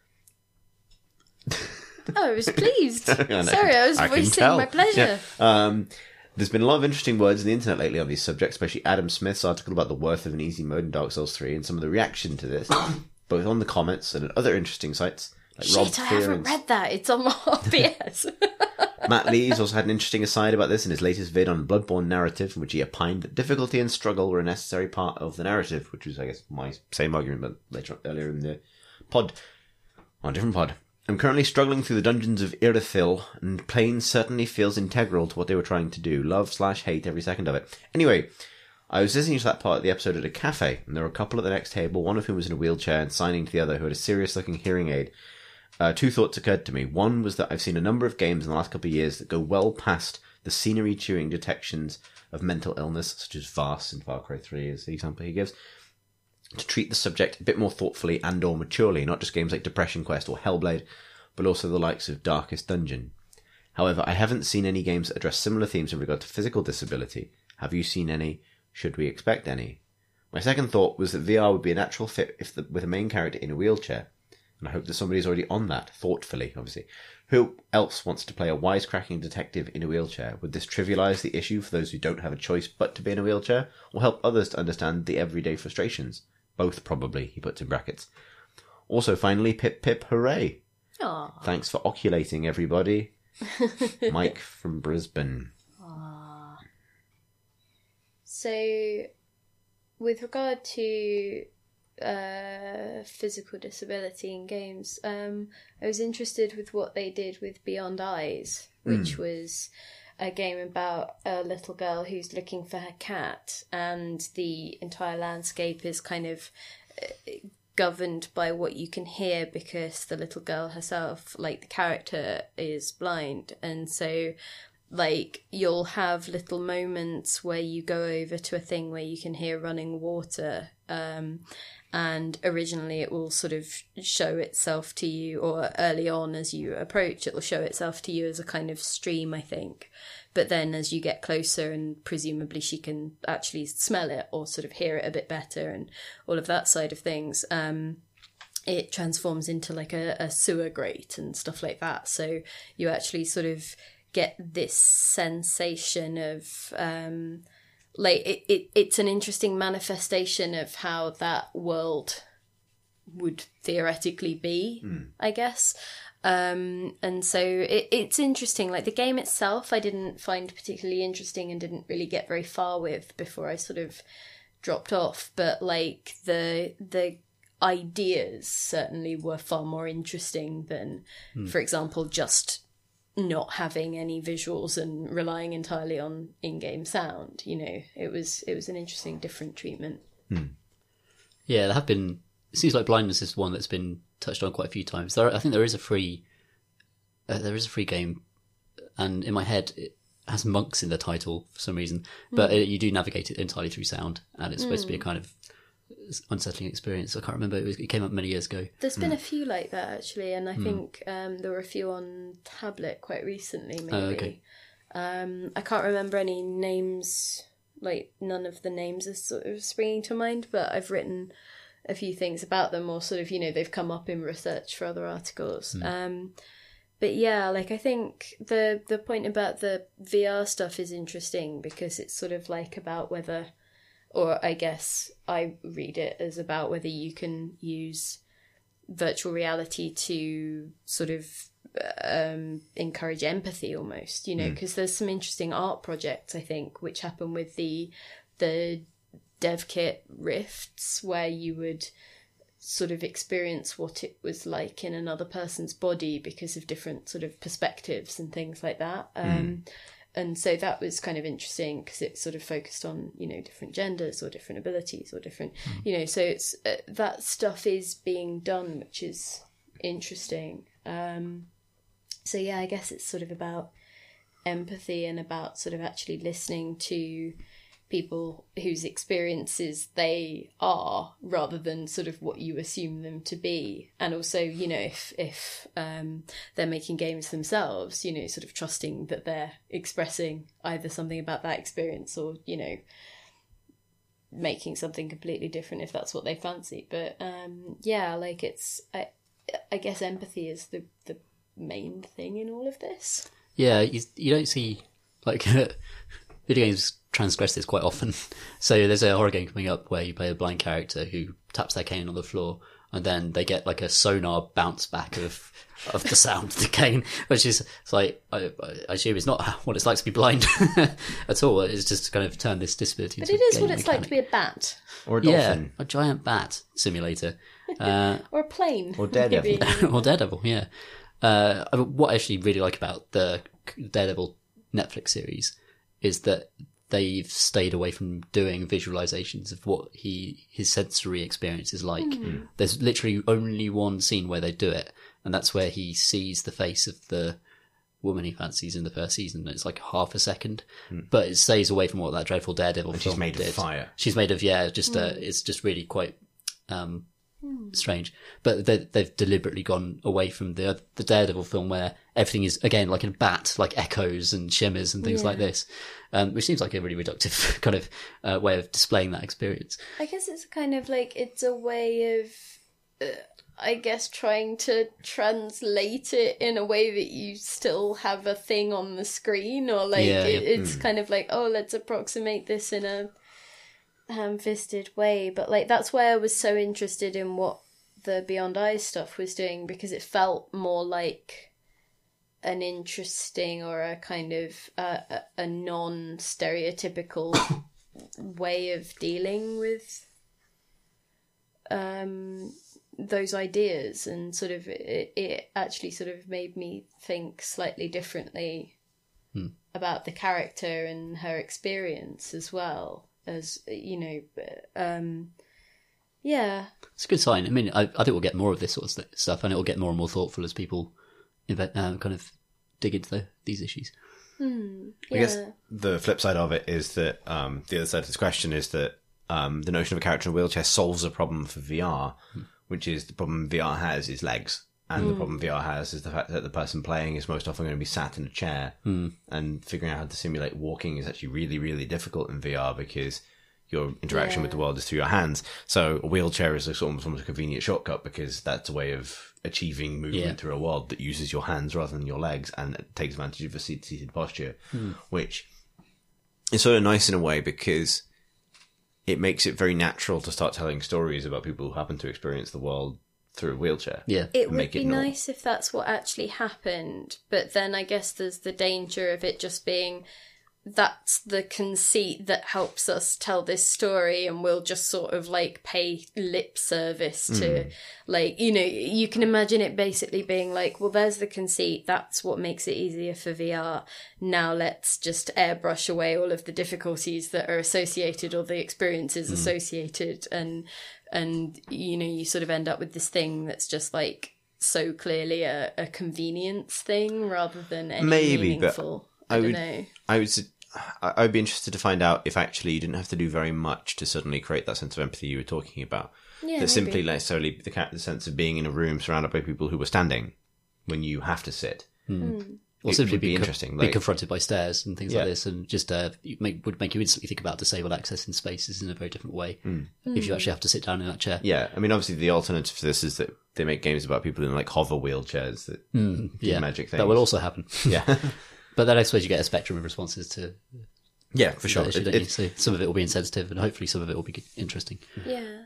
Oh, I was pleased. I know. Sorry, I was I can voicing tell. my pleasure. Yeah. Um, there's been a lot of interesting words on the internet lately on these subjects, especially Adam Smith's article about the worth of an easy mode in Dark Souls three and some of the reaction to this, both on the comments and at other interesting sites like Rob Shit, I Fear haven't and read that. It's on my R P S. Matt Lees also had an interesting aside about this in his latest vid on Bloodborne narrative, in which he opined that difficulty and struggle were a necessary part of the narrative, which was, I guess, my same argument, but later earlier in the pod, on a different pod. I'm currently struggling through the dungeons of Irithyll, and pain certainly feels integral to what they were trying to do. Love slash hate every second of it. Anyway, I was listening to that part of the episode at a cafe, and there were a couple at the next table, one of whom was in a wheelchair and signing to the other, who had a serious-looking hearing aid. Uh, two thoughts occurred to me. One was that I've seen a number of games in the last couple of years that go well past the scenery-chewing detections of mental illness, such as Vast in Far Cry three is the example he gives. to treat the subject a bit more thoughtfully and or maturely, not just games like Depression Quest or Hellblade, but also the likes of Darkest Dungeon. However, I haven't seen any games that address similar themes in regard to physical disability. Have you seen any? Should we expect any? My second thought was that V R would be a natural fit if the, with a main character in a wheelchair, and I hope that somebody's already on that, thoughtfully, obviously. Who else wants to play a wisecracking detective in a wheelchair? Would this trivialise the issue for those who don't have a choice but to be in a wheelchair, or help others to understand the everyday frustrations? Both, probably, he puts in brackets. Also, finally, pip pip hooray. Aww. Thanks for oculating, everybody. Mike from Brisbane. Aww. So, with regard to uh, physical disability in games, um, I was interested with what they did with Beyond Eyes, which mm. was a game about a little girl who's looking for her cat, and the entire landscape is kind of uh, governed by what you can hear because the little girl herself, like the character, is blind. And so, like, you'll have little moments where you go over to a thing where you can hear running water, um, and originally it will sort of show itself to you, or early on as you approach, it will show itself to you as a kind of stream, I think. But then as you get closer, and presumably she can actually smell it or sort of hear it a bit better and all of that side of things, um, it transforms into like a, a sewer grate and stuff like that. So you actually sort of get this sensation of... Um, like it, it, it's an interesting manifestation of how that world would theoretically be, mm. I guess. Um, and so it, it's interesting. Like the game itself, I didn't find particularly interesting and didn't really get very far with before I sort of dropped off. But like the the ideas certainly were far more interesting than, mm. for example, just not having any visuals and relying entirely on in-game sound. You know, it was it was an interesting, different treatment. Hmm. Yeah, there have been. It seems like blindness is one that's been touched on quite a few times. There, I think there is a free, uh, there is a free game, and in my head it has monks in the title for some reason. But mm. it, you do navigate it entirely through sound, and it's supposed mm. to be a kind of unsettling experience. I can't remember. It, was, it came up many years ago. There's been mm. a few like that actually, and I mm. think um, there were a few on tablet quite recently. Maybe oh, okay. um, I can't remember any names. Like none of the names are sort of springing to mind, but I've written a few things about them, or sort of, you know, they've come up in research for other articles. Mm. Um, but yeah, like I think the the point about the V R stuff is interesting because it's sort of like about whether, or I guess I read it as about whether you can use virtual reality to sort of um, encourage empathy almost, you know, because mm. there's some interesting art projects, I think, which happen with the the dev kit rifts where you would sort of experience what it was like in another person's body because of different sort of perspectives and things like that. Um, mm. And so that was kind of interesting because it sort of focused on, you know, different genders or different abilities or different, mm. you know, so it's uh, that stuff is being done, which is interesting. Um, so yeah, I guess it's sort of about empathy and about sort of actually listening to people whose experiences they are rather than sort of what you assume them to be. And also, you know, if if um they're making games themselves, you know, sort of trusting that they're expressing either something about that experience or, you know, making something completely different if that's what they fancy. But um yeah, like it's I I guess empathy is the the main thing in all of this. Yeah, you you don't see like video games transgress this quite often. So there's a horror game coming up where you play a blind character who taps their cane on the floor, and then they get like a sonar bounce back of of the sound of the cane, which is it's like I, I assume it's not what it's like to be blind at all. It's just to kind of turn this disability. But into it is a what it's mechanic. like to be a bat or a dolphin, yeah, a giant bat simulator, uh, or a plane, or Daredevil, or Daredevil. Yeah. Uh, I mean, what I actually really like about the Daredevil Netflix series is that they've stayed away from doing visualizations of what he his sensory experience is like. Mm. There's literally only one scene where they do it, and that's where he sees the face of the woman he fancies in the first season. It's like half a second, mm. but it stays away from what that dreadful Daredevil and film she's made did. of fire. She's made of yeah, just uh, mm. it's just really quite um, strange. But they, they've deliberately gone away from the the Daredevil film, where everything is again like in a bat, like echoes and shimmers and things Yeah. like this, um, which seems like a really reductive kind of uh, way of displaying that experience. I guess it's kind of like it's a way of, uh, I guess, trying to translate it in a way that you still have a thing on the screen, or like Yeah, it, yeah. it's kind of like, oh, let's approximate this in a ham-fisted way. But like that's why I was so interested in what the Beyond Eyes stuff was doing, because it felt more like an interesting or a kind of uh, a, a non-stereotypical way of dealing with um those ideas, and sort of it, it actually sort of made me think slightly differently Hmm. about the character and her experience, as well as, you know, um yeah It's a good sign. I mean, I, I think we'll get more of this sort of st- stuff, and it will get more and more thoughtful as people invent, uh, kind of dig into the, these issues. hmm I yeah guess the flip side of it is that um, the other side of this question is that um, the notion of a character in a wheelchair solves a problem for V R, which is the problem V R has is legs. And the problem V R has is the fact that the person playing is most often going to be sat in a chair. And figuring out how to simulate walking is actually really, really difficult in V R, because your interaction Yeah. with the world is through your hands. So a wheelchair is a sort of almost a convenient shortcut, because that's a way of achieving movement Yeah. through a world that uses your hands rather than your legs, and it takes advantage of a seat- seated posture, which is sort of nice in a way, because it makes it very natural to start telling stories about people who happen to experience the world through a wheelchair. Yeah. It would make be it normal. nice if that's what actually happened, but then I guess there's the danger of it just being that's the conceit that helps us tell this story, and we'll just sort of like pay lip service to like, you know, you can imagine it basically being like, well, there's the conceit, that's what makes it easier for V R. Now let's just airbrush away all of the difficulties that are associated, or the experiences associated, and and you know, you sort of end up with this thing that's just like so clearly a, a convenience thing rather than any Maybe, but meaningful. I, I don't would- know. I would, s- I I would be interested to find out if actually you didn't have to do very much to suddenly create that sense of empathy you were talking about. Yeah, that simply maybe. necessarily the, ca- the sense of being in a room surrounded by people who were standing when you have to sit. Or It simply would be be, co- interesting, be like- confronted by stairs and things Yeah. like this, and just uh, you make, would make you instantly think about disabled access in spaces in a very different way if you actually have to sit down in that chair. Yeah, I mean, obviously the alternative to this is that they make games about people in like hover wheelchairs that do Yeah, magic things. that will also happen. Yeah, But then I suppose you get a spectrum of responses to yeah, for sure. that issue, It- don't you? it- So some of it will be insensitive, and hopefully some of it will be interesting. Yeah.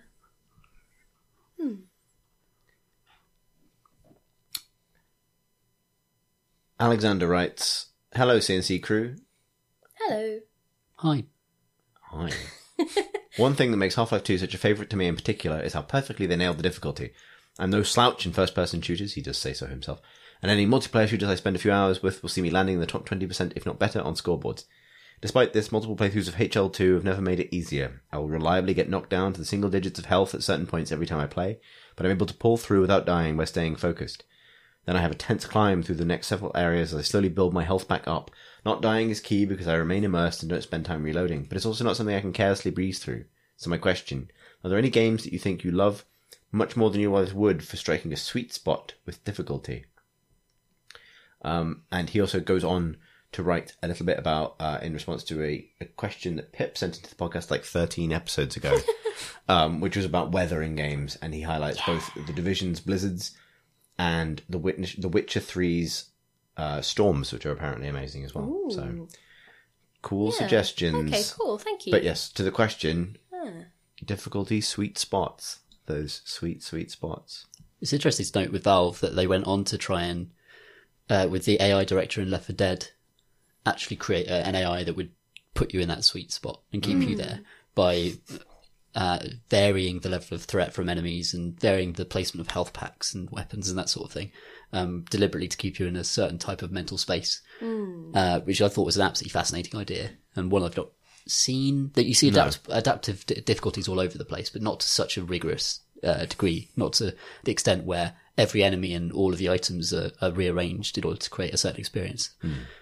Alexander writes, "Hello, C N C crew. Hello. Hi. Hi. One thing that makes Half-Life two such a favourite to me in particular is how perfectly they nailed the difficulty. I'm no slouch in first-person shooters, he does say so himself, and any multiplayer shooters I spend a few hours with will see me landing in the top twenty percent, if not better, on scoreboards. Despite this, multiple playthroughs of H L two have never made it easier. I will reliably get knocked down to the single digits of health at certain points every time I play, but I'm able to pull through without dying by staying focused. Then I have a tense climb through the next several areas as I slowly build my health back up. Not dying is key because I remain immersed and don't spend time reloading, but it's also not something I can carelessly breeze through. So my question, are there any games that you think you love much more than you otherwise would for striking a sweet spot with difficulty?" Um, and he also goes on to write a little bit about, uh, in response to a, a question that Pip sent into the podcast like thirteen episodes ago, um, which was about weather in games, and he highlights both the Division's blizzards and the Witness, the Witcher three's uh, storms, which are apparently amazing as well. Ooh. So cool Yeah. suggestions. Okay, cool. Thank you. But yes, to the question, Ah. difficulty, sweet spots. Those sweet, sweet spots. It's interesting to note with Valve that they went on to try and, uh, with the A I director in Left four Dead, actually create a, an A I that would put you in that sweet spot and keep you there by uh, varying the level of threat from enemies and varying the placement of health packs and weapons and that sort of thing, um, deliberately to keep you in a certain type of mental space, uh, which I thought was an absolutely fascinating idea, and one I've not seen. That you see adapt- adaptive d- difficulties all over the place, but not to such a rigorous uh, degree, not to the extent where every enemy and all of the items are, are rearranged in order to create a certain experience.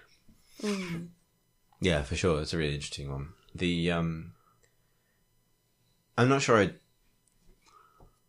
Yeah, for sure. It's a really interesting one. The um, I'm not sure I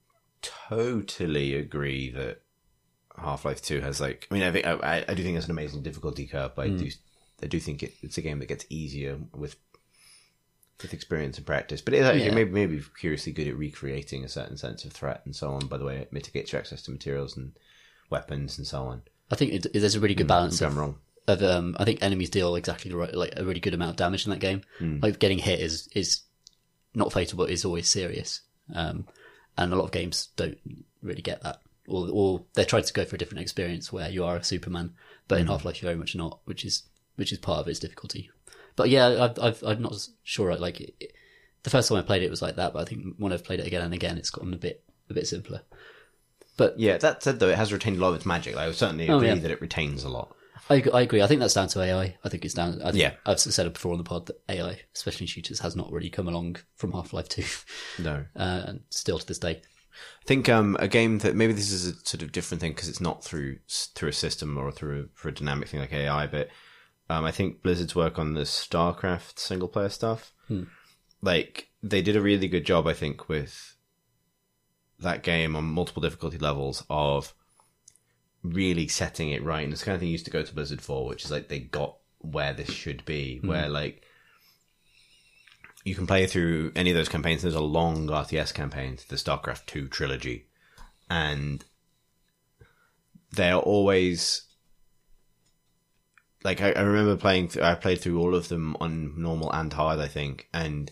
totally agree that Half-Life two has like. I mean, I think I, I do think it's an amazing difficulty curve, but mm. I do I do think it, it's a game that gets easier with with experience and practice. But it, yeah. it may, may be curiously good at recreating a certain sense of threat and so on. By the way, it mitigates your access to materials and weapons and so on. I think it, there's a really good balance. Mm, of, I'm wrong. Of um, I think enemies deal exactly the right, like a really good amount of damage in that game. Mm. Like getting hit is is not fatal, but is always serious. Um, and a lot of games don't really get that, or or they're trying to go for a different experience where you are a Superman, but in mm. Half-Life you're very much not, which is which is part of its difficulty. But yeah, I've, I've I'm not sure. Like it, it, the first time I played it, it was like that, but I think when I've played it again and again, it's gotten a bit a bit simpler. But yeah, that said though, it has retained a lot of its magic. I would certainly agree oh, yeah. that it retains a lot. I, I agree. I think that's down to A I. I think it's down. I think, yeah, I've said it before on the pod that A I, especially in shooters, has not really come along from Half-Life two. No, uh, and still to this day. I think um, a game that maybe this is a sort of different thing because it's not through through a system or through a, through a dynamic thing like A I, but um, I think Blizzard's work on the StarCraft single player stuff, hmm. like they did a really good job, I think, with that game on multiple difficulty levels of really setting it right. And it's the kind of thing you used to go to Blizzard for, which is like they got where this should be, mm. where like you can play through any of those campaigns. There's a long R T S campaign, the StarCraft two trilogy, and they're always like I, I remember playing. Th- I played through all of them on normal and hard, I think, and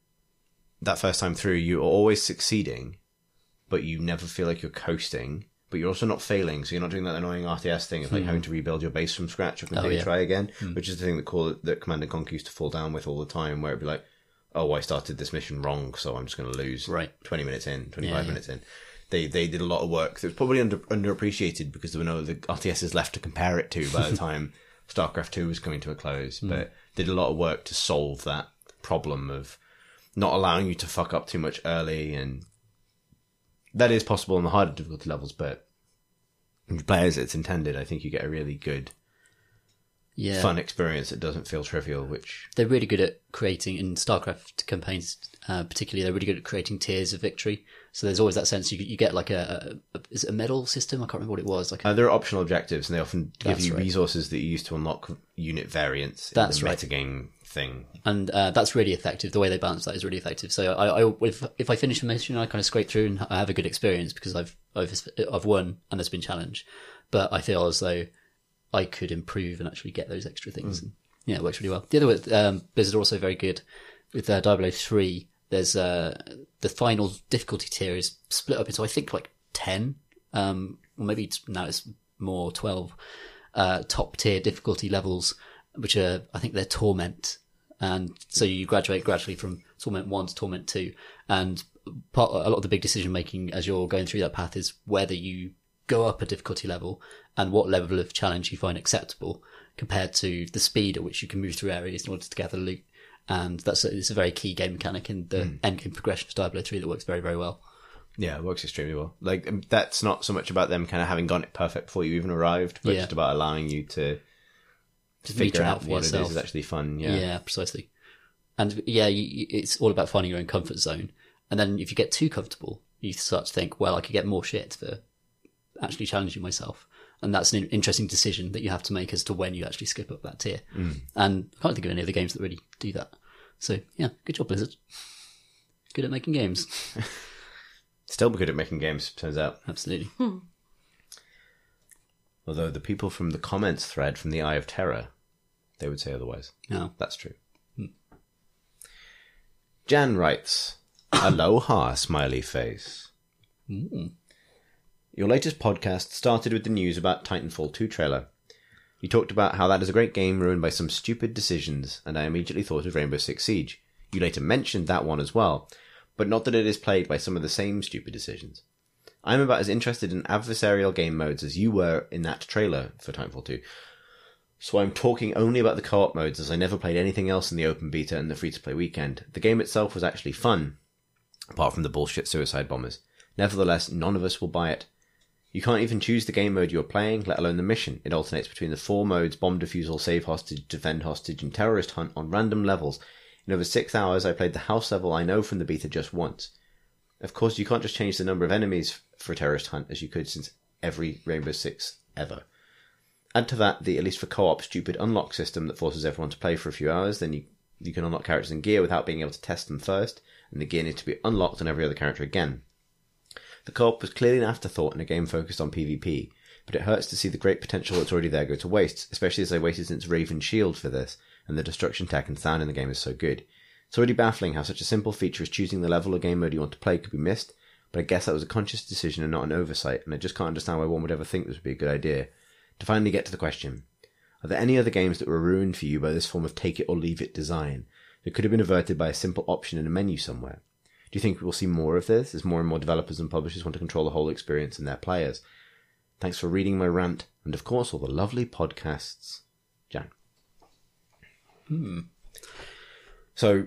that first time through, you are always succeeding, but you never feel like you're coasting. But you're also not failing, so you're not doing that annoying R T S thing of like mm. having to rebuild your base from scratch or completely oh, yeah. try again, mm. which is the thing that call that Command and Conquer used to fall down with all the time, where it'd be like, oh, I started this mission wrong, so I'm just going to lose right. twenty minutes in, twenty-five yeah, minutes yeah. in. They they did a lot of work that was probably under underappreciated because there were no other R T Ss left to compare it to by the time StarCraft two was coming to a close, mm. but did a lot of work to solve that problem of not allowing you to fuck up too much early, and that is possible on the harder difficulty levels, but when you play as it's intended, I think you get a really good, yeah. fun experience that doesn't feel trivial, which... They're really good at creating, in StarCraft campaigns uh, particularly, they're really good at creating tiers of victory. So there's always that sense you you get like a, a, a is it a medal system? I can't remember what it was. Like a, uh, there are optional objectives, and they often give you right. resources that you use to unlock unit variants in that's the right. metagame thing. And uh, that's really effective. The way they balance that is really effective. So I, I if if I finish a mission, I kind of scrape through and I have a good experience because I've I've I've won and there's been challenge. But I feel as though I could improve and actually get those extra things. Mm. And, yeah, it works really well. The other way, um, Blizzard are also very good with uh, Diablo three. There's uh, the final difficulty tier is split up into I think like ten, um, or maybe it's, now it's more twelve uh, top tier difficulty levels, which are I think they're Torment, and so you graduate gradually from Torment one to Torment two, and part a lot of the big decision making as you're going through that path is whether you go up a difficulty level and what level of challenge you find acceptable compared to the speed at which you can move through areas in order to gather loot. And that's a, it's a very key game mechanic in the mm. end game progression of Diablo three that works very, very well. Yeah, it works extremely well. Like, that's not so much about them kind of having gotten it perfect before you even arrived, but yeah. just about allowing you to, to figure out what yourself. It is is actually fun. Yeah, yeah, precisely. And yeah, you, it's all about finding your own comfort zone. And then if you get too comfortable, you start to think, well, I could get more shit for actually challenging myself. And that's an interesting decision that you have to make as to when you actually skip up that tier. Mm. And I can't think of any other games that really do that. So, yeah, good job, Blizzard. Good at making games. Still good at making games, turns out. Absolutely. Hmm. Although the people from the comments thread from the Eye of Terror, they would say otherwise. Oh. That's true. Hmm. Jan writes, Aloha, smiley face. Mm. Your latest podcast started with the news about Titanfall two trailer. You talked about how that is a great game ruined by some stupid decisions, and I immediately thought of Rainbow Six Siege. You later mentioned that one as well, but not that it is plagued by some of the same stupid decisions. I am about as interested in adversarial game modes as you were in that trailer for Titanfall two, so I'm talking only about the co-op modes as I never played anything else in the open beta and the free-to-play weekend. The game itself was actually fun, apart from the bullshit suicide bombers. Nevertheless, none of us will buy it. You can't even choose the game mode you're playing, let alone the mission. It alternates between the four modes: bomb defusal, save hostage, defend hostage, and terrorist hunt on random levels. In over six hours, I played the house level I know from the beta just once. Of course, you can't just change the number of enemies for a terrorist hunt as you could since every Rainbow Six ever. Add to that the, at least for co-op, stupid unlock system that forces everyone to play for a few hours, then you, you can unlock characters and gear without being able to test them first, and the gear needs to be unlocked on every other character again. The co-op was clearly an afterthought in a game focused on PvP, but it hurts to see the great potential that's already there go to waste, especially as they waited since Raven Shield for this, and the destruction tech and sound in the game is so good. It's already baffling how such a simple feature as choosing the level or game mode you want to play could be missed, but I guess that was a conscious decision and not an oversight, and I just can't understand why one would ever think this would be a good idea. To finally get to the question, are there any other games that were ruined for you by this form of take-it-or-leave-it design that could have been averted by a simple option in a menu somewhere? Do you think we'll see more of this as more and more developers and publishers want to control the whole experience and their players? Thanks for reading my rant, and of course all the lovely podcasts. Jan. Hmm. So,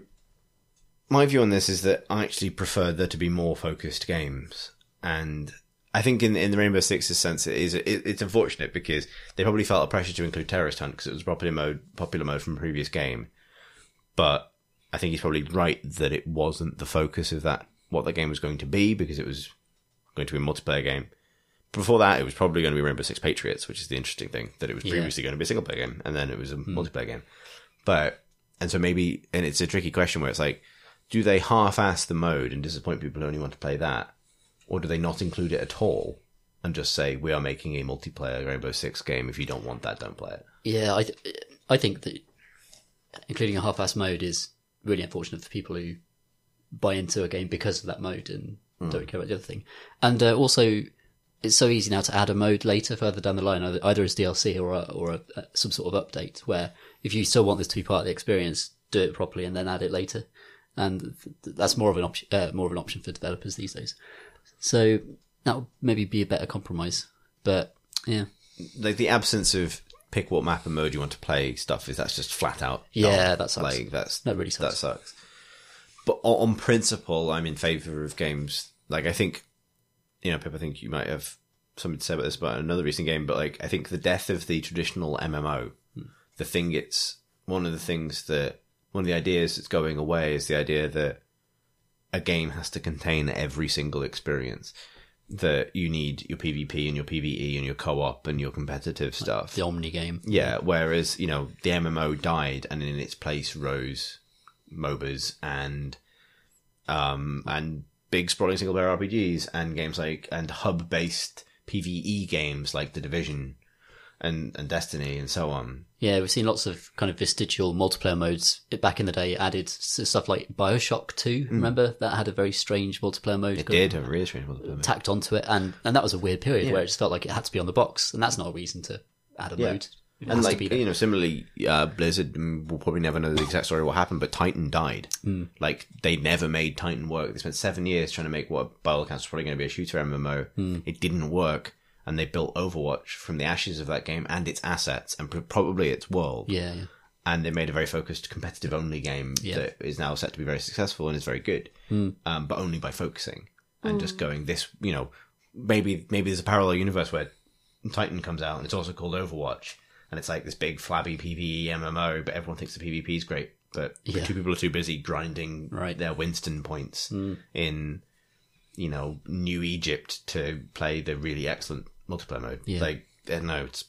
my view on this is that I actually prefer there to be more focused games, and I think in in the Rainbow Six's sense, it is it, it's unfortunate because they probably felt a pressure to include Terrorist Hunt because it was popular mode popular mode from a previous game, but I think he's probably right that it wasn't the focus of that what that game was going to be because it was going to be a multiplayer game. Before that, it was probably going to be Rainbow Six Patriots, which is the interesting thing that it was previously yeah. going to be a single player game, and then it was a hmm. multiplayer game. But and so maybe and it's a tricky question where it's like, do they half-ass the mode and disappoint people who only want to play that? Or do they not include it at all and just say, we are making a multiplayer Rainbow Six game. If you don't want that, don't play it? Yeah, I th- I think that including a half-ass mode is really unfortunate for people who buy into a game because of that mode and mm. don't care about the other thing. And uh, also, it's so easy now to add a mode later, further down the line, either, either as D L C or, a, or a, a, some sort of update, where if you still want this to be part of the experience, do it properly and then add it later. And th- that's more of an option, uh, more of an option for developers these days. So that would maybe be a better compromise. But yeah, like the absence of pick what map and mode you want to play stuff is that's just flat out. Yeah, dumb. that sucks. Like that's that really sucks. That sucks. But on, on principle, I'm in favour of games. Like I think, you know, Pip, I think you might have something to say about this about another recent game. But like I think the death of the traditional M M O, hmm. the thing it's one of the things that. One of the ideas that's going away is the idea that a game has to contain every single experience. That you need your PvP and your PvE and your co-op and your competitive like stuff. The Omni game. Yeah, whereas, you know, the M M O died and in its place rose MOBAs and um and big sprawling single player R P Gs and games like and hub-based PvE games like The Division and, and Destiny and so on. Yeah, we've seen lots of kind of vestigial multiplayer modes back in the day added stuff like Bioshock two. Mm. Remember? That had a very strange multiplayer mode. It did have a really strange multiplayer mode. Tacked onto it. And, and that was a weird period yeah. where it just felt like it had to be on the box. And that's not a reason to add a yeah. mode. It and like, you know, similarly, uh, Blizzard, we'll probably never know the exact story of what happened, but Titan died. Mm. Like, they never made Titan work. They spent seven years trying to make what by all accounts was probably going to be a shooter M M O. Mm. It didn't work. And they built Overwatch from the ashes of that game and its assets and probably its world. Yeah, yeah. And they made a very focused, competitive-only game yeah. that is now set to be very successful and is very good, mm. um, but only by focusing and mm. just going this. You know, maybe maybe there's a parallel universe where Titan comes out and it's also called Overwatch, and it's like this big flabby PvE M M O, but everyone thinks the PvP is great, but yeah. two people are too busy grinding right. their Winston points mm. in, you know, New Egypt to play the really excellent multiplayer mode. Yeah. Like, I don't know, it's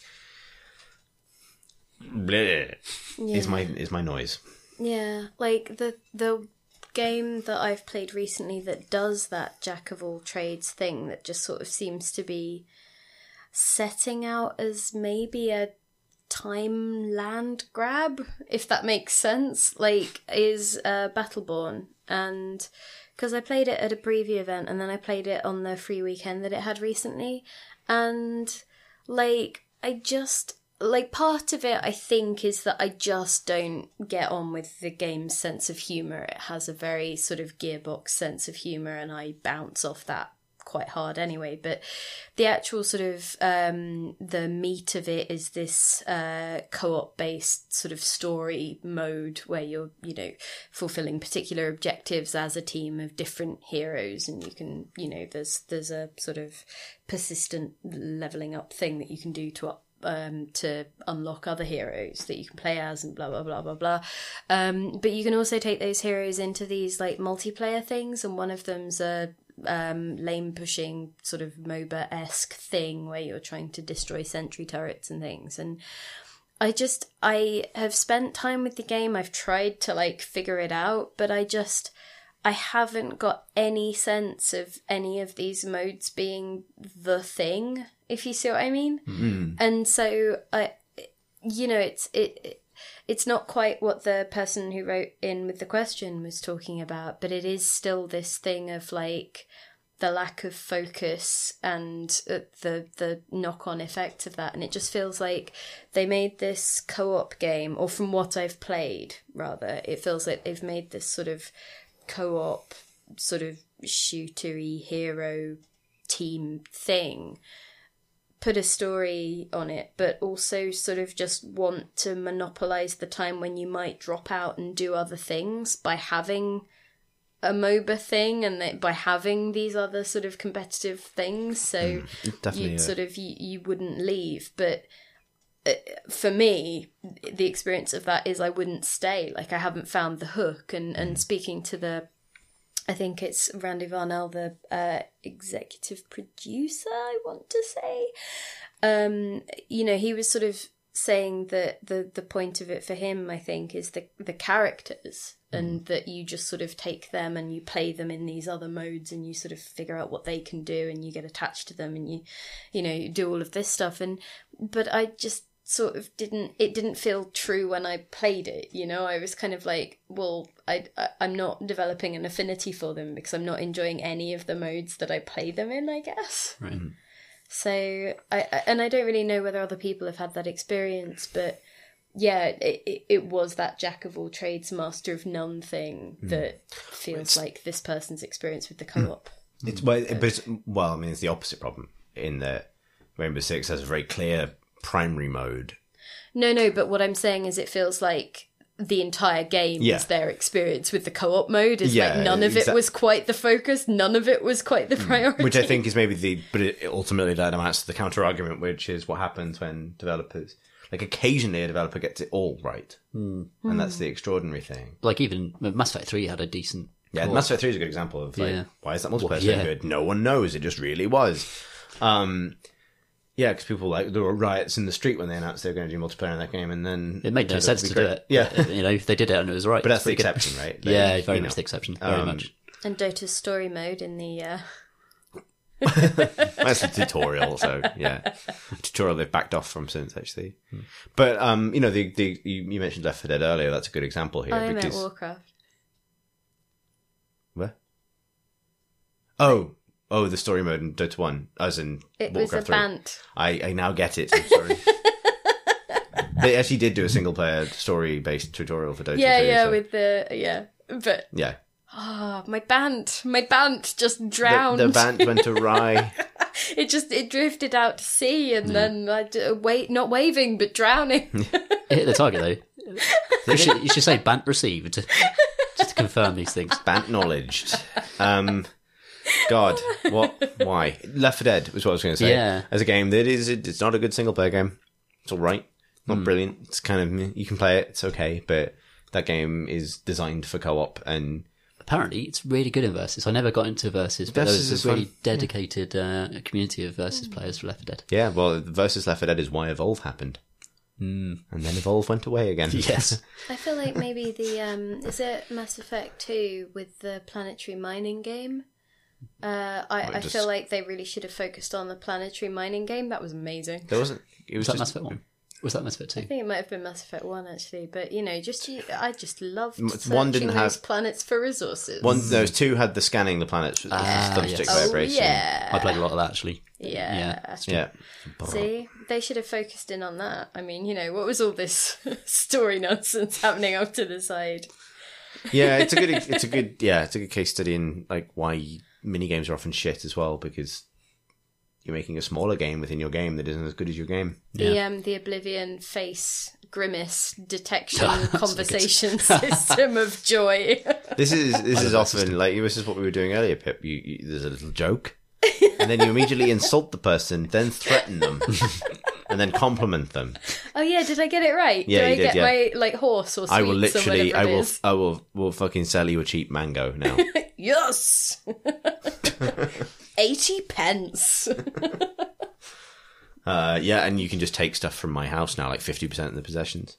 bleh, yeah. is my is my noise. Yeah, like the the game that I've played recently that does that jack of all trades thing that just sort of seems to be setting out as maybe a time land grab, if that makes sense, like is uh, Battleborn. And because I played it at a preview event and then I played it on the free weekend that it had recently, and like I just like part of it I think is that I just don't get on with the game's sense of humour. It has a very sort of Gearbox sense of humour and I bounce off that quite hard anyway, but the actual sort of um the meat of it is this uh co-op based sort of story mode where you're, you know, fulfilling particular objectives as a team of different heroes, and you can, you know, there's there's a sort of persistent leveling up thing that you can do to up um, to unlock other heroes that you can play as and blah, blah, blah, blah, blah. Um, but you can also take those heroes into these like multiplayer things, and one of them's a um, lane pushing sort of MOBA-esque thing where you're trying to destroy sentry turrets and things. And I just, I have spent time with the game. I've tried to like figure it out, but I just, I haven't got any sense of any of these modes being the thing, if you see what I mean. Mm. And so I, you know, it's, it, it's not quite what the person who wrote in with the question was talking about, but it is still this thing of like the lack of focus and uh, the the knock-on effect of that. And it just feels like they made this co-op game, or from what I've played rather, it feels like they've made this sort of co-op sort of shootery hero team thing, put a story on it, but also sort of just want to monopolize the time when you might drop out and do other things by having a MOBA thing and that by having these other sort of competitive things. So Mm, you yeah. sort of you, you wouldn't leave. But uh, for me, the experience of that is I wouldn't stay. Like I haven't found the hook. And and speaking to the, I think it's Randy Varnell, the uh, executive producer, I want to say. Um, you know, he was sort of saying that the, the point of it for him, I think, is the the characters, mm. and that you just sort of take them and you play them in these other modes and you sort of figure out what they can do and you get attached to them and you, you know, you do all of this stuff. And but I just sort of didn't, it didn't feel true when I played it, you know. I was kind of like, well, I, I I'm not developing an affinity for them because I'm not enjoying any of the modes that I play them in, I guess. Right. So I, I and I don't really know whether other people have had that experience, but yeah, it it, it was that jack of all trades, master of none thing that feels It's- like this person's experience with the co-op. It's well, but it's, well, I mean, it's the opposite problem in that Rainbow Six has a very clear primary mode. No, no, but what I'm saying is it feels like the entire game Yeah. is their experience with the co-op mode. Is Yeah, like none of it exact- was quite the focus, none of it was quite the priority. Which I think is maybe the, but it ultimately that amounts to the counter argument, which is what happens when developers, like occasionally a developer gets it all right. Mm. And that's the extraordinary thing. Like even Mass Effect three had a decent. Yeah, co-op. Mass Effect three is a good example of like, Yeah. why is that multiplayer Well, so yeah. good? No one knows. It just really was. Um, yeah, because people like there were riots in the street when they announced they were going to do multiplayer in that game, and then It made no turned out sense be to do great. it. Yeah, But, you know, they did it and it was right. but that's the It's pretty good. exception, right? Yeah, Like, very you much know. the exception. Very Um, much. And Dota's story mode in the uh, That's a tutorial, so yeah, tutorial they've backed off from since actually. But um, you know, the the you, you mentioned Left four Dead earlier. That's a good example here I meant because Warcraft. where? Oh, oh, the story mode in Dota one, as in It was a Warcraft three. bant. I I now get it. I'm sorry. They actually did do a single player story based tutorial for Dota. Yeah, two, yeah, so- with the yeah, but yeah. ah, my bant, my bant just The, drowned. the band went awry. It just it drifted out to sea, and then I d- wait, not waving but drowning. It hit the target though. you, should, you should say bant received just to confirm these things. Bant knowledged. Um, God, what? Why? Left four Dead was what I was going to say. Yeah. As a game, that is, it's not a good single player game. It's all right, not brilliant. It's kind of meh. You can play it. It's okay, but that game is designed for co-op, and Apparently, it's really good in Versus. I never got into Versus, but Versus there was is a really fun. dedicated uh, community of Versus players for Left four Dead. yeah. Well, versus Left four Dead is why Evolve happened, mm. and then Evolve went away again. Yes. I feel like maybe the um is it Mass Effect two with the planetary mining game. Uh, I, Well, it I just- feel like they really should have focused on the planetary mining game. That was amazing. There wasn't. It was, Was that Mass just Effect one? Was that Mass Effect I two? think it might have been Mass Effect one actually, but you know, just you- I just loved one searching didn't those have- planets for resources. one. Those two had the scanning the planets with the Ah, thumbstick yes. oh vibration. yeah, I played a lot of that actually. yeah, Yeah. See, they should have focused in on that. I mean, you know, what was all this story nonsense happening off to the side? Yeah, it's a good. It's a good. Yeah, it's a good case study in like why mini games are often shit as well, because you're making a smaller game within your game that isn't as good as your game. The um the Oblivion face grimace detection That's conversation system of joy. This is this is often like this is what we were doing earlier, Pip. You, you there's a little joke, and then you immediately insult the person, then threaten them, and then compliment them. Oh yeah, did I get it right? Yeah, do I you did, get yeah. my like horse or sweets I will literally, or I whatever it will, is? I will, will fucking sell you a cheap mango now. Yes! eighty pence. uh, yeah, and you can just take stuff from my house now, like fifty percent of the possessions.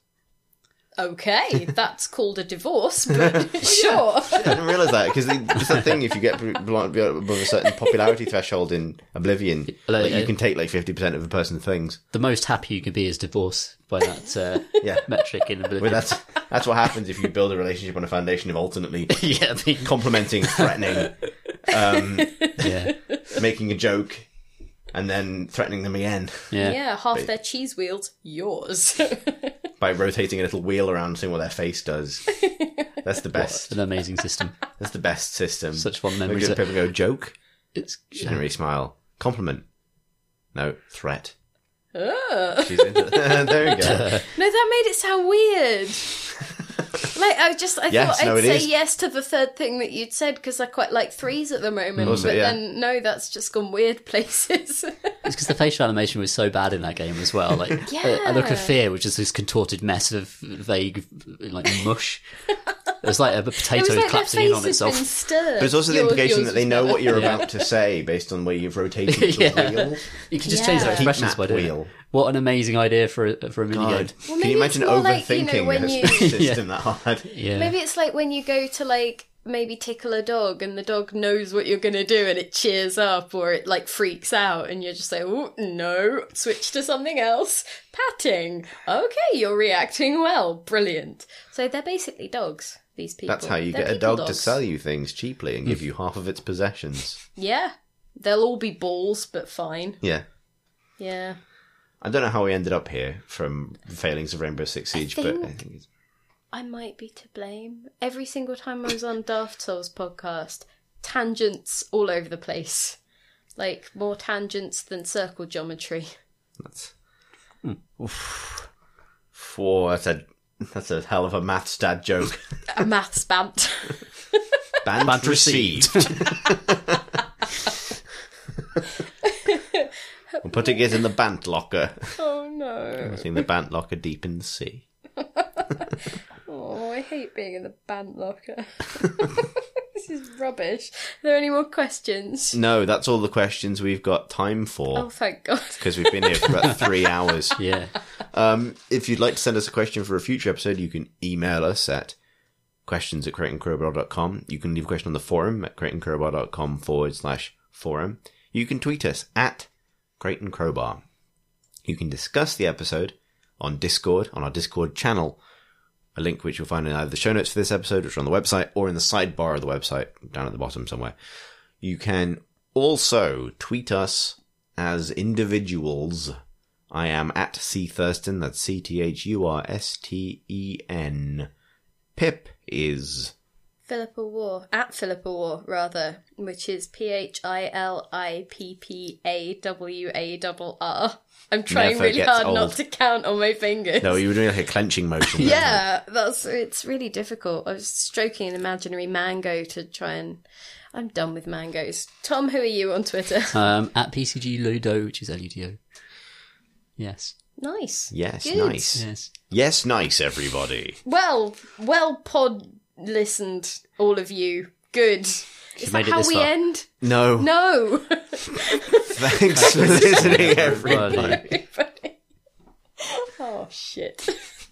Okay, that's called a divorce, but sure. I didn't realise that, because it's a thing, if you get above a certain popularity threshold in Oblivion, Like, like, you uh, can take like fifty percent of a person's things. The most happy you can be is divorce by that uh, Yeah. metric in Oblivion. Well, that's that's what happens if you build a relationship on a foundation of alternately yeah, I mean, complimenting, threatening, um, yeah, making a joke, and then threatening them again yeah. Yeah, half their cheese wheels, yours. by rotating a little wheel around, seeing what their face does. That's the best. An amazing system. That's the best system. Such fond Like, memories. just people go, joke? It's She didn't really smile. Compliment? No. Threat? Ugh. She's into There we go. No, that made it sound weird. Like, I just, I Yes, thought no, I'd it say is. yes to the third thing that you'd said, because I quite like threes at the moment, Also, but yeah. then, no, that's just gone weird places. It's because the facial animation was so bad in that game as well. Like, Yeah. a, a look of fear, which is this contorted mess of vague, like mush. It was like a It potato was like their collapsing in face on had itself. been stirred. But it's also the Your- implication yours that they was know better. what you're Yeah. about to say based on where you've rotated the Yeah. wheel. You can just change their Yeah. expressions Heat by map doing wheel. it. What an amazing idea for a, for a minigame. God. Well, Can maybe you imagine it's more like, you know, overthinking when a you- system that hard? Yeah. Maybe it's like when you go to like maybe tickle a dog and the dog knows what you're going to do and it cheers up or it like freaks out and you're just like, oh no, switch to something else. Patting. Okay, you're reacting well. Brilliant. So they're basically dogs, these people. That's how you They're get a people dog to dogs. sell you things cheaply and give you half of its possessions. Yeah. They'll all be balls, but fine. Yeah. Yeah. I don't know how we ended up here from the failings of Rainbow Six Siege, but I think- think it's... I might be to blame. Every single time I was on Daft Souls podcast, tangents all over the place. Like, more tangents than circle geometry. That's... Oof. Whoa, that's a, that's a hell of a maths dad joke. A maths bant. Band, Band received. I'm putting it in the bant locker. Oh no. Putting the bant locker deep in the sea. Oh, I hate being in the bant locker. This is rubbish. Are there any more questions? No, that's all the questions we've got time Oh, for, thank God. because we've been here for about three hours. Yeah. Um, if you'd like to send us a question for a future episode, you can email us at questions at creightoncrowbar dot com. You can leave a question on the forum at creightoncrowbar.com forward slash forum. You can tweet us at Creighton Crowbar. You can discuss the episode on Discord, on our Discord channel, a link which you'll find in either the show notes for this episode, which are on the website, or in the sidebar of the website, down at the bottom somewhere. You can also tweet us as individuals. I am at C Thurston, that's C T H U R S T E N. Pip is... Philippa War. At Philippa War, rather. Which is P H I L I P P A W A R R. I'm trying Never really gets hard old. not to count on my fingers. No, you were doing like a clenching motion. there. Yeah, that's it's really difficult. I was stroking an imaginary mango to try and... I'm done with mangoes. Tom, who are you on Twitter? Um, at P C G Ludo, which is L U D O. Yes. Nice. Yes, Good. nice. Yes. Yes, nice, everybody. Well, well pod listened, all of you. Good. Is that made it how this we far. end? No. No. Thanks for listening, everybody. Everybody. Everybody. Oh, shit.